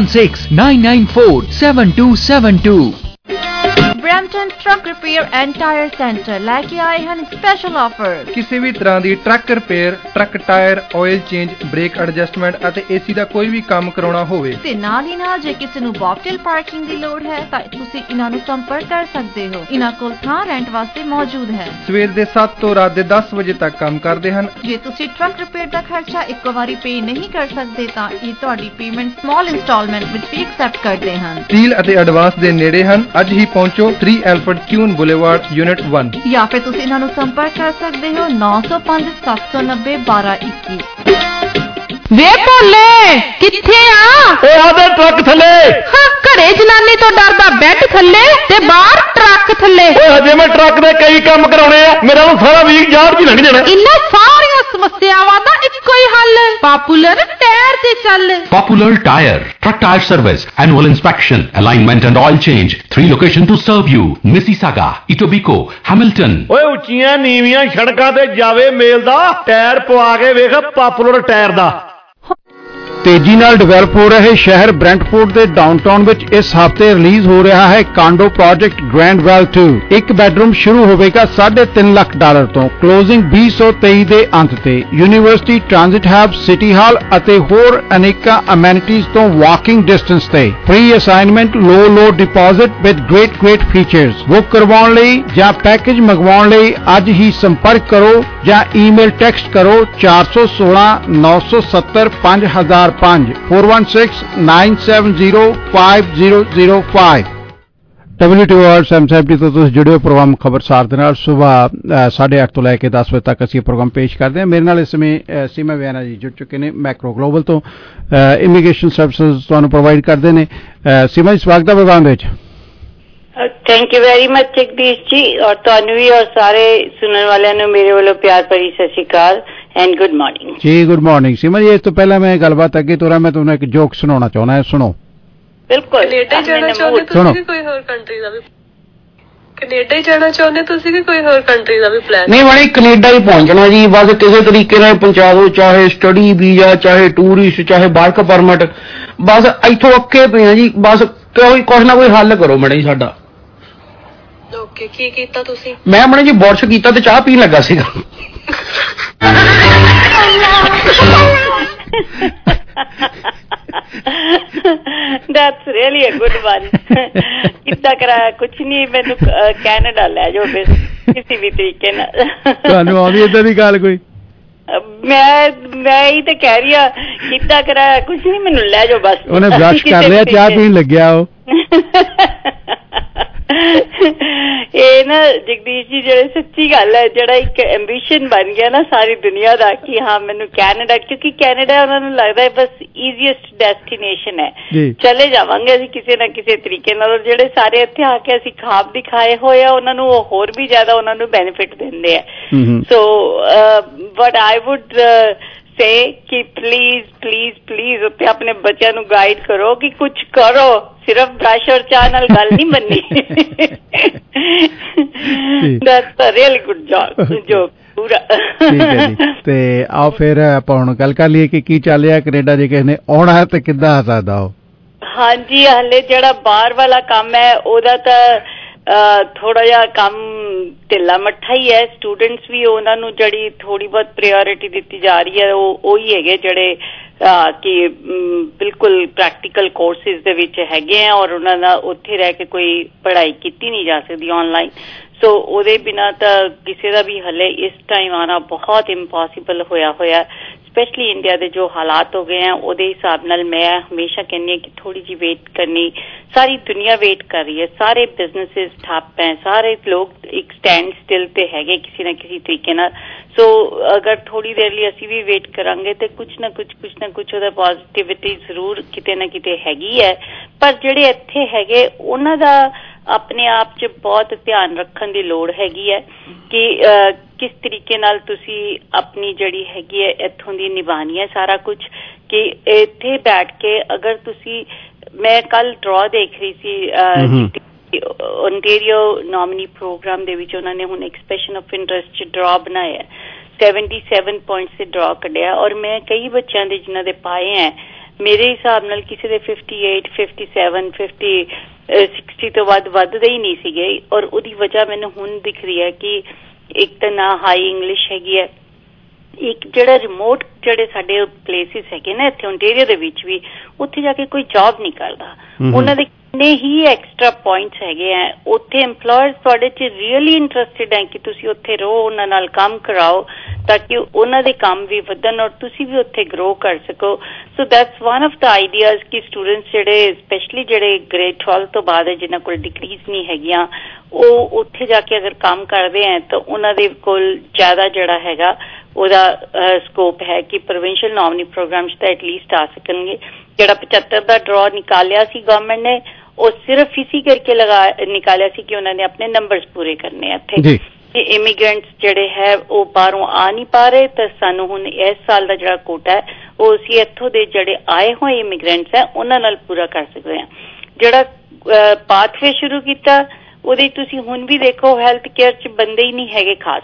4169947272। Brampton truck repair and tyre centre ਲੈ ਕੇ ਆਏ ਹਨ ਸਪੈਸ਼ਲ ਆਫਰ। ਕਿਸੇ ਵੀ ਤਰ੍ਹਾਂ ਦੀ truck repair, truck tyre, oil change, brake adjustment ਅਤੇ ਏਸੀ ਦਾ ਕੋਈ ਵੀ ਕੰਮ ਕਰਾਉਣਾ ਹੋਵੇ ਤੇ ਨਾਲ ਹੀ ਨਾਲ ਜੇ ਕਿਸੇ ਨੂੰ ਬੌਕਟੇਲ ਪਾਰਕਿੰਗ ਦੀ ਲੋੜ ਹੈ ਤਾਂ ਤੁਸੀਂ ਇਹਨਾਂ ਨੂੰ ਸੰਪਰਕ ਕਰ ਸਕਦੇ ਹੋ। ਇਹਨਾਂ ਕੋਲ ਥਾਂ ਰੈਂਟ ਵਾਸਤੇ ਮੌਜੂਦ ਹੈ। ਸਵੇਰ ਦੇ 7 ਤੋਂ ਰਾਤ ਦੇ 10 ਵਜੇ ਤੱਕ ਕੰਮ ਕਰਦੇ ਹਨ। ਜੇ ਤੁਸੀਂ ਟਰੱਕ ਰਿਪੇਅਰ ਦਾ ਖਰਚਾ ਇੱਕੋ ਵਾਰੀ ਪੇ ਨਹੀਂ ਕਰ ਸਕਦੇ ਤਾਂ ਇਹ ਤੁਹਾਡੀ ਪੇਮੈਂਟ ਸਮਾਲ ਇੰਸਟਾਲਮੈਂਟ ਵਿੱਚ ਵੀ ਐਕਸੈਪਟ ਕਰਦੇ ਹਨ। ਸਟੀਲ ਅਤੇ ਐਡਵਾਂਸ ਦੇ ਨੇੜੇ ਹਨ। ਅੱਜ ਹੀ ਪਹੁੰਚੋ 3 ਐਲਫਰਡ ਕਿਊਨ ਬੁਲੇਵਾਰਡ ਯੂਨਿਟ 1 ਜਾਂ ਫਿਰ ਤੁਸੀਂ ਇਹਨਾਂ ਨੂੰ ਸੰਪਰਕ ਕਰ ਸਕਦੇ ਹੋ 905 790 1221। ਵੇ ਭੋਲੇ ਕਿੱਥੇ ਆ? ਓਏ ਆਦੇ ਟਰੱਕ ਥੱਲੇ। ਘਰੇ ਜਨਾਨੀ ਤੋਂ ਡਰਦਾ ਬੈੱਡ ਥੱਲੇ ਤੇ ਬਾਹਰ ਟਰੱਕ ਥੱਲੇ। ਓਏ ਹਜੇ ਮੈਂ ਟਰੱਕ ਦੇ ਕਈ ਕੰਮ ਕਰਾਉਣੇ ਆ। ਮੇਰਾ ਉਹ ਸਾਰਾ ਵੀਕ ਯਾਰ ਵੀ ਲੰਘ ਜਾਣਾ। ਇਹਨਾਂ ਸਾਰੀਆਂ ਸਮੱਸਿਆਵਾਂ ਦਾ ਇੱਕੋ ਹੀ ਹੱਲ ਪਾਪੂਲਰ ਟਾਇਰ ਤੇ ਚੱਲ। Popular Tire, truck tire service, annual inspection, alignment and oil change. 3 locations to serve you: Mississauga, Etobicoke, Hamilton. ਓਏ ਉੱਚੀਆਂ ਨੀਵੀਆਂ ਸੜਕਾਂ ਤੇ ਜਾਵੇ ਮੇਲ ਦਾ ਟਾਇਰ ਪਵਾ ਕੇ ਵੇਖ ਪਾਪੂਲਰ ਟਾਇਰ ਦਾ। ਤੇਜ਼ੀ ਨਾਲ ਡਿਵੈਲਪ ਹੋ ਰਹੇ ਸ਼ਹਿਰ ਬ੍ਰੈਂਟਫੋਰਡ ਦੇ ਡਾਊਨਟਾਊਨ ਵਿੱਚ ਇਸ ਹਫ਼ਤੇ ਰਿਲੀਜ਼ ਹੋ ਰਿਹਾ ਹੈ ਕਾਂਡੋ ਪ੍ਰੋਜੈਕਟ ਗ੍ਰੈਂਡਵੈਲ 2। ਇੱਕ ਬੈਡਰੂਮ ਸ਼ੁਰੂ ਹੋਵੇਗਾ $3.5 ਲੱਖ ਤੋਂ। ਕਲੋਜ਼ਿੰਗ 2023 ਦੇ ਅੰਤ ਤੇ। University, transit hub, city hall ਅਤੇ ਹੋਰ ਅਨੇਕਾਂ ਅਮੈਨਿਟੀਜ਼ ਤੋਂ ਵਾਕਿੰਗ ਡਿਸਟੈਂਸ ਤੇ। Free assignment, low deposit with great features. Book ਕਰਵਾਉਣ ਲਈ ਜਾਂ ਪੈਕੇਜ ਮੰਗਵਾਉਣ ਲਈ ਅੱਜ ਹੀ ਸੰਪਰਕ ਕਰੋ ਜਾਂ ਈਮੇਲ ਟੈਕਸਟ ਕਰੋ 416 970 5005 4169705005। WTOR 770 ਤੋਂ ਤੁਸੀਂ ਜੁੜੇ ਹੋ ਪ੍ਰੋਗਰਾਮ ਖਬਰਸਾਰ ਦੇ ਨਾਲ। ਸਵੇਰ 8:30 ਤੋਂ ਲੈ ਕੇ 10 ਵਜੇ ਤੱਕ ਅਸੀਂ ਪ੍ਰੋਗਰਾਮ ਪੇਸ਼ ਕਰਦੇ ਹਾਂ। ਮੇਰੇ ਨਾਲ ਇਸ ਸਮੇਂ ਸੀਮਾ ਬਿਆਨਾ ਜੀ ਜੁੜ ਚੁੱਕੇ ਨੇ ਮੈਕਰੋ ਗਲੋਬਲ ਤੋਂ। ਇਮੀਗ੍ਰੇਸ਼ਨ ਸਰਵਿਸਿਜ਼ ਤੁਹਾਨੂੰ ਪ੍ਰੋਵਾਈਡ ਕਰਦੇ ਨੇ। ਸੀਮਾ ਜੀ ਸਵਾਗਤ ਹੈ ਪ੍ਰੋਗਰਾਮ ਵਿੱਚ। Thank you very much Jagdish ji, ਔਰ ਤੁਹਾਨੂੰ ਵੀ ਔਰ ਸਾਰੇ ਸੁਣਨ ਵਾਲਿਆਂ ਨੂੰ ਮੇਰੇ ਵੱਲੋਂ ਪਿਆਰ ਭਰੀ ਸਤਿ ਸ਼੍ਰੀ ਅਕਾਲ and good morning ji. Good morning Seema ji. ਇਸ ਤੋਂ ਪਹਿਲਾਂ ਮੈਂ ਗੱਲਬਾਤ ਅੱਗੇ ਤੋਰਾਂ, ਮੈਂ ਤੁਹਾਨੂੰ ਇੱਕ ਜੋਕ ਸੁਣਾਉਣਾ ਚਾਹੁੰਦਾ ਹਾਂ, ਸੁਣੋ। ਬਿਲਕੁਲ। ਕੈਨੇਡਾ ਜਾਣਾ ਚਾਹੁੰਦੇ ਤੁਸੀਂ ਕਿ ਕੋਈ ਹੋਰ ਕੰਟਰੀ ਦਾ ਵੀ? ਕੈਨੇਡਾ ਹੀ ਜਾਣਾ ਚਾਹੁੰਦੇ ਤੁਸੀਂ ਕਿ ਕੋਈ ਹੋਰ ਕੰਟਰੀ ਦਾ ਵੀ ਪਲਾਨ? ਨਹੀਂ ਮੈਡਮ, ਕੈਨੇਡਾ ਹੀ ਪਹੁੰਚਣਾ ਜੀ, ਬਸ ਕਿਸੇ ਤਰੀਕੇ ਨਾਲ ਪਹੁੰਚਾ ਦਿਓ, ਚਾਹੇ ਸਟੱਡੀ ਵੀਜ਼ਾ, ਚਾਹੇ ਟੂਰਿਸਟ, ਚਾਹੇ ਵਰਕ ਪਰਮਿਟ, ਬਸ ਇੱਥੋਂ ਅੱਕੇ ਪਏ ਆ ਜੀ, ਬਸ ਕੁਛ ਨਾ ਕੋਈ ਹੱਲ ਕਰੋ ਮੈਡਮ ਜੀ ਸਾਡਾ। ਓਕੇ, ਕੀ ਕੀਤਾ ਤੁਸੀਂ? ਮੈਂ ਮੈਡਮ ਜੀ ਬੁਰਸ਼ ਕੀਤਾ ਤੇ ਚਾਹ ਪੀਣ ਲੱਗਾ ਸੀਗਾ। That's really a good one. ਕਿੱਦਾਂ ਕਰਾਇਆ? ਕੁਛ ਨਹੀਂ, ਮੈਨੂੰ ਕੈਨੇਡਾ ਲੈ ਜਾਓ ਕਿਸੇ ਵੀ ਤਰੀਕੇ ਨਾਲ। ਤੁਹਾਨੂੰ ਆਉਂਦੀ ਏਦਾਂ ਦੀ ਗੱਲ ਕੋਈ? ਮੈਂ ਹੀ ਤੇ ਕਹਿ ਰਹੀ ਆ, ਕਿੱਦਾਂ ਕਰਾਇਆ? ਕੁਛ ਨਹੀਂ, ਮੈਨੂੰ ਲੈ ਜਾਓ ਬਸ। ਉਹਨੇ ਬ੍ਰਸ਼ ਕਰ ਲਿਆ, ਚਾਹ ਪੀਣ ਲੱਗਿਆ ਉਹ। ਇਹ ਨਾ ਜਗਦੀਸ਼ ਜੀ, ਜਿਹੜੇ ਸੱਚੀ ਗੱਲ ਹੈ, ਜਿਹੜਾ ਇੱਕ ਐਂਬੀਸ਼ਨ ਬਣ ਗਿਆ ਨਾ ਸਾਰੀ ਦੁਨੀਆ ਦਾ ਕਿ ਹਾਂ ਮੈਨੂੰ ਕੈਨੇਡਾ, ਕਿਉਂਕਿ ਕੈਨੇਡਾ ਉਹਨਾਂ ਨੂੰ ਲੱਗਦਾ ਹੈ ਬਸ ਈਜ਼ੀਐਸਟ ਡੈਸਟੀਨੇਸ਼ਨ ਹੈ, ਚਲੇ ਜਾਵਾਂਗੇ ਅਸੀਂ ਕਿਸੇ ਨਾ ਕਿਸੇ ਤਰੀਕੇ ਨਾਲ। ਔਰ ਜਿਹੜੇ ਸਾਰੇ ਇੱਥੇ ਆ ਕੇ ਅਸੀਂ ਖਾਬ ਦਿਖਾਏ ਹੋਏ ਆ, ਉਹਨਾਂ ਨੂੰ ਉਹ ਹੋਰ ਵੀ ਜ਼ਿਆਦਾ ਉਹਨਾਂ ਨੂੰ ਬੈਨੀਫਿਟ ਦਿੰਦੇ ਆ। ਸੋ ਬਟ ਆਈ ਵੁੱਡ ਸੇ ਕਿ ਪਲੀਜ਼ ਉੱਤੇ ਆਪਣੇ ਬੱਚਿਆਂ ਨੂੰ ਗਾਈਡ ਕਰੋ ਕਿ ਕੁਛ ਕਰੋ, ਸਿਰਫ ਬ੍ਰਸ਼ ਔਰ ਚਾਹ ਨਾਲ ਗੱਲ ਨਹੀਂ ਬਣਨੀ। That's a really good joke. ਪੂਰਾ ਠੀਕ ਹੈ ਜੀ। ਤੇ ਆਓ ਫਿਰ ਆਪਾਂ ਹੁਣ ਗੱਲ ਕਰ ਲਈਏ ਕਿ ਕੀ ਚੱਲ ਰਿਹਾ ਕੈਨੇਡਾ, ਜੇ ਕਿਸੇ ਨੇ ਆਉਣਾ ਤੇ ਕਿੱਦਾਂ ਆ ਸਕਦਾ ਉਹ? ਹਾਂਜੀ, ਹਲੇ ਜਿਹੜਾ ਬਾਹਰ ਵਾਲਾ ਕੰਮ ਹੈ ਉਹਦਾ ਤਾਂ ਥੋੜਾ ਜਿਹਾ ਕੰਮ ਢਿੱਲਾ ਮੱਠਾ ਹੀ ਹੈ। ਸਟੂਡੈਂਟਸ ਵੀ ਉਹਨਾਂ ਨੂੰ ਜਿਹੜੀ ਥੋੜੀ ਬਹੁਤ ਪ੍ਰਾਇਓਰਿਟੀ ਦਿੱਤੀ ਜਾ ਰਹੀ ਹੈ ਉਹ ਉਹੀ ਹੈਗੇ ਜਿਹੜੇ ਕਿ ਬਿਲਕੁਲ ਪ੍ਰੈਕਟੀਕਲ ਕੋਰਸਿਸ ਦੇ ਵਿੱਚ ਹੈਗੇ ਆ ਔਰ ਉਹਨਾਂ ਦਾ ਉੱਥੇ ਰਹਿ ਕੇ ਕੋਈ ਪੜ੍ਹਾਈ ਕੀਤੀ ਨਹੀਂ ਜਾ ਸਕਦੀ ਆਨਲਾਈਨ। ਸੋ ਉਹਦੇ ਬਿਨਾਂ ਤਾਂ ਕਿਸੇ ਦਾ ਵੀ ਹਲੇ ਇਸ ਟਾਈਮ ਆਉਣਾ ਬਹੁਤ ਇੰਪੋਸੀਬਲ ਹੋਇਆ ਹੋਇਆ, ਸਪੈਸ਼ਲੀ ਇੰਡੀਆ ਦੇ ਜੋ ਹਾਲਾਤ ਹੋ ਗਏ ਆ ਉਹਦੇ ਹਿਸਾਬ ਨਾਲ ਮੈਂ ਹਮੇਸ਼ਾ ਕਹਿੰਦੀ ਹਾਂ ਕਿ ਥੋੜੀ ਜਿਹੀ ਵੇਟ ਕਰਨੀ। ਸਾਰੀ ਦੁਨੀਆ ਵੇਟ ਕਰ ਰਹੀ ਹੈ, ਸਾਰੇ ਬਿਜ਼ਨਸਿਸ ਠੱਪ ਹੈ, ਸਾਰੇ ਲੋਕ ਇੱਕ ਸਟੈਂਡ ਸਟਿਲ ਤੇ ਹੈਗੇ ਕਿਸੇ ਨਾ ਕਿਸੇ ਤਰੀਕੇ ਨਾਲ। ਸੋ ਅਗਰ ਥੋੜੀ ਦੇਰ ਲਈ ਅਸੀਂ ਵੀ ਵੇਟ ਕਰਾਂਗੇ ਤੇ ਕੁਛ ਨਾ ਕੁਛ ਉਹਦਾ ਪੋਜ਼ਿਟਿਵਿਟੀ ਜ਼ਰੂਰ ਕਿਤੇ ਨਾ ਕਿਤੇ ਹੈਗੀ ਹੈ। ਪਰ ਜਿਹੜੇ ਇੱਥੇ ਹੈਗੇ ਉਹਨਾਂ ਦਾ ਆਪਣੇ ਆਪ 'ਚ ਬਹੁਤ ਧਿਆਨ ਰੱਖਣ ਦੀ ਲੋੜ ਹੈਗੀ ਹੈ ਕਿ ਕਿਸ ਤਰੀਕੇ ਨਾਲ ਤੁਸੀਂ ਆਪਣੀ ਜਿਹੜੀ ਹੈਗੀ ਹੈ ਇੱਥੋਂ ਦੀ ਨਿਭਾਉਣੀ ਹੈ ਸਾਰਾ ਕੁਛ। ਕਿ ਇੱਥੇ ਬੈਠ ਕੇ ਅਗਰ ਤੁਸੀਂ, ਮੈਂ ਕੱਲ ਡਰਾ ਦੇਖ ਰਹੀ ਸੀ ਓਨਟਾਰੀਓ ਨੋਮਨੀ ਪ੍ਰੋਗਰਾਮ ਦੇ ਵਿੱਚ ਉਹਨਾਂ ਨੇ ਹੁਣ ਐਕਸਪ੍ਰੈਸ਼ਨ ਆਫ ਇੰਟਰਸਟ 'ਚ ਡਰਾ ਬਣਾਇਆ, 77 ਪੁਆਇੰਟਸ ਤੇ ਡਰਾ ਕੱਢਿਆ ਔਰ ਮੈਂ ਕਈ ਬੱਚਿਆਂ ਦੇ ਜਿਨ੍ਹਾਂ ਦੇ ਪਾਏ ਹੈ ਮੇਰੇ ਹਿਸਾਬ ਨਾਲ ਕਿਸੇ ਦੇ 58, 57, 50, 60 ਤੋਂ ਵੱਧਦੇ ਹੀ ਨਹੀਂ ਸੀਗੇ। ਔਰ ਉਹਦੀ ਵਜ੍ਹਾ ਮੈਨੂੰ ਹੁਣ ਦਿਖ ਰਹੀ ਹੈ ਕਿ ਇੱਕ ਤਾਂ ਨਾ ਹਾਈ ਇੰਗਲਿਸ਼ ਹੈਗੀ ਹੈ, ਇੱਕ ਜਿਹੜਾ ਰਿਮੋਟ ਜਿਹੜੇ ਸਾਡੇ ਪਲੇਸਿਸ ਹੈਗੇ ਨਾ ਇੱਥੇ ਓਨਟਾਰੀਓ ਦੇ ਵਿੱਚ ਵੀ, ਉੱਥੇ ਜਾ ਕੇ ਕੋਈ ਜੌਬ ਨਹੀਂ ਕਰਦਾ। ਉਹਨਾਂ ਦੇ ਕਿੰਨੇ ਹੀ ਐਕਸਟਰਾ ਪੁਆਇੰਟਸ ਹੈਗੇ ਆ, ਉੱਥੇ EMPLOYERS ਤੁਹਾਡੇ 'ਚ ਰੀਅਲੀ ਇੰਟਰਸਟਿਡ ਹੈ ਕਿ ਤੁਸੀਂ ਉੱਥੇ ਰਹੋ, ਉਹਨਾਂ ਨਾਲ ਕੰਮ ਕਰਾਓ ਤਾਂ ਕਿ ਉਹਨਾਂ ਦੇ ਕੰਮ ਵੀ ਵਧਣ ਔਰ ਤੁਸੀਂ ਵੀ ਉੱਥੇ ਗਰੋ ਕਰ ਸਕੋ। So that's one of the ideas ਕਿ ਸਟੂਡੈਂਟਸ ਜਿਹੜੇ ਸਪੈਸ਼ਲੀ ਜਿਹੜੇ ਗ੍ਰੇਡ 12 ਤੋਂ ਬਾਅਦ ਹੈ ਜਿਨ੍ਹਾਂ ਕੋਲ ਡਿਗਰੀਜ਼ ਨਹੀਂ ਹੈਗੀਆਂ, ਉਹ ਉੱਥੇ ਜਾ ਕੇ ਅਗਰ ਕੰਮ ਕਰਦੇ ਹੈ ਤਾਂ ਉਹਨਾਂ ਦੇ ਕੋਲ ਜ਼ਿਆਦਾ ਜਿਹੜਾ ਹੈਗਾ ਉਹਦਾ ਸਕੋਪ ਹੈ ਕਿ ਪ੍ਰੋਵਿੰਸ਼ੀਅਲ ਨੋਮਨੀ ਪ੍ਰੋਗਰਾਮ 'ਚ ਤਾਂ ਐਟਲੀਸਟ ਆ ਸਕਣਗੇ। ਜਿਹੜਾ 75 ਦਾ ਡਰਾ ਨਿਕਾਲਿਆ ਸੀ ਗਵਰਨਮੈਂਟ ਨੇ, ਉਹ ਸਿਰਫ ਇਸੀ ਕਰਕੇ ਨਿਕਾਲਿਆ ਸੀ ਕਿ ਉਹਨਾਂ ਨੇ ਆਪਣੇ ਨੰਬਰਸ ਪੂਰੇ ਕਰਨੇ ਇੱਥੇ। ਇਮੀਗ੍ਰੈਂਟਸ ਜਿਹੜੇ ਹੈ ਉਹ ਬਾਹਰੋਂ ਆ ਨਹੀਂ ਪਾ ਰਹੇ ਤਾਂ ਸਾਨੂੰ ਹੁਣ ਇਸ ਸਾਲ ਦਾ ਜਿਹੜਾ ਕੋਟਾ ਹੈ ਉਹ ਅਸੀਂ ਇੱਥੋਂ ਦੇ ਜਿਹੜੇ ਆਏ ਹੋਏ ਇਮੀਗ੍ਰੈਂਟਸ ਹੈ ਉਹਨਾਂ ਨਾਲ ਪੂਰਾ ਕਰ ਸਕਦੇ ਹਾਂ। ਜਿਹੜਾ ਪਾਥਵੇ ਸ਼ੁਰੂ ਕੀਤਾ ਉਹਦੇ ਤੁਸੀਂ ਹੁਣ ਵੀ ਦੇਖੋ ਹੈਲਥ ਕੇਅਰ 'ਚ ਬੰਦੇ ਹੀ ਨਹੀਂ ਹੈਗੇ ਖਾਸ,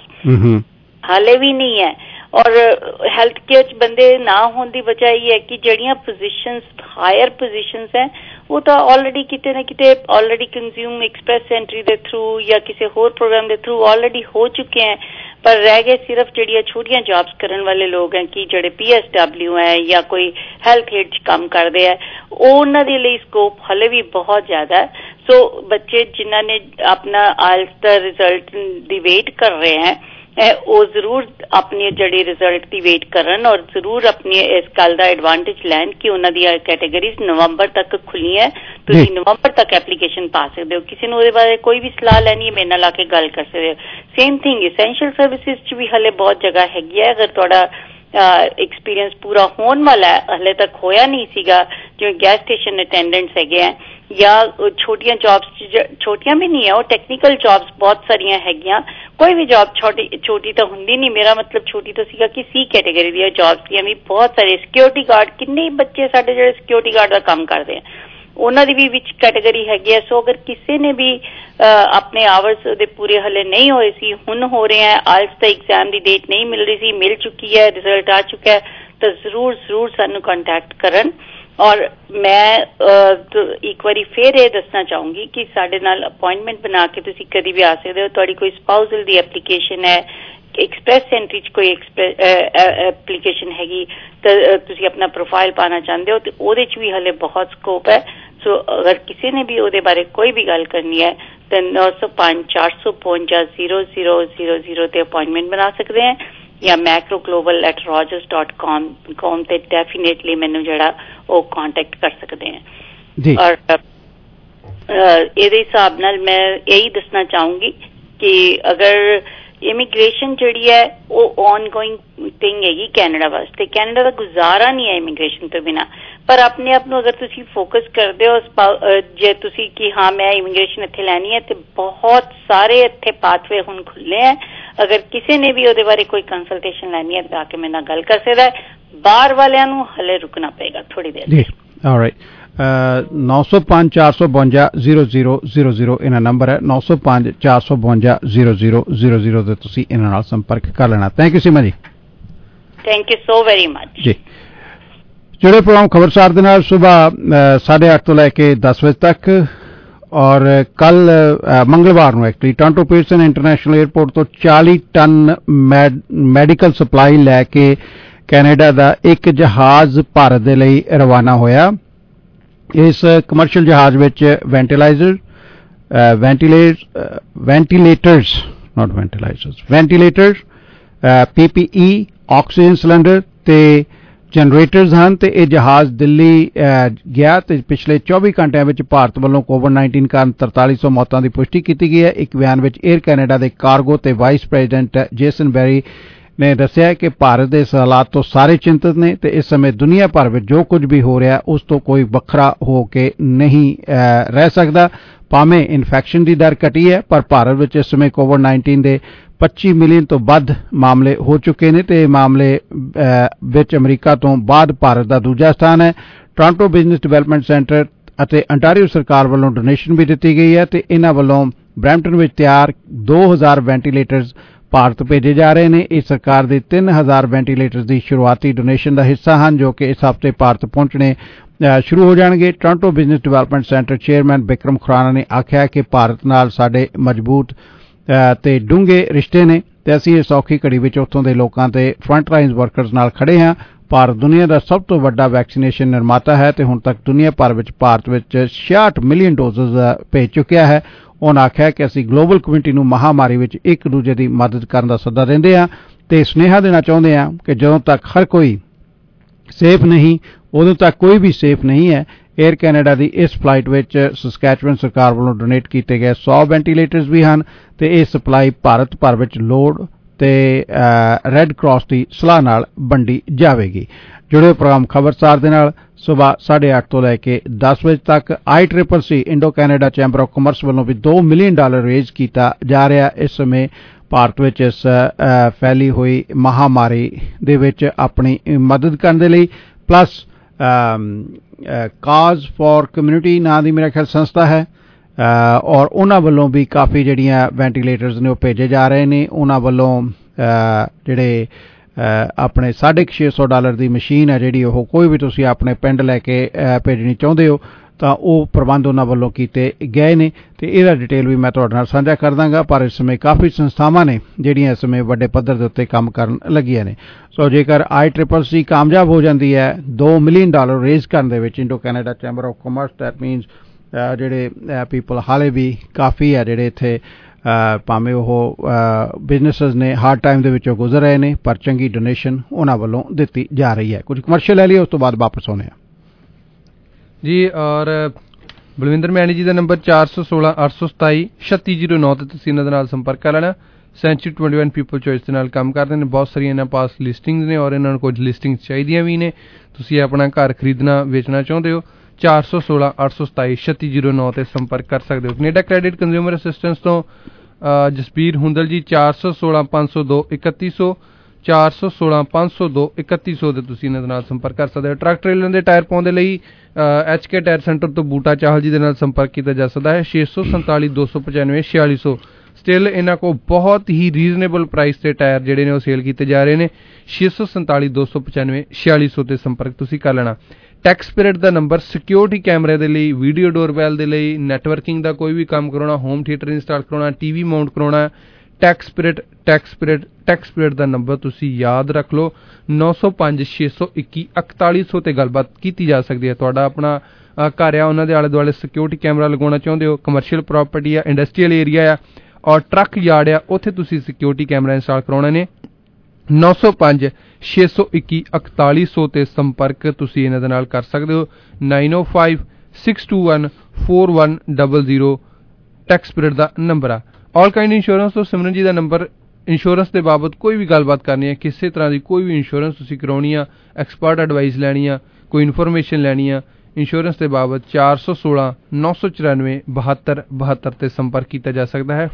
ਹਾਲੇ ਵੀ ਨਹੀਂ ਹੈ। ਔਰ ਹੈਲਥ ਕੇਅਰ 'ਚ ਬੰਦੇ ਨਾ ਹੋਣ ਦੀ ਵਜ੍ਹਾ ਇਹ ਹੈ ਕਿ ਜਿਹੜੀਆਂ ਪੋਜੀਸ਼ਨਸ ਹਾਇਰ ਪੋਜੀਸ਼ਨਸ ਹੈ ਉਹ ਤਾਂ ਆਲਰੇਡੀ ਕਿਤੇ ਨਾ ਕਿਤੇ ਆਲਰੇਡੀ ਕੰਜ਼ਿਊਮ ਐਕਸਪ੍ਰੈਸ ਐਂਟਰੀ ਦੇ ਥਰੂ ਜਾਂ ਕਿਸੇ ਹੋਰ ਪ੍ਰੋਗਰਾਮ ਦੇ ਥਰੂ ਆਲਰੇਡੀ ਹੋ ਚੁੱਕੇ ਹੈ। ਪਰ ਰਹਿ ਗਏ ਸਿਰਫ ਜਿਹੜੀਆਂ ਛੋਟੀਆਂ ਜੌਬਸ ਕਰਨ ਵਾਲੇ ਲੋਕ ਹੈ ਕਿ ਜਿਹੜੇ PSW ਹੈ ਜਾਂ ਕੋਈ ਹੈਲਥ ਏਡ 'ਚ ਕੰਮ ਕਰਦੇ ਹੈ, ਉਹਨਾਂ ਦੇ ਲਈ ਸਕੋਪ ਹਲੇ ਵੀ ਬਹੁਤ ਜ਼ਿਆਦਾ ਹੈ। ਸੋ ਬੱਚੇ ਜਿਨ੍ਹਾਂ ਨੇ ਆਪਣਾ ਆਇਲਸ ਦਾ ਰਿਜ਼ਲਟ ਦੀ ਵੇਟ ਕਰ ਰਹੇ ਹੈ ਉਹ ਜ਼ਰੂਰ ਆਪਣੀ ਜਿਹੜੀ ਰਿਜ਼ਲਟ ਦੀ ਵੇਟ ਕਰਨ ਔਰ ਜ਼ਰੂਰ ਆਪਣੀ ਇਸ ਗੱਲ ਦਾ ਐਡਵਾਂਟੇਜ ਲੈਣ ਕਿ ਉਹਨਾਂ ਦੀਆਂ ਕੈਟੇਗਰੀਜ਼ ਨਵੰਬਰ ਤੱਕ ਖੁੱਲੀਆਂ, ਤੁਸੀਂ ਨਵੰਬਰ ਤੱਕ ਐਪਲੀਕੇਸ਼ਨ ਪਾ ਸਕਦੇ ਹੋ। ਕਿਸੇ ਨੂੰ ਉਹਦੇ ਬਾਰੇ ਕੋਈ ਵੀ ਸਲਾਹ ਲੈਣੀ ਹੈ ਮੇਰੇ ਨਾਲ ਆ ਕੇ ਗੱਲ ਕਰ ਸਕਦੇ ਹੋ। ਸੇਮ ਥਿੰਗ essential services 'ਚ ਵੀ ਹਲੇ ਬਹੁਤ ਜਗ੍ਹਾ ਹੈਗੀ ਹੈ। ਅਗਰ ਤੁਹਾਡਾ ਐਕਸਪੀਰੀਅੰਸ ਪੂਰਾ ਹੋਣ ਵਾਲਾ ਹੈ, ਹਲੇ ਤੱਕ ਹੋਇਆ ਨਹੀਂ ਸੀਗਾ, ਜਿਵੇਂ ਗੈਸ ਸਟੇਸ਼ਨ ਅਟੈਂਡੈਂਟਸ ਹੈਗੇ ਹੈ ਜਾਂ ਛੋਟੀਆਂ ਜੌਬਸ, ਛੋਟੀਆਂ ਵੀ ਨਹੀਂ ਹੈ, ਉਹ ਟੈਕਨੀਕਲ ਜੌਬਸ ਬਹੁਤ ਸਾਰੀਆਂ ਹੈਗੀਆਂ। ਕੋਈ ਵੀ ਜੌਬ ਛੋਟੀ ਤਾਂ ਹੁੰਦੀ ਨਹੀਂ, ਮੇਰਾ ਮਤਲਬ ਛੋਟੀ ਤਾਂ ਸੀਗਾ ਕਿ C ਕੈਟੇਗਰੀ ਦੀਆਂ ਜੌਬਸ ਦੀਆਂ ਵੀ ਬਹੁਤ ਸਾਰੇ, ਸਿਕਿਉਰਿਟੀ ਗਾਰਡ, ਕਿੰਨੇ ਬੱਚੇ ਸਾਡੇ ਜਿਹੜੇ ਸਿਕਿਉਰਿਟੀ ਗਾਰਡ ਦਾ ਕੰਮ ਕਰਦੇ ਆ ਉਹਨਾਂ ਦੀ ਵੀ ਵਿੱਚ ਕੈਟੇਗਰੀ ਹੈਗੀ ਹੈ। ਸੋ ਅਗਰ ਕਿਸੇ ਨੇ ਵੀ ਆਪਣੇ ਆਵਰਸ ਦੇ ਪੂਰੇ ਹਲੇ ਨਹੀਂ ਹੋਏ ਸੀ, ਹੁਣ ਹੋ ਰਹੇ ਹੈ, ਆਇਲਸ ਦਾ ਐਗਜ਼ਾਮ ਦੀ ਡੇਟ ਨਹੀਂ ਮਿਲ ਰਹੀ ਸੀ, ਮਿਲ ਚੁੱਕੀ ਹੈ, ਰਿਜ਼ਲਟ ਆ ਚੁੱਕਾ ਹੈ, ਤਾਂ ਜ਼ਰੂਰ ਸਾਨੂੰ ਕੰਟੈਕਟ ਕਰਨ। ਔਰ ਮੈਂ ਇੱਕ ਵਾਰੀ ਫਿਰ ਇਹ ਦੱਸਣਾ ਚਾਹੂੰਗੀ ਕਿ ਸਾਡੇ ਨਾਲ ਅਪੁਆਇੰਟਮੈਂਟ ਬਣਾ ਕੇ ਤੁਸੀਂ ਕਦੀ ਵੀ ਆ ਸਕਦੇ ਹੋ। ਤੁਹਾਡੀ ਕੋਈ ਸਪਾਊਸਲ ਦੀ ਐਪਲੀਕੇਸ਼ਨ ਹੈ, ਐਕਸਪ੍ਰੈਸ ਐਂਟਰੀ 'ਚ ਕੋਈ ਐਪਲੀਕੇਸ਼ਨ ਹੈਗੀ ਤਾਂ ਤੁਸੀਂ ਆਪਣਾ ਪ੍ਰੋਫਾਈਲ ਪਾਉਣਾ ਚਾਹੁੰਦੇ ਹੋ ਤੇ ਉਹਦੇ 'ਚ ਵੀ ਹਲੇ ਬਹੁਤ ਸਕੋਪ ਹੈ। ਸੋ ਅਗਰ ਕਿਸੇ ਨੇ ਵੀ ਉਹਦੇ ਬਾਰੇ ਕੋਈ ਵੀ ਗੱਲ ਕਰਨੀ ਹੈ ਤਾਂ 905 455 0000 ਤੇ ਅਪੁਆਇੰਟਮੈਂਟ ਬਣਾ ਸਕਦੇ ਹੈ ਜਾਂ macroglobal@rogers.com ਤੇ ਡੈਫੀਨੇਟਲੀ ਮੈਨੂੰ ਜਿਹੜਾ ਉਹ ਕੰਟੈਕਟ ਕਰ ਸਕਦੇ ਹੈ। ਔਰ ਇਹਦੇ ਹਿਸਾਬ ਨਾਲ ਮੈਂ ਇਹੀ ਦੱਸਣਾ ਚਾਹੂੰਗੀ ਕਿ ਅਗਰ ਇਮੀਗ੍ਰੇਸ਼ਨ ਜਿਹੜੀ ਹੈ ਉਹ ਔਨਗੋਇੰਗ ਥਿੰਗ ਹੈਗੀ ਕੈਨੇਡਾ ਵਾਸਤੇ, ਕੈਨੇਡਾ ਦਾ ਗੁਜ਼ਾਰਾ ਨਹੀਂ ਹੈ ਇਮੀਗ੍ਰੇਸ਼ਨ ਤੋਂ ਬਿਨਾਂ। ਪਰ ਆਪਣੇ ਆਪ ਨੂੰ ਅਗਰ ਤੁਸੀਂ ਫੋਕਸ ਕਰਦੇ ਹੋ ਜੇ ਤੁਸੀਂ ਕਿ ਹਾਂ ਮੈਂ ਇਮੀਗ੍ਰੇਸ਼ਨ ਇੱਥੇ ਲੈਣੀ ਹੈ ਤੇ ਬਹੁਤ ਸਾਰੇ ਇੱਥੇ ਪਾਥਵੇ ਹੁਣ ਖੁੱਲੇ ਹੈ। ਅਗਰ ਕਿਸੇ ਨੇ ਵੀ ਉਹਦੇ ਬਾਰੇ ਕੋਈ ਕੰਸਲਟੇਸ਼ਨ ਲੈਣੀ ਹੈ ਤਾਂ ਕਿ ਮੇਰੇ ਨਾਲ ਗੱਲ ਕਰ ਸਕਦਾ ਹੈ। ਬਾਹਰ ਵਾਲਿਆਂ ਨੂੰ ਹਲੇ ਰੁਕਣਾ ਪਏਗਾ ਥੋੜੀ ਦੇਰ। ਆਲਰਾਈਟ, 905-452-0000 ਇਹਨਾਂ ਨੰਬਰ ਹੈ 905-452-0000 ਤੇ ਤੁਸੀਂ ਇਹਨਾਂ ਨਾਲ ਸੰਪਰਕ ਕਰ ਲੈਣਾ। Thank you Seema ji. Thank you so very much ji. ਜਿਹੜੇ ਪ੍ਰੋਗਰਾਮ ਖਬਰਸਾਰ ਦੇ ਨਾਲ ਸੁਬਾਹ 8:30 ਤੋਂ ਲੈ ਕੇ 10 ਵਜੇ ਤੱਕ ਔਰ ਕੱਲ ਮੰਗਲਵਾਰ ਨੂੰ actually Toronto Pearson International airport ਤੋਂ 40 ਟਨ ਮੈਡੀਕਲ ਸਪਲਾਈ ਲੈ ਕੇ ਕੈਨੇਡਾ ਦਾ ਇੱਕ ਜਹਾਜ਼ ਭਾਰਤ ਦੇ ਲਈ ਰਵਾਨਾ ਹੋਇਆ। ਇਸ ਕਮਰਸ਼ੀਅਲ ਜਹਾਜ਼ ਵਿੱਚ ਵੈਂਟੀਲੇਟਰਸ PPE ਆਕਸੀਜਨ ਸਿਲੰਡਰ ਤੇ ਜਨਰੇਟਰਸ ਹਨ ਤੇ ਇਹ ਜਹਾਜ਼ ਦਿੱਲੀ ਗਿਆ ਤੇ ਪਿਛਲੇ 24 ਘੰਟਿਆਂ ਵਿੱਚ ਭਾਰਤ ਵੱਲੋਂ ਕੋਵਿਡ-19 ਕਾਰਨ 4300 ਮੌਤਾਂ ਦੀ ਪੁਸ਼ਟੀ ਕੀਤੀ ਗਈ ਹੈ। ਇੱਕ ਬਿਆਨ ਵਿੱਚ 에ਅਰ ਕੈਨੇਡਾ ਦੇ ਕਾਰਗੋ ਤੇ ਵਾਈਸ ਪ੍ਰੈਜ਼ੀਡੈਂਟ ਜੇਸਨ ਬੈਰੀ ਨੇ ਦੱਸਿਆ ਕਿ ਭਾਰਤ ਦੇ ਇਸ ਹਾਲਾਤ ਤੋਂ ਸਾਰੇ ਚਿੰਤਤ ਨੇ ਤੇ ਇਸ ਸਮੇਂ ਦੁਨੀਆ ਭਰ ਵਿੱਚ ਜੋ ਕੁਝ ਵੀ ਹੋ ਰਿਹਾ ਉਸ ਤੋਂ ਕੋਈ ਵੱਖਰਾ ਹੋ ਕੇ ਨਹੀਂ ਰਹਿ ਸਕਦਾ। ਭਾਵੇਂ ਇਨਫੈਕਸ਼ਨ ਦੀ ਦਰ ਘਟੀ ਹੈ ਪਰ ਭਾਰਤ ਵਿੱਚ ਇਸ ਸਮੇਂ ਕੋਵਿਡ-19 ਦੇ 25 ਮਿਲੀਅਨ ਤੋਂ ਵੱਧ ਮਾਮਲੇ ਹੋ ਚੁੱਕੇ ਨੇ ਤੇ ਮਾਮਲੇ ਵਿੱਚ ਅਮਰੀਕਾ ਤੋਂ ਬਾਅਦ ਭਾਰਤ ਦਾ ਦੂਜਾ ਸਥਾਨ ਹੈ। ਟੋਰਾਂਟੋ ਬਿਜ਼ਨਸ ਡਿਵੈਲਪਮੈਂਟ ਸੈਂਟਰ ਅਤੇ ਅੰਟਾਰੀਓ ਸਰਕਾਰ ਵੱਲੋਂ ਡੋਨੇਸ਼ਨ ਵੀ ਦਿੱਤੀ ਗਈ ਹੈ ਤੇ ਇਹਨਾਂ ਵੱਲੋਂ ਬਰੈਂਪਟਨ ਵਿੱਚ ਤਿਆਰ 2000 ਵੈਂਟੀਲੇਟਰਸ ਭਾਰਤ ਭੇਜੇ ਜਾ ਰਹੇ ਨੇ। ਇਹ ਸਰਕਾਰ ਦੇ 3000 ਵੈਂਟੀਲੇਟਰਸ ਦੀ ਸ਼ੁਰੂਆਤੀ ਡੋਨੇਸ਼ਨ ਦਾ ਹਿੱਸਾ ਹਨ ਜੋ ਕਿ ਇਸ ਹਫ਼ਤੇ ਭਾਰਤ ਪਹੁੰਚਣੇ ਸ਼ੁਰੂ ਹੋ ਜਾਣਗੇ। Toronto business development centre chairman Bikram Khurana ਨੇ ਆਖਿਆ ਕਿ ਭਾਰਤ ਨਾਲ ਸਾਡੇ ਮਜ਼ਬੂਤ ਤੇ ਡੂੰਘੇ ਰਿਸ਼ਤੇ ਨੇ ਤੇ ਅਸੀਂ ਇਸ ਔਖੀ ਘੜੀ ਵਿੱਚ ਉੱਥੋਂ ਦੇ ਲੋਕਾਂ ਤੇ ਫਰੰਟ ਲਾਈਨ ਵਰਕਰਸ ਨਾਲ ਖੜੇ ਹਾਂ। ਭਾਰਤ ਦੁਨੀਆ ਦਾ ਸਭ ਤੋਂ ਵੱਡਾ ਵੈਕਸੀਨੇਸ਼ਨ ਨਿਰਮਾਤਾ ਹੈ ਤੇ ਹੁਣ ਤੱਕ ਦੁਨੀਆ ਭਰ ਵਿੱਚ ਭਾਰਤ ਵਿੱਚ 66 ਮਿਲੀਅਨ ਡੋਜ਼ਜ਼ ਭੇਜ ਚੁੱਕਿਆ ਹੈ। ਉਹਨਾਂ ਆਖਿਆ ਕਿ ਅਸੀਂ ਗਲੋਬਲ ਕਮਿਊਨਿਟੀ ਨੂੰ ਮਹਾਮਾਰੀ ਵਿੱਚ ਇੱਕ ਦੂਜੇ ਦੀ ਮਦਦ ਕਰਨ ਦਾ ਸੱਦਾ ਦਿੰਦੇ ਹਾਂ ਤੇ ਸੁਨੇਹਾ ਦੇਣਾ ਚਾਹੁੰਦੇ ਹਾਂ ਕਿ ਜਦੋਂ ਤੱਕ ਹਰ ਕੋਈ ਸੇਫ ਨਹੀਂ ਉਦੋਂ ਤੱਕ ਕੋਈ ਵੀ ਸੇਫ ਨਹੀਂ ਹੈ। 에ਅਰ ਕੈਨੇਡਾ ਦੀ ਇਸ ਫਲਾਈਟ ਵਿੱਚ ਸਸਕੈਚੁਅਨ ਸਰਕਾਰ ਵੱਲੋਂ ਡੋਨੇਟ ਕੀਤੇ ਗਏ 100 ਵੈਂਟੀਲੇਟਰਸ ਵੀ ਹਨ ਤੇ ਇਹ ਸਪਲਾਈ ਭਾਰਤ ਭਰ ਵਿੱਚ ਲੋੜ ਤੇ ਰੈੱਡ ਕਰਾਸ ਦੀ ਸਲਾਹ ਨਾਲ ਵੰਡੀ ਜਾਵੇਗੀ। ਜੁੜੇ ਪ੍ਰੋਗਰਾਮ ਖਬਰਸਾਰ ਦੇ ਨਾਲ ਸੁਬਾਹ 8:30 ਤੋਂ ਲੈ ਕੇ 10 ਵਜੇ ਤੱਕ ICCC Indo Canada chamber of commerce ਵੱਲੋਂ ਵੀ $2 ਮਿਲੀਅਨ ਰੇਜ਼ ਕੀਤਾ ਜਾ ਰਿਹਾ। ਇਸ ਸਮੇਂ ਭਾਰਤ ਵਿੱਚ ਇਸ ਫੈਲੀ ਹੋਈ ਮਹਾਮਾਰੀ ਦੇ ਵਿੱਚ ਆਪਣੀ ਮਦਦ ਕਰਨ ਦੇ ਲਈ ਪਲੱਸ ਕਾਜ਼ ਫਾਰ ਕਮਿਊਨਿਟੀ ਨਾਂ ਦੀ ਮੇਰਾ ਖਿਆਲ ਸੰਸਥਾ ਹੈ ਔਰ ਉਹਨਾਂ ਵੱਲੋਂ ਵੀ ਕਾਫੀ ਜਿਹੜੀਆਂ ਵੈਂਟੀਲੇਟਰਸ ਨੇ ਉਹ ਭੇਜੇ ਜਾ ਰਹੇ ਨੇ। ਉਹਨਾਂ ਵੱਲੋਂ ਜਿਹੜੇ ਆਪਣੇ $650 ਦੀ ਮਸ਼ੀਨ ਹੈ ਜਿਹੜੀ ਉਹ ਕੋਈ ਵੀ ਤੁਸੀਂ ਆਪਣੇ ਪਿੰਡ ਲੈ ਕੇ ਭੇਜਣੀ ਚਾਹੁੰਦੇ ਹੋ ਤਾਂ ਉਹ ਪ੍ਰਬੰਧ ਉਹਨਾਂ ਵੱਲੋਂ ਕੀਤੇ ਗਏ ਨੇ ਤੇ ਇਹਦਾ ਡਿਟੇਲ ਵੀ ਮੈਂ ਤੁਹਾਡੇ ਨਾਲ ਸਾਂਝਾ ਕਰ ਦਾਂਗਾ। ਪਰ ਇਸ ਸਮੇਂ ਕਾਫੀ ਸੰਸਥਾਵਾਂ ਨੇ ਜਿਹੜੀਆਂ ਇਸ ਸਮੇਂ ਵੱਡੇ ਪੱਧਰ ਦੇ ਉੱਤੇ ਕੰਮ ਕਰਨ ਲੱਗੀਆਂ ਨੇ। ਸੋ ਜੇਕਰ ICCC ਕਾਮਯਾਬ ਹੋ ਜਾਂਦੀ ਹੈ $2 ਮਿਲੀਅਨ ਰੇਜ਼ ਕਰਨ ਦੇ ਵਿੱਚ Indo Canada chamber of commerce that means ਜਿਹੜੇ ਪੀਪਲ ਹਾਲੇ ਵੀ ਕਾਫੀ ਹੈ ਜਿਹੜੇ ਇੱਥੇ ਭਾਵੇਂ ਉਹ ਬਿਜ਼ਨੈਸਸ ਨੇ ਹਾਰਡ ਟਾਈਮ ਦੇ ਵਿੱਚੋਂ ਗੁਜ਼ਰ ਰਹੇ ਨੇ ਪਰ ਚੰਗੀ ਡੋਨੇਸ਼ਨ ਉਹਨਾਂ ਵੱਲੋਂ ਦਿੱਤੀ ਜਾ ਰਹੀ ਹੈ। ਕੁਝ ਕਮਰਸ਼ੀਅਲ ਲੈ ਲਈ ਉਸ ਤੋਂ ਬਾਅਦ ਵਾਪਸ ਆਉਂਦੇ ਹਾਂ ਜੀ। ਔਰ ਬਲਵਿੰਦਰ ਮੈਣੀ ਜੀ ਦਾ ਨੰਬਰ 416-827-3609 ਤੇ ਤੁਸੀਂ ਇਹਨਾਂ ਦੇ ਨਾਲ ਸੰਪਰਕ ਕਰ ਲੈਣਾ। ਸੈਂਚੁਰੀ 21 ਪੀਪਲ ਚੋਇਸ ਦੇ ਨਾਲ ਕੰਮ ਕਰਦੇ ਨੇ। ਬਹੁਤ ਸਾਰੀਆਂ ਇਹਨਾਂ ਪਾਸ ਲਿਸਟਿੰਗਸ ਨੇ ਔਰ ਇਹਨਾਂ ਨੂੰ ਕੁਝ ਲਿਸਟਿੰਗਸ ਚਾਹੀਦੀਆਂ ਵੀ ਨੇ। ਤੁਸੀਂ ਆਪਣਾ ਘਰ ਖਰੀਦਣਾ ਵੇਚਣਾ ਚਾਹੁੰਦੇ ਹੋ 416-827-3609 ਤੇ ਸੰਪਰਕ ਕਰ ਸਕਦੇ ਹੋ। ਕੈਨੇਡਾ ਕ੍ਰੈਡਿਟ ਕੰਜ਼ਿਊਮਰ ਅਸਿਸਟੈਂਸ ਤੋਂ ਜਸਬੀਰ ਹੁੰਦਲ ਜੀ 416-502-3100 416-502-3100 ਦੇ ਤੁਸੀਂ ਇਹਨਾਂ ਦੇ ਨਾਲ ਸੰਪਰਕ ਕਰ ਸਕਦੇ ਹੋ। ਟਰੱਕ ਟ੍ਰੇਲਰ ਦੇ ਟਾਇਰ ਪਾਉਣ ਦੇ ਲਈ HK ਟਾਇਰ ਸੈਂਟਰ ਤੋਂ ਬੂਟਾ ਚਾਹਲ ਜੀ ਦੇ ਨਾਲ ਸੰਪਰਕ ਕੀਤਾ ਜਾ ਸਕਦਾ ਹੈ। 647-295-4600 ਸਟਿਲ ਇਹਨਾਂ ਕੋਲ ਬਹੁਤ ਹੀ ਰੀਜ਼ਨੇਬਲ ਪ੍ਰਾਈਸ ਤੇ ਟਾਇਰ ਜਿਹੜੇ ਨੇ ਉਹ ਸੇਲ ਕੀਤੇ ਜਾ ਰਹੇ ਨੇ। 647-295-4600 ਤੇ ਸੰਪਰਕ ਤੁਸੀਂ ਕਰ ਲੈਣਾ। ਟੈਕਸ ਪੀਰੀਅਡ ਦਾ ਨੰਬਰ ਸਿਕਿਉਰਿਟੀ ਕੈਮਰੇ ਦੇ ਲਈ, ਵੀਡੀਓ ਡੋਰਬੈਲ ਦੇ ਲਈ, ਨੈਟਵਰਕਿੰਗ ਦਾ ਕੋਈ ਵੀ ਕੰਮ ਕਰਾਉਣਾ, ਹੋਮ ਥੀਏਟਰ ਇੰਸਟਾਲ ਕਰਾਉਣਾ, TV ਮਾਊਂਟ ਕਰਾਉਣਾ, ਟੈਕਸ ਪੀਰੀਅਡ ਦਾ ਨੰਬਰ ਤੁਸੀਂ ਯਾਦ ਰੱਖ ਲਓ 905-621-4100 ਤੇ ਗੱਲਬਾਤ ਕੀਤੀ ਜਾ ਸਕਦੀ ਹੈ। ਤੁਹਾਡਾ ਆਪਣਾ ਘਰ ਆ ਉਹਨਾਂ ਦੇ ਆਲੇ ਦੁਆਲੇ ਸਿਕਿਉਰਿਟੀ ਕੈਮਰਾ ਲਗਾਉਣਾ ਚਾਹੁੰਦੇ ਹੋ, ਕਮਰਸ਼ੀਅਲ ਪ੍ਰਾਪਰਟੀ ਆ, ਇੰਡਸਟਰੀਅਲ ਏਰੀਆ ਆ ਔਰ ਟਰੱਕ ਯਾਰਡ ਆ, ਉੱਥੇ ਤੁਸੀਂ ਸਿਕਿਉਰਿਟੀ ਕੈਮਰਾ ਇੰਸਟਾਲ ਕਰਾਉਣੇ ਨੇ। 905-621-4100 ਤੇ ਸੰਪਰਕ ਤੁਸੀਂ ਇਹਨਾਂ ਦੇ ਨਾਲ ਕਰ ਸਕਦੇ ਹੋ। 905-621-4100 ਟੈਕਸ ਪੀਰੀਅਡ ਦਾ ਨੰਬਰ ਆ। ਆਲ ਕਾਈਂਡ ਇੰਸ਼ੋਰੈਂਸ ਤੋਂ ਸਿਮਰਨ ਜੀ ਦਾ ਨੰਬਰ। ਇੰਸ਼ੋਰੈਂਸ ਦੇ ਬਾਬਤ ਕੋਈ ਵੀ ਗੱਲਬਾਤ ਕਰਨੀ ਹੈ, ਕਿਸੇ ਤਰ੍ਹਾਂ ਦੀ ਕੋਈ ਵੀ ਇੰਸ਼ੋਰੈਂਸ ਤੁਸੀਂ ਕਰਾਉਣੀ ਆ, ਐਕਸਪਰਟ ਐਡਵਾਈਸ ਲੈਣੀ ਆ, ਕੋਈ ਇਨਫੋਰਮੇਸ਼ਨ ਲੈਣੀ ਆ ਇੰਸ਼ੋਰੈਂਸ ਦੇ ਬਾਬਤ 416-994-7272 ਤੇ ਸੰਪਰਕ ਕੀਤਾ ਜਾ ਸਕਦਾ ਹੈ।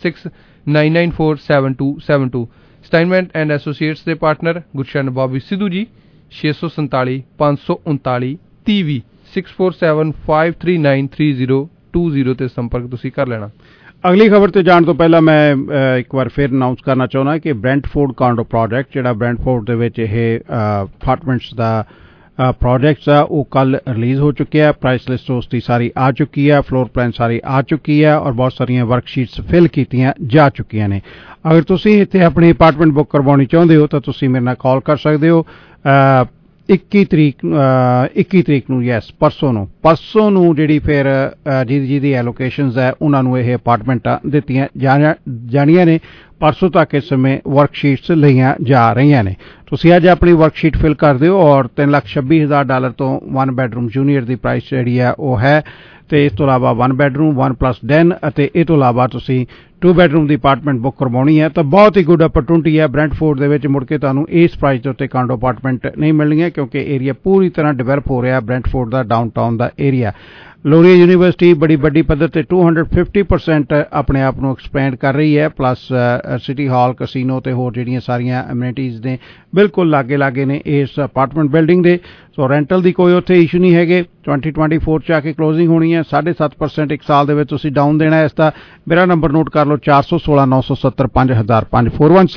4169947272 ਸਟਾਈਨਮੈਨ ਐਂਡ ਐਸੋਸੀਏਟਸ ਦੇ ਪਾਰਟਨਰ ਗੁਰਸ਼ਨ ਬੌਬੀ ਸਿੱਧੂ ਜੀ 647-539-30 6475393020 ਤੇ ਸੰਪਰਕ ਤੁਸੀਂ ਕਰ ਲੈਣਾ। ਅਗਲੀ ਖਬਰ ਤੇ ਜਾਣ ਤੋਂ ਪਹਿਲਾਂ ਮੈਂ ਇੱਕ ਵਾਰ ਫਿਰ ਅਨਾਉਂਸ ਕਰਨਾ ਚਾਹੁੰਦਾ ਕਿ ਬ੍ਰੈਂਟਫੋਰਡ ਕਾਂਡੋ ਪ੍ਰੋਜੈਕਟ ਜਿਹੜਾ ਬ੍ਰੈਂਟਫੋਰਡ ਦੇ ਵਿੱਚ ਇਹ ਅਪਾਰਟਮੈਂਟਸ ਦਾ ਪ੍ਰੋਜੈਕਟਸ ਆ ਉਹ ਕੱਲ ਰਿਲੀਜ਼ ਹੋ ਚੁੱਕਿਆ। ਪ੍ਰਾਈਸ ਲਿਸਟ ਉਸ ਦੀ ਸਾਰੀ ਆ ਚੁੱਕੀ ਹੈ, ਫਲੋਰ ਪਲਾਨ ਸਾਰੀ ਆ ਚੁੱਕੀ ਹੈ ਔਰ ਬਹੁਤ ਸਾਰੀਆਂ ਵਰਕਸ਼ੀਟਸ ਫਿਲ ਕੀਤੀਆਂ ਜਾ ਚੁੱਕੀਆਂ ਨੇ। ਅਗਰ ਤੁਸੀਂ ਇੱਥੇ ਆਪਣੀ ਅਪਾਰਟਮੈਂਟ ਬੁੱਕ ਕਰਵਾਉਣੀ ਚਾਹੁੰਦੇ ਹੋ ਤਾਂ ਤੁਸੀਂ ਮੇਰੇ ਨਾਲ ਕਾਲ ਕਰ ਸਕਦੇ ਹੋ 21 ਤਰੀਕ ਨੂੰ ਯੈਸ ਪਰਸੋਂ ਨੂੰ ਜਿਹੜੀ ਫਿਰ ਜਿਹਦੀ ਐਲੋਕੇਸ਼ਨਸ ਹੈ ਉਹਨਾਂ ਨੂੰ ਇਹ ਅਪਾਰਟਮੈਂਟਾਂ ਦਿੱਤੀਆਂ ਜਾਣੀਆਂ ਨੇ। ਪਰਸੋਂ ਤੱਕ ਇਸ ਸਮੇਂ ਵਰਕਸ਼ੀਟਸ ਲਈਆਂ ਜਾ ਰਹੀਆਂ ਨੇ। ਤੁਸੀਂ ਅੱਜ ਆਪਣੀ ਵਰਕਸ਼ੀਟ ਫਿਲ ਕਰ ਦਿਓ ਔਰ $3,26,000 ਤੋਂ 1 ਬੈਡਰੂਮ ਜੂਨੀਅਰ ਦੀ ਪ੍ਰਾਈਸ ਜਿਹੜੀ ਹੈ ਉਹ ਹੈ। ਤੇ ਇਸ ਤੋਂ ਇਲਾਵਾ 1 ਬੈਡਰੂਮ 1+den ਅਤੇ ਇਹ ਤੋਂ ਇਲਾਵਾ ਤੁਸੀਂ 2 ਬੈਡਰੂਮ ਦੀ ਅਪਾਰਟਮੈਂਟ ਬੁੱਕ ਕਰਵਾਉਣੀ ਹੈ ਤਾਂ ਬਹੁਤ ਹੀ ਗੁੱਡ ਅਪਰਚੂਨਿਟੀ ਹੈ। ਬ੍ਰੈਂਟਫੋਰਡ ਦੇ ਵਿੱਚ ਮੁੜ ਕੇ ਤੁਹਾਨੂੰ ਇਸ ਪ੍ਰਾਈਸ ਦੇ ਉੱਤੇ ਕਾਂਡੋ ਅਪਾਰਟਮੈਂਟ ਨਹੀਂ ਮਿਲਣਗੀਆਂ ਕਿਉਂਕਿ ਏਰੀਆ ਪੂਰੀ ਤਰ੍ਹਾਂ ਡਿਵੈਲਪ ਹੋ ਰਿਹਾ ਬ੍ਰੈਂਟਫੋਰਡ ਦਾ ਡਾਊਨਟਾਊਨ ਦਾ ਏਰੀਆ। ਲੋਰੀਆ ਯੂਨੀਵਰਸਿਟੀ ਬੜੀ ਵੱਡੀ ਪੱਧਰ ਤੇ 250% ਆਪਣੇ ਆਪ ਨੂੰ ਐਕਸਪੈਂਡ ਕਰ ਰਹੀ ਹੈ। ਪਲੱਸ ਸਿਟੀ ਹਾਲ ਕਸੀਨੋ ਤੇ ਹੋਰ ਜਿਹੜੀਆਂ ਸਾਰੀਆਂ ਐਮਿਨਿਟੀਜ਼ ਨੇ ਬਿਲਕੁਲ ਲਾਗੇ ਨੇ ਇਸ ਅਪਾਰਟਮੈਂਟ ਬਿਲਡਿੰਗ ਦੇ। ਸੋ ਰੈਂਟਲ ਦੀ ਕੋਈ ਉੱਥੇ ਇਸ਼ੂ ਨਹੀਂ ਹੈਗੇ। 2024 ਚ ਆ ਕੇ ਕਲੋਜ਼ਿੰਗ ਹੋਣੀ ਹੈ। 7.5% ਇੱਕ ਸਾਲ ਦੇ ਵਿੱਚ ਤੁਸੀਂ ਡਾਊਨ ਦੇਣਾ ਇਸ ਦਾ। ਮੇਰਾ ਨੰਬਰ ਨੋਟ ਕਰ ਲਓ 416-970-5005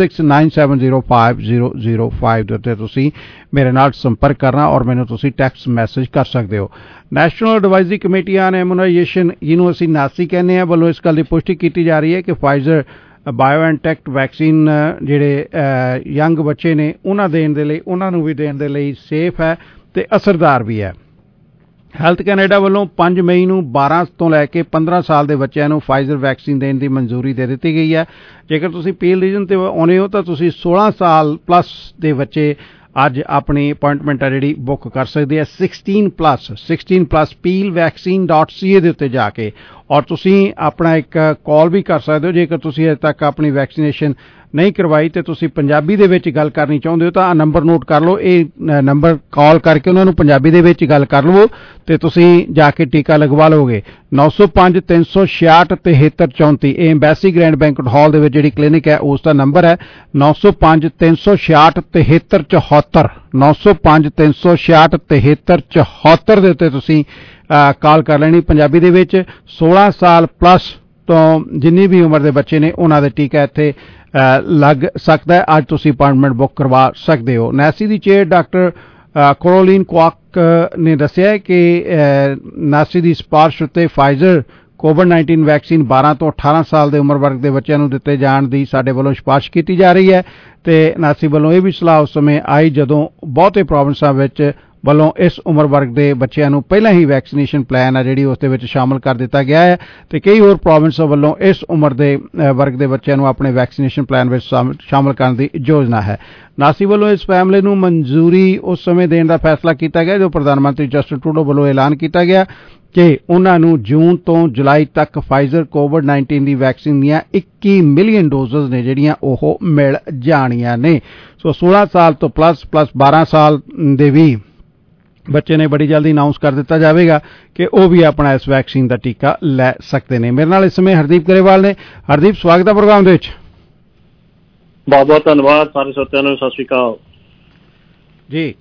4169705005 ਦੇ ਉੱਤੇ ਤੁਸੀਂ ਮੇਰੇ ਨਾਲ ਸੰਪਰਕ ਕਰਨਾ ਔਰ ਮੈਨੂੰ ਤੁਸੀਂ ਟੈਕਸਟ ਮੈਸੇਜ ਕਰ ਸਕਦੇ ਹੋ। National Advisory Committee on Immunization ਜਿਹਨੂੰ ਅਸੀਂ ਨਾਸੀ ਕਹਿੰਦੇ ਹਾਂ ਵੱਲੋਂ ਇਸ ਗੱਲ ਦੀ ਪੁਸ਼ਟੀ ਕੀਤੀ ਜਾ ਰਹੀ ਹੈ ਕਿ ਫਾਈਜ਼ਰ ਬਾਇਓਐਨਟੈਕ ਵੈਕਸੀਨ ਜਿਹੜੇ ਯੰਗ ਬੱਚੇ ਨੇ ਉਹਨਾਂ ਨੂੰ ਵੀ ਦੇਣ ਦੇ ਲਈ ਸੇਫ ਹੈ ਤੇ ਅਸਰਦਾਰ ਵੀ ਹੈ। ਹੈਲਥ ਕੈਨੇਡਾ ਵੱਲੋਂ 5 ਮਈ ਨੂੰ 12 ਤੋਂ ਲੈ ਕੇ 15 ਸਾਲ ਦੇ ਬੱਚਿਆਂ ਨੂੰ ਫਾਈਜ਼ਰ ਵੈਕਸੀਨ ਦੇਣ ਦੀ ਮਨਜ਼ੂਰੀ ਦੇ ਦਿੱਤੀ ਗਈ ਹੈ। ਜੇਕਰ ਤੁਸੀਂ ਪੀਲ ਰੀਜਨ ਤੇ ਆਉਣੇ ਹੋ ਤਾਂ ਤੁਸੀਂ 16 ਸਾਲ ਪਲੱਸ ਦੇ ਬੱਚੇ ਅੱਜ ਆਪਣੀ ਅਪਾਇੰਟਮੈਂਟ ਆ ਜਿਹੜੀ ਬੁੱਕ ਕਰ ਸਕਦੇ ਆ 16+ peelvaccine.ca ਦੇ ਉੱਤੇ ਜਾ ਕੇ ਔਰ ਤੁਸੀਂ ਆਪਣਾ ਇੱਕ ਕਾਲ ਵੀ ਕਰ ਸਕਦੇ ਹੋ। ਜੇਕਰ ਤੁਸੀਂ ਅਜੇ ਤੱਕ ਆਪਣੀ ਵੈਕਸੀਨੇਸ਼ਨ ਨਹੀਂ ਕਰਵਾਈ ਤੇ ਤੁਸੀਂ ਪੰਜਾਬੀ ਦੇ ਵਿੱਚ ਗੱਲ ਕਰਨੀ ਚਾਹੁੰਦੇ ਹੋ ਤਾਂ ਨੰਬਰ ਨੋਟ ਕਰ ਲਓ। ਇਹ ਨੰਬਰ ਕਾਲ ਕਰਕੇ ਉਹਨਾਂ ਨੂੰ ਪੰਜਾਬੀ ਦੇ ਵਿੱਚ ਗੱਲ ਕਰ ਲਵੋ ਤੇ ਤੁਸੀਂ ਜਾ ਕੇ ਟੀਕਾ ਲਗਵਾ ਲਓਗੇ। 905-366-7334 ਇਹ ਐਮਬੈਸੀ ਗ੍ਰੈਂਡ ਬੈਂਕਟ ਹਾਲ ਦੇ ਵਿੱਚ ਜਿਹੜੀ ਕਲੀਨਿਕ ਹੈ ਉਸ ਦਾ ਨੰਬਰ ਹੈ 905-366-7334 905-366-7334 ਦੇ ਉੱਤੇ ਤੁਸੀਂ ਕਾਲ ਕਰ ਲੈਣੀ ਪੰਜਾਬੀ ਦੇ ਵਿੱਚ। 16 ਸਾਲ ਪਲੱਸ ਤੋਂ ਜਿੰਨੀ ਵੀ ਉਮਰ ਦੇ ਬੱਚੇ ਨੇ ਉਹਨਾਂ ਦੇ ਟੀਕਾ ਇੱਥੇ ਲੱਗ ਸਕਦਾ ਹੈ। ਅੱਜ ਤੁਸੀਂ ਅਪਾਇੰਟਮੈਂਟ ਬੁੱਕ ਕਰਵਾ ਸਕਦੇ ਹੋ। ਨੈਸੀ ਦੀ ਚੇਅਰ ਡਾਕਟਰ ਕੋਰੋਲੀਨ ਕੁਆਕ ਨੇ ਦੱਸਿਆ ਕਿ ਨਾਸੀ ਦੀ ਸਿਫਾਰਿਸ਼ ਉੱਤੇ ਫਾਈਜ਼ਰ ਕੋਵਿਡ-19 ਵੈਕਸੀਨ 12 ਤੋਂ 18 ਸਾਲ ਦੇ ਉਮਰ ਵਰਗ ਦੇ ਬੱਚਿਆਂ ਨੂੰ ਦਿੱਤੇ ਜਾਣ ਦੀ ਸਾਡੇ ਵੱਲੋਂ ਸਿਫਾਰਿਸ਼ ਕੀਤੀ ਜਾ ਰਹੀ ਹੈ ਤੇ ਨਾਸੀ ਵੱਲੋਂ ਇਹ ਵੀ ਸਲਾਹ ਉਸ ਸਮੇਂ ਆਈ ਜਦੋਂ ਬਹੁਤੇ ਪ੍ਰੋਵਿੰਸਾਂ ਵਿੱਚ ਵੱਲੋਂ ਇਸ ਉਮਰ ਵਰਗ ਦੇ ਬੱਚਿਆਂ ਨੂੰ ਪਹਿਲਾਂ ਹੀ ਵੈਕਸੀਨੇਸ਼ਨ ਪਲਾਨ ਆ ਜਿਹੜੀ ਉਸ ਦੇ ਵਿੱਚ ਸ਼ਾਮਲ ਕਰ ਦਿੱਤਾ ਗਿਆ ਹੈ ਤੇ ਕਈ ਹੋਰ ਪ੍ਰੋਵਿੰਸਾਂ ਵੱਲੋਂ ਇਸ ਉਮਰ ਦੇ ਵਰਗ ਦੇ ਬੱਚਿਆਂ ਨੂੰ ਆਪਣੇ ਵੈਕਸੀਨੇਸ਼ਨ ਪਲਾਨ ਵਿੱਚ ਸ਼ਾਮਲ ਕਰਨ ਦੀ ਯੋਜਨਾ ਹੈ। ਨਾਸੀ ਵੱਲੋਂ ਇਸ ਫੈਸਲੇ ਨੂੰ ਮਨਜ਼ੂਰੀ ਉਸ ਸਮੇਂ ਦੇਣ ਦਾ ਫੈਸਲਾ ਕੀਤਾ ਗਿਆ ਜਦੋਂ ਪ੍ਰਧਾਨ ਮੰਤਰੀ ਜਸਟਿਨ ਟਰੂਡੋ ਵੱਲੋਂ ਐਲਾਨ ਕੀਤਾ ਗਿਆ ਕਿ ਉਹਨਾਂ ਨੂੰ ਜੂਨ ਤੋਂ ਜੁਲਾਈ ਤੱਕ ਫਾਈਜ਼ਰ ਕੋਵਿਡ-19 ਦੀ ਵੈਕਸੀਨ ਦੀਆਂ 21 ਮਿਲੀਅਨ ਡੋਜ਼ਸ ਨੇ ਜਿਹੜੀਆਂ ਉਹ ਮਿਲ ਜਾਣੀਆਂ ਨੇ। ਸੋ 16 ਸਾਲ ਤੋਂ ਪਲੱਸ 12 ਸਾਲ ਦੇ ਵੀ ਬੱਚੇ ਨੇ ਬੜੀ ਜਲਦੀ ਅਨਾਉਂਸ ਕਰ ਦਿੱਤਾ ਜਾਵੇਗਾ ਕਿ ਉਹ ਵੀ ਆਪਣਾ ਇਸ ਵੈਕਸੀਨ ਦਾ ਟੀਕਾ ਲੈ ਸਕਦੇ ਨੇ। ਮੇਰੇ ਨਾਲ ਇਸ ਸਮੇਂ ਹਰਦੀਪ ਗਰੇਵਾਲ ਨੇ। ਹਰਦੀਪ, ਸਵਾਗਤ ਹੈ ਪ੍ਰੋਗਰਾਮ ਦੇ ਵਿੱਚ। ਬਹੁਤ ਬਹੁਤ ਧੰਨਵਾਦ ਸਾਰੇ ਸਰੋਤਿਆਂ ਨੂੰ। ਸਤਿ ਸ਼੍ਰੀ ਅਕਾਲ ਜੀ।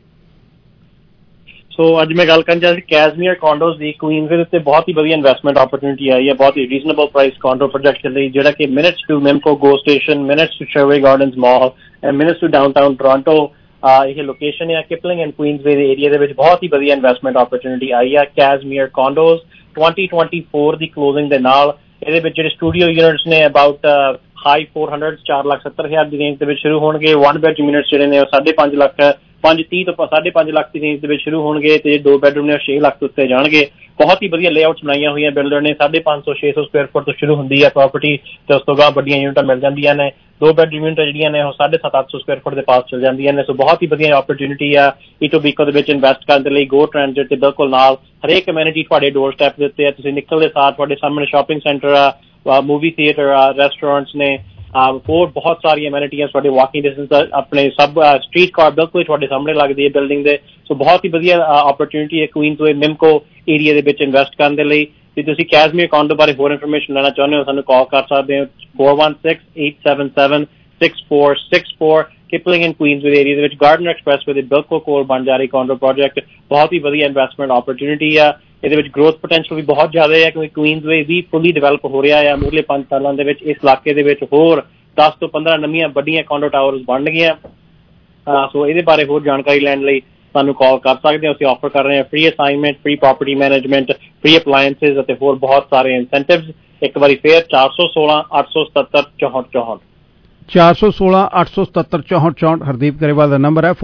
ਸੋ ਅੱਜ ਮੈਂ ਗੱਲ ਕਰਨ ਜਾ ਰਹੀ ਕੈਜ਼ਮੀਅਰ ਕੌਂਡੋਜ਼ ਦੀ ਕੁਈਨਜ਼ਵਿਲ ਉੱਤੇ ਬਹੁਤ ਹੀ ਵਧੀਆ ਇਨਵੈਸਟਮੈਂਟ ਓਪਰਚੁਨਿਟੀ ਆਈ ਹੈ। ਬਹੁਤ ਹੀ ਰੀਜ਼ਨੇਬਲ ਪ੍ਰਾਈਸ ਕੌਂਡੋ ਪ੍ਰੋਜੈਕਟ ਲਈ ਜਿਹੜਾ ਕਿ minutes to Mimico GO station, minutes to Sherway Gardens mall and minutes to downtown Toronto ਇਹ ਲੋਕੇਸ਼ਨ ਹੈ ਕਿਪਲਿੰਗ ਐਂਡ ਕੁਈਨਜ਼ਵੇ ਦੇ ਏਰੀਆ ਦੇ ਵਿੱਚ ਬਹੁਤ ਹੀ ਵਧੀਆ ਇਨਵੈਸਟਮੈਂਟ ਓਪਰਚੁਨਿਟੀ ਆਈ ਹੈ। ਕੈਜ਼ਮੀਅਰ ਕੌਂਡੋਜ਼ 2024 ਦੀ ਕਲੋਜ਼ਿੰਗ ਦੇ ਨਾਲ ਇਹਦੇ ਵਿੱਚ ਜਿਹੜੇ ਸਟੂਡੀਓ ਯੂਨਿਟਸ ਨੇ ਅਬਾਊਟ ਹਾਈ 400 4,70,000 ਦੀ ਰੇਂਜ ਦੇ ਵਿੱਚ ਸ਼ੁਰੂ ਹੋਣਗੇ। 1 ਬੈਡਰੂਮ ਯੂਨਿਟਸ ਜਿਹੜੇ ਨੇ ਉਹ 5.5 ਲੱਖ 5.30 ਤੋਂ 5.5 ਲੱਖ ਦੀ ਰੇਂਜ ਦੇ ਵਿੱਚ ਸ਼ੁਰੂ ਹੋਣਗੇ ਤੇ 2 ਬੈਡਰੂਮ ਨੇ 6 ਲੱਖ ਉੱਤੇ ਜਾਣਗੇ। ਬਹੁਤ ਹੀ ਵਧੀਆ ਲੇਆਊਟਸ ਬਣਾਈਆਂ ਹੋਈਆਂ ਬਿਲਡਰ ਨੇ। 550 600 ਸਕੁਆਇਰ ਫੁੱਟ ਤੋਂ ਸ਼ੁਰੂ ਹੁੰਦੀ ਹੈ ਪ੍ਰਾਪਰਟੀ ਤੇ ਉਸ ਤੋਂ ਬਾਅਦ ਵੱਡੀਆਂ ਯੂਨਿਟਾਂ ਮਿਲ ਜਾਂਦੀਆਂ ਨੇ। 2 ਬੈਡਰੂਮ ਯੂਨਿਟਾਂ ਜਿਹੜੀਆਂ ਨੇ ਉਹ 750 ਸਕੁਆਇਰ ਫੁੱਟ ਦੇ ਪਾਸ ਚਲ ਜਾਂਦੀਆਂ ਨੇ। ਸੋ ਬਹੁਤ ਹੀ ਵਧੀਆ ਓਪਰਚੁਨਿਟੀ ਆ ਇਟੋਬੀਕੋ ਦੇ ਵਿੱਚ ਇਨਵੈਸਟ ਕਰਨ ਦੇ ਲਈ। ਗੋ ਟ੍ਰਾਂਜ਼ਿਟ ਤੇ ਬਿਲਕੁਲ ਨਾਲ ਹਰੇਕ ਕਮਿਊਨਿਟੀ ਤੁਹਾਡੇ ਡੋਰ ਸਟੈਪ ਦੇ ਉੱਤੇ ਆ। ਤੁਸੀਂ ਨਿਕਲਦੇ ਸਾਰ ਤੁਹਾਡੇ ਸਾਹਮਣੇ ਸ਼ਾਪਿੰਗ ਸੈਂਟਰ ਆ, ਮੂਵੀ ਥੀਏਟਰ ਆ, ਰੈਸਟੋਰੈਂਟਸ ਨੇ, ਹੋਰ ਬਹੁਤ ਸਾਰੀਆਂ ਐਮੈਨਿਟੀਆਂ ਤੁਹਾਡੇ ਵਾਕਿੰਗ ਡਿਸਟੈਂਸ ਆਪਣੇ ਸਭ ਸਟਰੀਟ ਕਾਰ ਬਿਲਕੁਲ ਤੁਹਾਡੇ ਸਾਹਮਣੇ ਲੱਗਦੀ ਹੈ ਬਿਲਡਿੰਗ ਦੇ। ਸੋ ਬਹੁਤ ਹੀ ਵਧੀਆ ਓਪਰਚੁਨਿਟੀ ਹੈ ਕੁਈਨਜ਼ਵੇ ਮਿਮਕੋ ਏਰੀਆ ਦੇ ਵਿੱਚ ਇਨਵੈਸਟ ਕਰਨ ਦੇ ਲਈ। ਜੇ ਤੁਸੀਂ ਕੈਜ਼ਮੀਅਰ ਕੌਂਡੋ ਬਾਰੇ ਹੋਰ ਇਨਫੋਰਮੇਸ਼ਨ ਲੈਣਾ ਚਾਹੁੰਦੇ ਹੋ ਸਾਨੂੰ ਕਾਲ ਕਰ ਸਕਦੇ ਹੋ 416-877 6464 Kipling and Queensway ਏਰੀਆ ਦੇ ਵਿੱਚ ਗਾਰਡਨਰ ਐਕਸਪ੍ਰੈਸਵੇ ਦੇ ਬਿਲਕੁਲ ਕੋਲ ਬਣ ਜਾ ਰਹੀ ਕੌਂਡੋ ਪ੍ਰੋਜੈਕਟ ਬਹੁਤ ਹੀ ਵਧੀਆ ਇਨਵੈਸਟਮੈਂਟ ਓਪਰਚੁਨਿਟੀ ਆ। ਇਹਦੇ ਵਿੱਚ ਗਰੋਥ ਪੋਟੈਂਸ਼ੀਅਲ ਵੀ ਬਹੁਤ ਜ਼ਿਆਦਾ ਹੈ ਕਿਉਂਕਿ ਕੁਈਨਜ਼ਵੇ ਵੀ ਫੁੱਲੀ ਡਿਵੈਲਪ ਹੋ ਰਿਹਾ ਆ। ਮੁੱਢਲੇ 5 ਸਾਲਾਂ ਦੇ ਵਿੱਚ ਇਸ ਇਲਾਕੇ ਦੇ ਵਿੱਚ ਹੋਰ 10 ਤੋਂ 15 ਨਵੀਆਂ ਵੱਡੀਆਂ ਕੌਂਡੋ ਟਾਵਰਸ ਬਣਨਗੀਆਂ। ਸੋ ਇਹਦੇ ਬਾਰੇ ਹੋਰ ਜਾਣਕਾਰੀ ਲੈਣ ਲਈ ਸਾਨੂੰ ਕਾਲ ਕਰ ਸਕਦੇ ਹੋ। ਅਸੀਂ ਆਫਰ ਕਰ ਰਹੇ ਹਾਂ free assignment, free property management, free appliances ਅਤੇ ਹੋਰ ਬਹੁਤ ਸਾਰੇ ਇਨਸੈਂਟਿਵਸ। ਇੱਕ ਵਾਰੀ ਫੇਰ 416 877 6464 416 877 6464 ਹਰਦੀਪ ਗਰੇਵਾਲ ਦਾ ਨੰਬਰ ਹੈ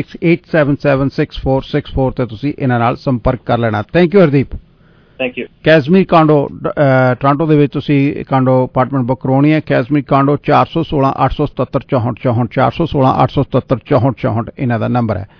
4168776464 ਤੇ ਤੁਸੀਂ ਇਹਨਾਂ ਨਾਲ ਸੰਪਰਕ ਕਰ ਲੈਣਾ। Thank you Hardeep. Thank you. Cashmere condo Toronto ਦੇ ਵਿੱਚ ਤੁਸੀਂ ਕਾਂਡੋ ਅਪਾਰਟਮੈਂਟ ਬੁੱਕ ਕਰਵਾਉਣੀ ਹੈ। ਕੈਸਮੀਰ ਕਾਂਡੋ 416 877 6464 416 877 6464 ਇਹਨਾਂ ਦਾ ਨੰਬਰ ਹੈ।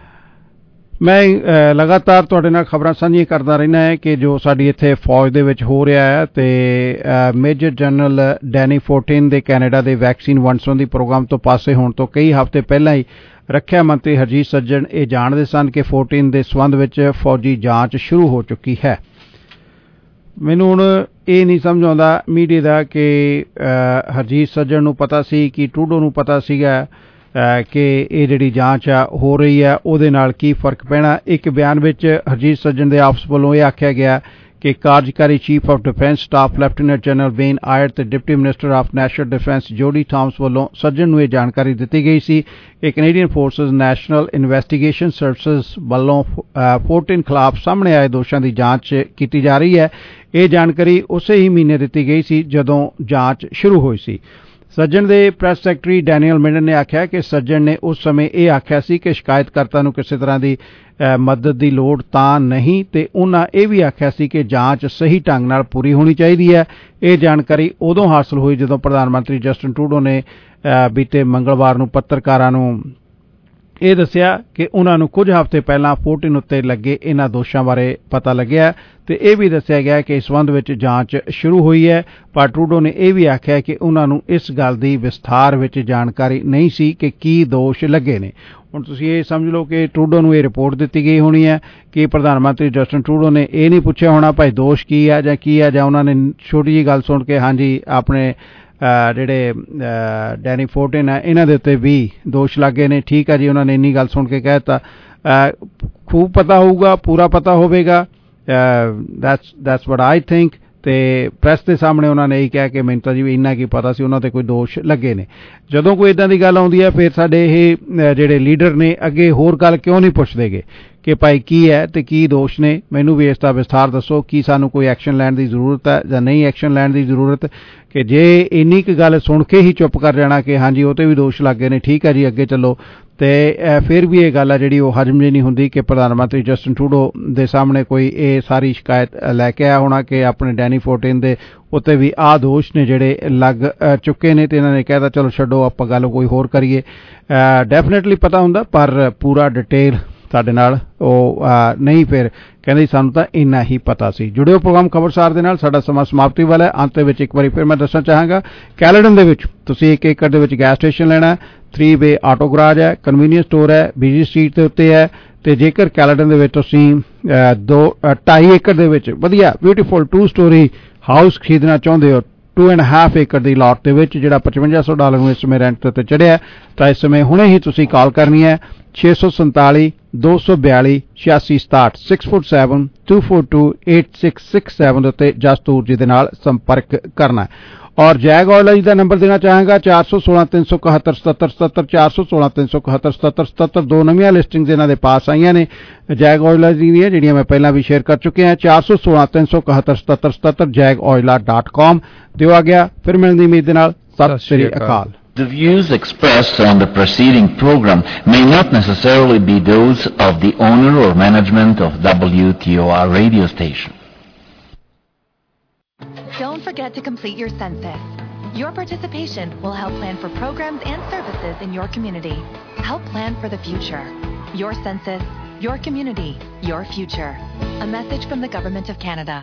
ਮੈਂ ਲਗਾਤਾਰ ਤੁਹਾਡੇ ਨਾਲ ਖਬਰਾਂ ਸਾਂਝੀਆਂ ਕਰਦਾ ਰਹਿਣਾ ਹੈ ਕਿ ਜੋ ਸਾਡੀ ਇੱਥੇ ਫੌਜ ਦੇ ਵਿੱਚ ਹੋ ਰਿਹਾ ਹੈ ਤੇ ਮੇਜਰ ਜਨਰਲ ਡੈਨੀ ਫੋਰਟਿਨ ਦੇ ਕੈਨੇਡਾ ਦੇ ਵੈਕਸੀਨ ਵੰਡ ਸੰਬੰਧੀ ਪ੍ਰੋਗਰਾਮ ਤੋਂ ਪਾਸੇ ਹੋਣ ਤੋਂ ਕਈ ਹਫ਼ਤੇ ਪਹਿਲਾਂ ਹੀ ਰੱਖਿਆ ਮੰਤਰੀ ਹਰਜੀਤ ਸੱਜਣ ਇਹ ਜਾਣਦੇ ਸਨ ਕਿ ਫੋਰਟਿਨ ਦੇ ਸੰਬੰਧ ਵਿੱਚ ਫੌਜੀ ਜਾਂਚ ਸ਼ੁਰੂ ਹੋ ਚੁੱਕੀ ਹੈ। ਮੈਨੂੰ ਹੁਣ ਇਹ ਨਹੀਂ ਸਮਝ ਆਉਂਦਾ ਮੀਡੀਆ ਦਾ ਕਿ ਹਰਜੀਤ ਸੱਜਣ ਨੂੰ ਪਤਾ ਸੀ ਕਿ ਟਰੂਡੋ ਨੂੰ ਪਤਾ ਸੀਗਾ ਕਿ ਇਹ ਜਿਹੜੀ ਜਾਂਚ ਆ ਹੋ ਰਹੀ ਹੈ ਉਹਦੇ ਨਾਲ ਕੀ ਫਰਕ ਪੈਣਾ। ਇੱਕ ਬਿਆਨ ਵਿੱਚ ਹਰਜੀਤ ਸੱਜਣ ਦੇ ਆਫਿਸ ਵੱਲੋਂ ਇਹ ਆਖਿਆ ਗਿਆ ਕਿ ਕਾਰਜਕਾਰੀ chief of defence staff lieutenant general Wayne Eyre ਤੇ deputy minister of national defence Jody Thomas ਵੱਲੋਂ ਸੱਜਣ ਨੂੰ ਇਹ ਜਾਣਕਾਰੀ ਦਿੱਤੀ ਗਈ ਸੀ ਕਿ Canadian Forces National Investigation Services ਵੱਲੋਂ ਫੋਰਟਿਨ ਖਿਲਾਫ ਸਾਹਮਣੇ ਆਏ ਦੋਸ਼ਾਂ ਦੀ ਜਾਂਚ ਕੀਤੀ ਜਾ ਰਹੀ ਹੈ। ਇਹ ਜਾਣਕਾਰੀ ਉਸੇ ਹੀ ਮਹੀਨੇ ਦਿੱਤੀ ਗਈ ਸੀ ਜਦੋਂ ਜਾਂਚ ਸ਼ੁਰੂ ਹੋਈ ਸੀ। ਸੱਜਣ ਦੇ ਪ੍ਰੈਸ ਸੈਕਟਰੀ ਡੈਨੀਅਲ ਮਿੰਡਨ ਨੇ ਆਖਿਆ ਕਿ ਸੱਜਣ ਨੇ ਉਸ ਸਮੇਂ ਇਹ ਆਖਿਆ ਸੀ ਕਿ ਸ਼ਿਕਾਇਤਕਰਤਾ ਨੂੰ ਕਿਸੇ ਤਰ੍ਹਾਂ ਦੀ ਮਦਦ ਦੀ ਲੋੜ ਤਾਂ ਨਹੀਂ ਤੇ ਉਹਨਾਂ ਇਹ ਵੀ ਆਖਿਆ ਸੀ ਕਿ ਜਾਂਚ ਸਹੀ ਢੰਗ ਨਾਲ ਪੂਰੀ ਹੋਣੀ ਚਾਹੀਦੀ ਹੈ। ਇਹ ਜਾਣਕਾਰੀ ਉਦੋਂ ਹਾਸਲ ਹੋਈ ਜਦੋਂ ਪ੍ਰਧਾਨ ਮੰਤਰੀ ਜਸਟਿਨ ਟਰੂਡੋ ਨੇ ਬੀਤੇ ਮੰਗਲਵਾਰ ਨੂੰ ਪੱਤਰਕਾਰਾਂ ਨੂੰ ਇਹ ਦੱਸਿਆ ਕਿ ਉਹਨਾਂ ਨੂੰ ਕੁਝ ਹਫ਼ਤੇ ਪਹਿਲਾਂ ਫੋਰਟਿਨ ਉੱਤੇ ਲੱਗੇ ਇਹਨਾਂ ਦੋਸ਼ਾਂ ਬਾਰੇ ਪਤਾ ਲੱਗਿਆ ਤੇ ਇਹ ਵੀ ਦੱਸਿਆ ਗਿਆ ਕਿ ਇਸ ਸੰਬੰਧ ਵਿੱਚ ਜਾਂਚ ਸ਼ੁਰੂ ਹੋਈ ਹੈ। ਪਰ ਟਰੂਡੋ ਨੇ ਇਹ ਵੀ ਆਖਿਆ ਕਿ ਉਹਨਾਂ ਨੂੰ ਇਸ ਗੱਲ ਦੀ ਵਿਸਥਾਰ ਵਿੱਚ ਜਾਣਕਾਰੀ ਨਹੀਂ ਸੀ ਕਿ ਕੀ ਦੋਸ਼ ਲੱਗੇ ਨੇ। ਹੁਣ ਤੁਸੀਂ ਇਹ ਸਮਝ ਲਓ ਕਿ ਟਰੂਡੋ ਨੂੰ ਇਹ ਰਿਪੋਰਟ ਦਿੱਤੀ ਗਈ ਹੋਣੀ ਹੈ ਕਿ ਪ੍ਰਧਾਨ ਮੰਤਰੀ ਜਸਟਿਨ ਟਰੂਡੋ ਨੇ ਇਹ ਨਹੀਂ ਪੁੱਛਿਆ ਹੋਣਾ ਭਾਈ ਦੋਸ਼ ਕੀ ਹੈ ਜਾਂ ਕੀ ਹੈ, ਜਾਂ ਉਹਨਾਂ ਨੇ ਛੋਟੀ ਜਿਹੀ ਗੱਲ ਸੁਣ ਕੇ ਹਾਂਜੀ ਆਪਣੇ ਜਿਹੜੇ ਡੈਨੀ ਫੋਰਟਿਨ ਹੈ ਇਹਨਾਂ ਦੇ ਉੱਤੇ ਵੀ ਦੋਸ਼ ਲੱਗੇ ਨੇ, ਠੀਕ ਹੈ ਜੀ, ਉਹਨਾਂ ਨੇ ਇੰਨੀ ਗੱਲ ਸੁਣ ਕੇ ਕਹਿ ਦਿੱਤਾ। ਖੂਬ ਪਤਾ ਹੋਊਗਾ, ਪੂਰਾ ਪਤਾ ਹੋਵੇਗਾ, ਦੈਟਸ ਵਾਟ ਆਈ ਥਿੰਕ। ਤੇ ਪ੍ਰੈਸ ਦੇ ਸਾਹਮਣੇ ਉਹਨਾਂ ਨੇ ਇਹ ਕਿਹਾ ਕਿ ਮੈਨੂੰ ਤਾਂ ਜੀ ਇੰਨਾ ਕੀ ਪਤਾ ਸੀ ਉਹਨਾਂ ਤੇ ਕੋਈ ਦੋਸ਼ ਲੱਗੇ ਨੇ। ਜਦੋਂ ਕੋਈ ਇਦਾਂ ਦੀ ਗੱਲ ਆਉਂਦੀ ਹੈ ਫਿਰ ਸਾਡੇ ਇਹ ਜਿਹੜੇ ਲੀਡਰ ਨੇ ਅੱਗੇ ਹੋਰ ਗੱਲ ਕਿਉਂ ਨਹੀਂ ਪੁੱਛਦੇਗੇ ਕਿ ਭਾਈ ਕੀ ਹੈ ਤੇ ਕੀ ਦੋਸ਼ ਨੇ, ਮੈਨੂੰ ਵੀ ਇਸ ਦਾ ਵਿਸਥਾਰ ਦੱਸੋ, ਕੀ ਸਾਨੂੰ ਕੋਈ ਐਕਸ਼ਨ ਲੈਣ ਦੀ ਜ਼ਰੂਰਤ ਹੈ ਜਾਂ ਨਹੀਂ ਐਕਸ਼ਨ ਲੈਣ ਦੀ ਜ਼ਰੂਰਤ। ਕਿ ਜੇ ਇੰਨੀ ਕੁ ਗੱਲ ਸੁਣ ਕੇ ਹੀ ਚੁੱਪ ਕਰ ਜਾਣਾ ਕਿ ਹਾਂਜੀ ਉਹ ਤੇ ਵੀ ਦੋਸ਼ ਲੱਗੇ ਨੇ, ਠੀਕ ਹੈ ਜੀ ਅੱਗੇ ਚੱਲੋ, ਤੇ ਫਿਰ ਵੀ ਇਹ ਗੱਲ ਆ ਜਿਹੜੀ ਉਹ ਹਜਮ ਜਿਹੀ ਨਹੀਂ ਹੁੰਦੀ ਕਿ ਪ੍ਰਧਾਨ ਮੰਤਰੀ ਜਸਟਿਨ ਟਰੂਡੋ ਦੇ ਸਾਹਮਣੇ ਕੋਈ ਇਹ ਸਾਰੀ ਸ਼ਿਕਾਇਤ ਲੈ ਕੇ ਆਇਆ ਹੋਣਾ ਕਿ ਆਪਣੇ ਡੈਨੀ ਫੋਰਟਿਨ ਦੇ ਉੱਤੇ ਵੀ ਆਹ ਦੋਸ਼ ਨੇ ਜਿਹੜੇ ਲੱਗ ਚੁੱਕੇ ਨੇ ਤੇ ਇਹਨਾਂ ਨੇ ਕਹਿਤਾ ਚਲੋ ਛੱਡੋ ਆਪਾਂ ਗੱਲ ਕੋਈ ਹੋਰ ਕਰੀਏ। ਡੈਫੀਨੇਟਲੀ ਪਤਾ ਹੁੰਦਾ ਪਰ ਪੂਰਾ ਡਿਟੇਲ ਸਾਡੇ ਨਾਲ ਉਹ ਨਹੀਂ, ਫਿਰ ਕਹਿੰਦੇ ਸਾਨੂੰ ਤਾਂ ਇੰਨਾ ਹੀ ਪਤਾ ਸੀ। ਜੁੜਿਓ ਪ੍ਰੋਗਰਾਮ ਖਬਰਸਾਰ ਦੇ ਨਾਲ, ਸਾਡਾ ਸਮਾਂ ਸਮਾਪਤੀ ਵਾਲਾ ਹੈ। ਅੰਤ ਦੇ ਵਿੱਚ ਇੱਕ ਵਾਰੀ ਫਿਰ ਮੈਂ ਦੱਸਣਾ ਚਾਹਾਂਗਾ ਕੈਲੇਡਨ ਦੇ ਵਿੱਚ ਤੁਸੀਂ 1 ਏਕੜ ਦੇ ਵਿੱਚ ਗੈਸ ਸਟੇਸ਼ਨ ਲੈਣਾ, 3-ਵੇ ਆਟੋ ਗਰਾਜ ਹੈ, ਕਨਵੀਨੀਅੰਸ ਸਟੋਰ ਹੈ, ਬਿਜੀ ਸਟਰੀਟ ਦੇ ਉੱਤੇ ਹੈ। ਤੇ ਜੇਕਰ ਕੈਲੇਡਨ ਦੇ ਵਿੱਚ ਤੁਸੀਂ 2.5 ਏਕੜ ਦੇ ਵਿੱਚ ਵਧੀਆ ਬਿਊਟੀਫੁਲ 2 ਸਟੋਰੀ ਹਾਊਸ ਖਰੀਦਣਾ ਚਾਹੁੰਦੇ ਹੋ 2.5 ਏਕੜ ਦੀ ਲਾਟ ਦੇ ਵਿੱਚ ਜਿਹੜਾ $5500 ਨੂੰ ਇਸ ਸਮੇਂ ਰੈਂਟ ਤੇ ਚੜਿਆ, ਤਾਂ ਇਸ ਸਮੇਂ ਹੁਣੇ ਹੀ ਤੁਸੀਂ ਕਾਲ ਕਰਨੀ ਹੈ 647 242 8667 647-242-8667 ਦੇ ਉੱਤੇ ਜਸਤੂਰ ਜੀ ਦੇ ਨਾਲ ਸੰਪਰਕ ਕਰਨਾ ਹੈ। ਔਰ ਜੈਗ ਆਇਲ ਜੀ ਦਾ ਨੰਬਰ ਦੇਣਾ ਚਾਹਾਂਗਾ 416-371-7777 416-371-7777। 2 ਨਵੀਆਂ ਲਿਸਟਿੰਗਸ ਇਹਨਾਂ ਦੇ ਪਾਸ ਆਈਆਂ ਨੇ ਜੈਗ ਆਇਲ ਦੀਆਂ ਜਿਹੜੀਆਂ ਮੈਂ ਪਹਿਲਾਂ ਵੀ ਸ਼ੇਅਰ ਕਰ ਚੁੱਕਿਆ। 416-371-7777 jagoila.com ਦਿਓ ਆ ਗਿਆ। ਫਿਰ ਮਿਲਣ ਦੀ ਉਮੀਦ ਦੇ ਨਾਲ ਸਤਿ ਸ਼੍ਰੀ ਅਕਾਲ। The views expressed on the preceding program may not necessarily be those of the owner or management of WTOR radio station. Don't forget to complete your census. Your participation will help plan for programs and services in your community. Help plan for the future. Your census, your community, your future. A message from the Government of Canada.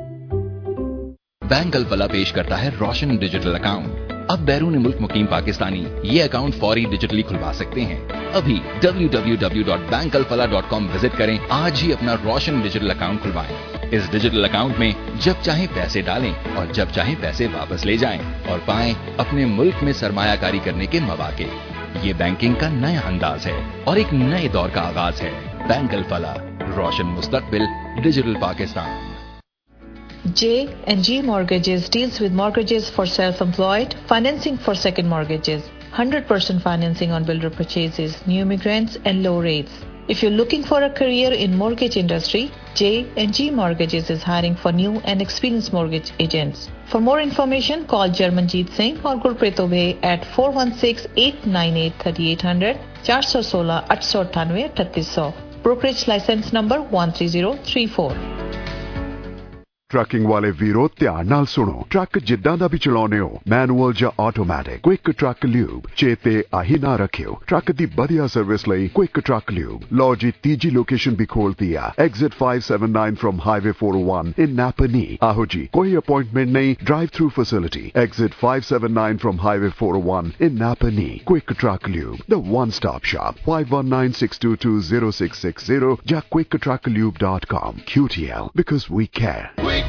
Bank Alfalah पेश करता है रोशन digital account. अब बैरून मुल्क मुकीम पाकिस्तानी ये account फौरी digitally खुलवा सकते हैं। अभी www.bankgalfala.com विजिट करें, आज ही अपना रोशन डिजिटल अकाउंट खुलवाएं। इस डिजिटल अकाउंट में जब चाहे पैसे डालें और जब चाहे पैसे वापस ले जाएं और पाएं अपने मुल्क में सरमायाकारी करने के मौके। ये बैंकिंग का नया अंदाज है और एक नए दौर का आगाज है। बैंक अल-फलाह, रोशन मुस्तकबिल, digital Pakistan. J&G Mortgages deals with mortgages for self-employed, financing for second mortgages, 100% financing on builder purchases, new immigrants and low rates. If you're looking for a career in mortgage industry, J&G Mortgages is hiring for new and experienced mortgage agents. For more information, call Jarmanjeet Singh or Gurpreet Obey at 416-898-3800, 416-898-3800. Brokerage license number 13034. Trucking वाले वीरो ध्यान नाल सुनो। Truck जिद्दां दा भी चलाउने हो, manual ਜਾਂ ਆਟੋਮੈਟਿਕ, क्विक ट्रक ल्यूब चेते आही ना रखियो। ट्रक दी बढ़िया सर्विस ਲਈ क्विक ट्रक ल्यूब। लो जी तीजी लोकेशन भी खोल दिया, exit 579 from highway 401 in Napanee. आहो जी, कोई अपॉइंटमेंट नहीं, drive through facility, exit 579 from highway 401 in Napanee. Quick Truck Lube, the one stop shop, 5196220660 या quicktrucklube.com। QTL, because we care.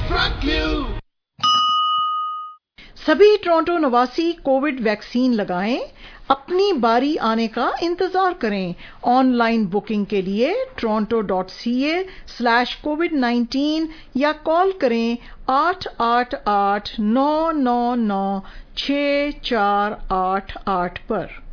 सभी टोरंटो निवासी कोविड वैक्सीन लगाएं, अपनी बारी आने का इंतजार करें। ऑनलाइन बुकिंग के लिए toronto.ca/covid19 या कॉल करें 888-999-6488 पर।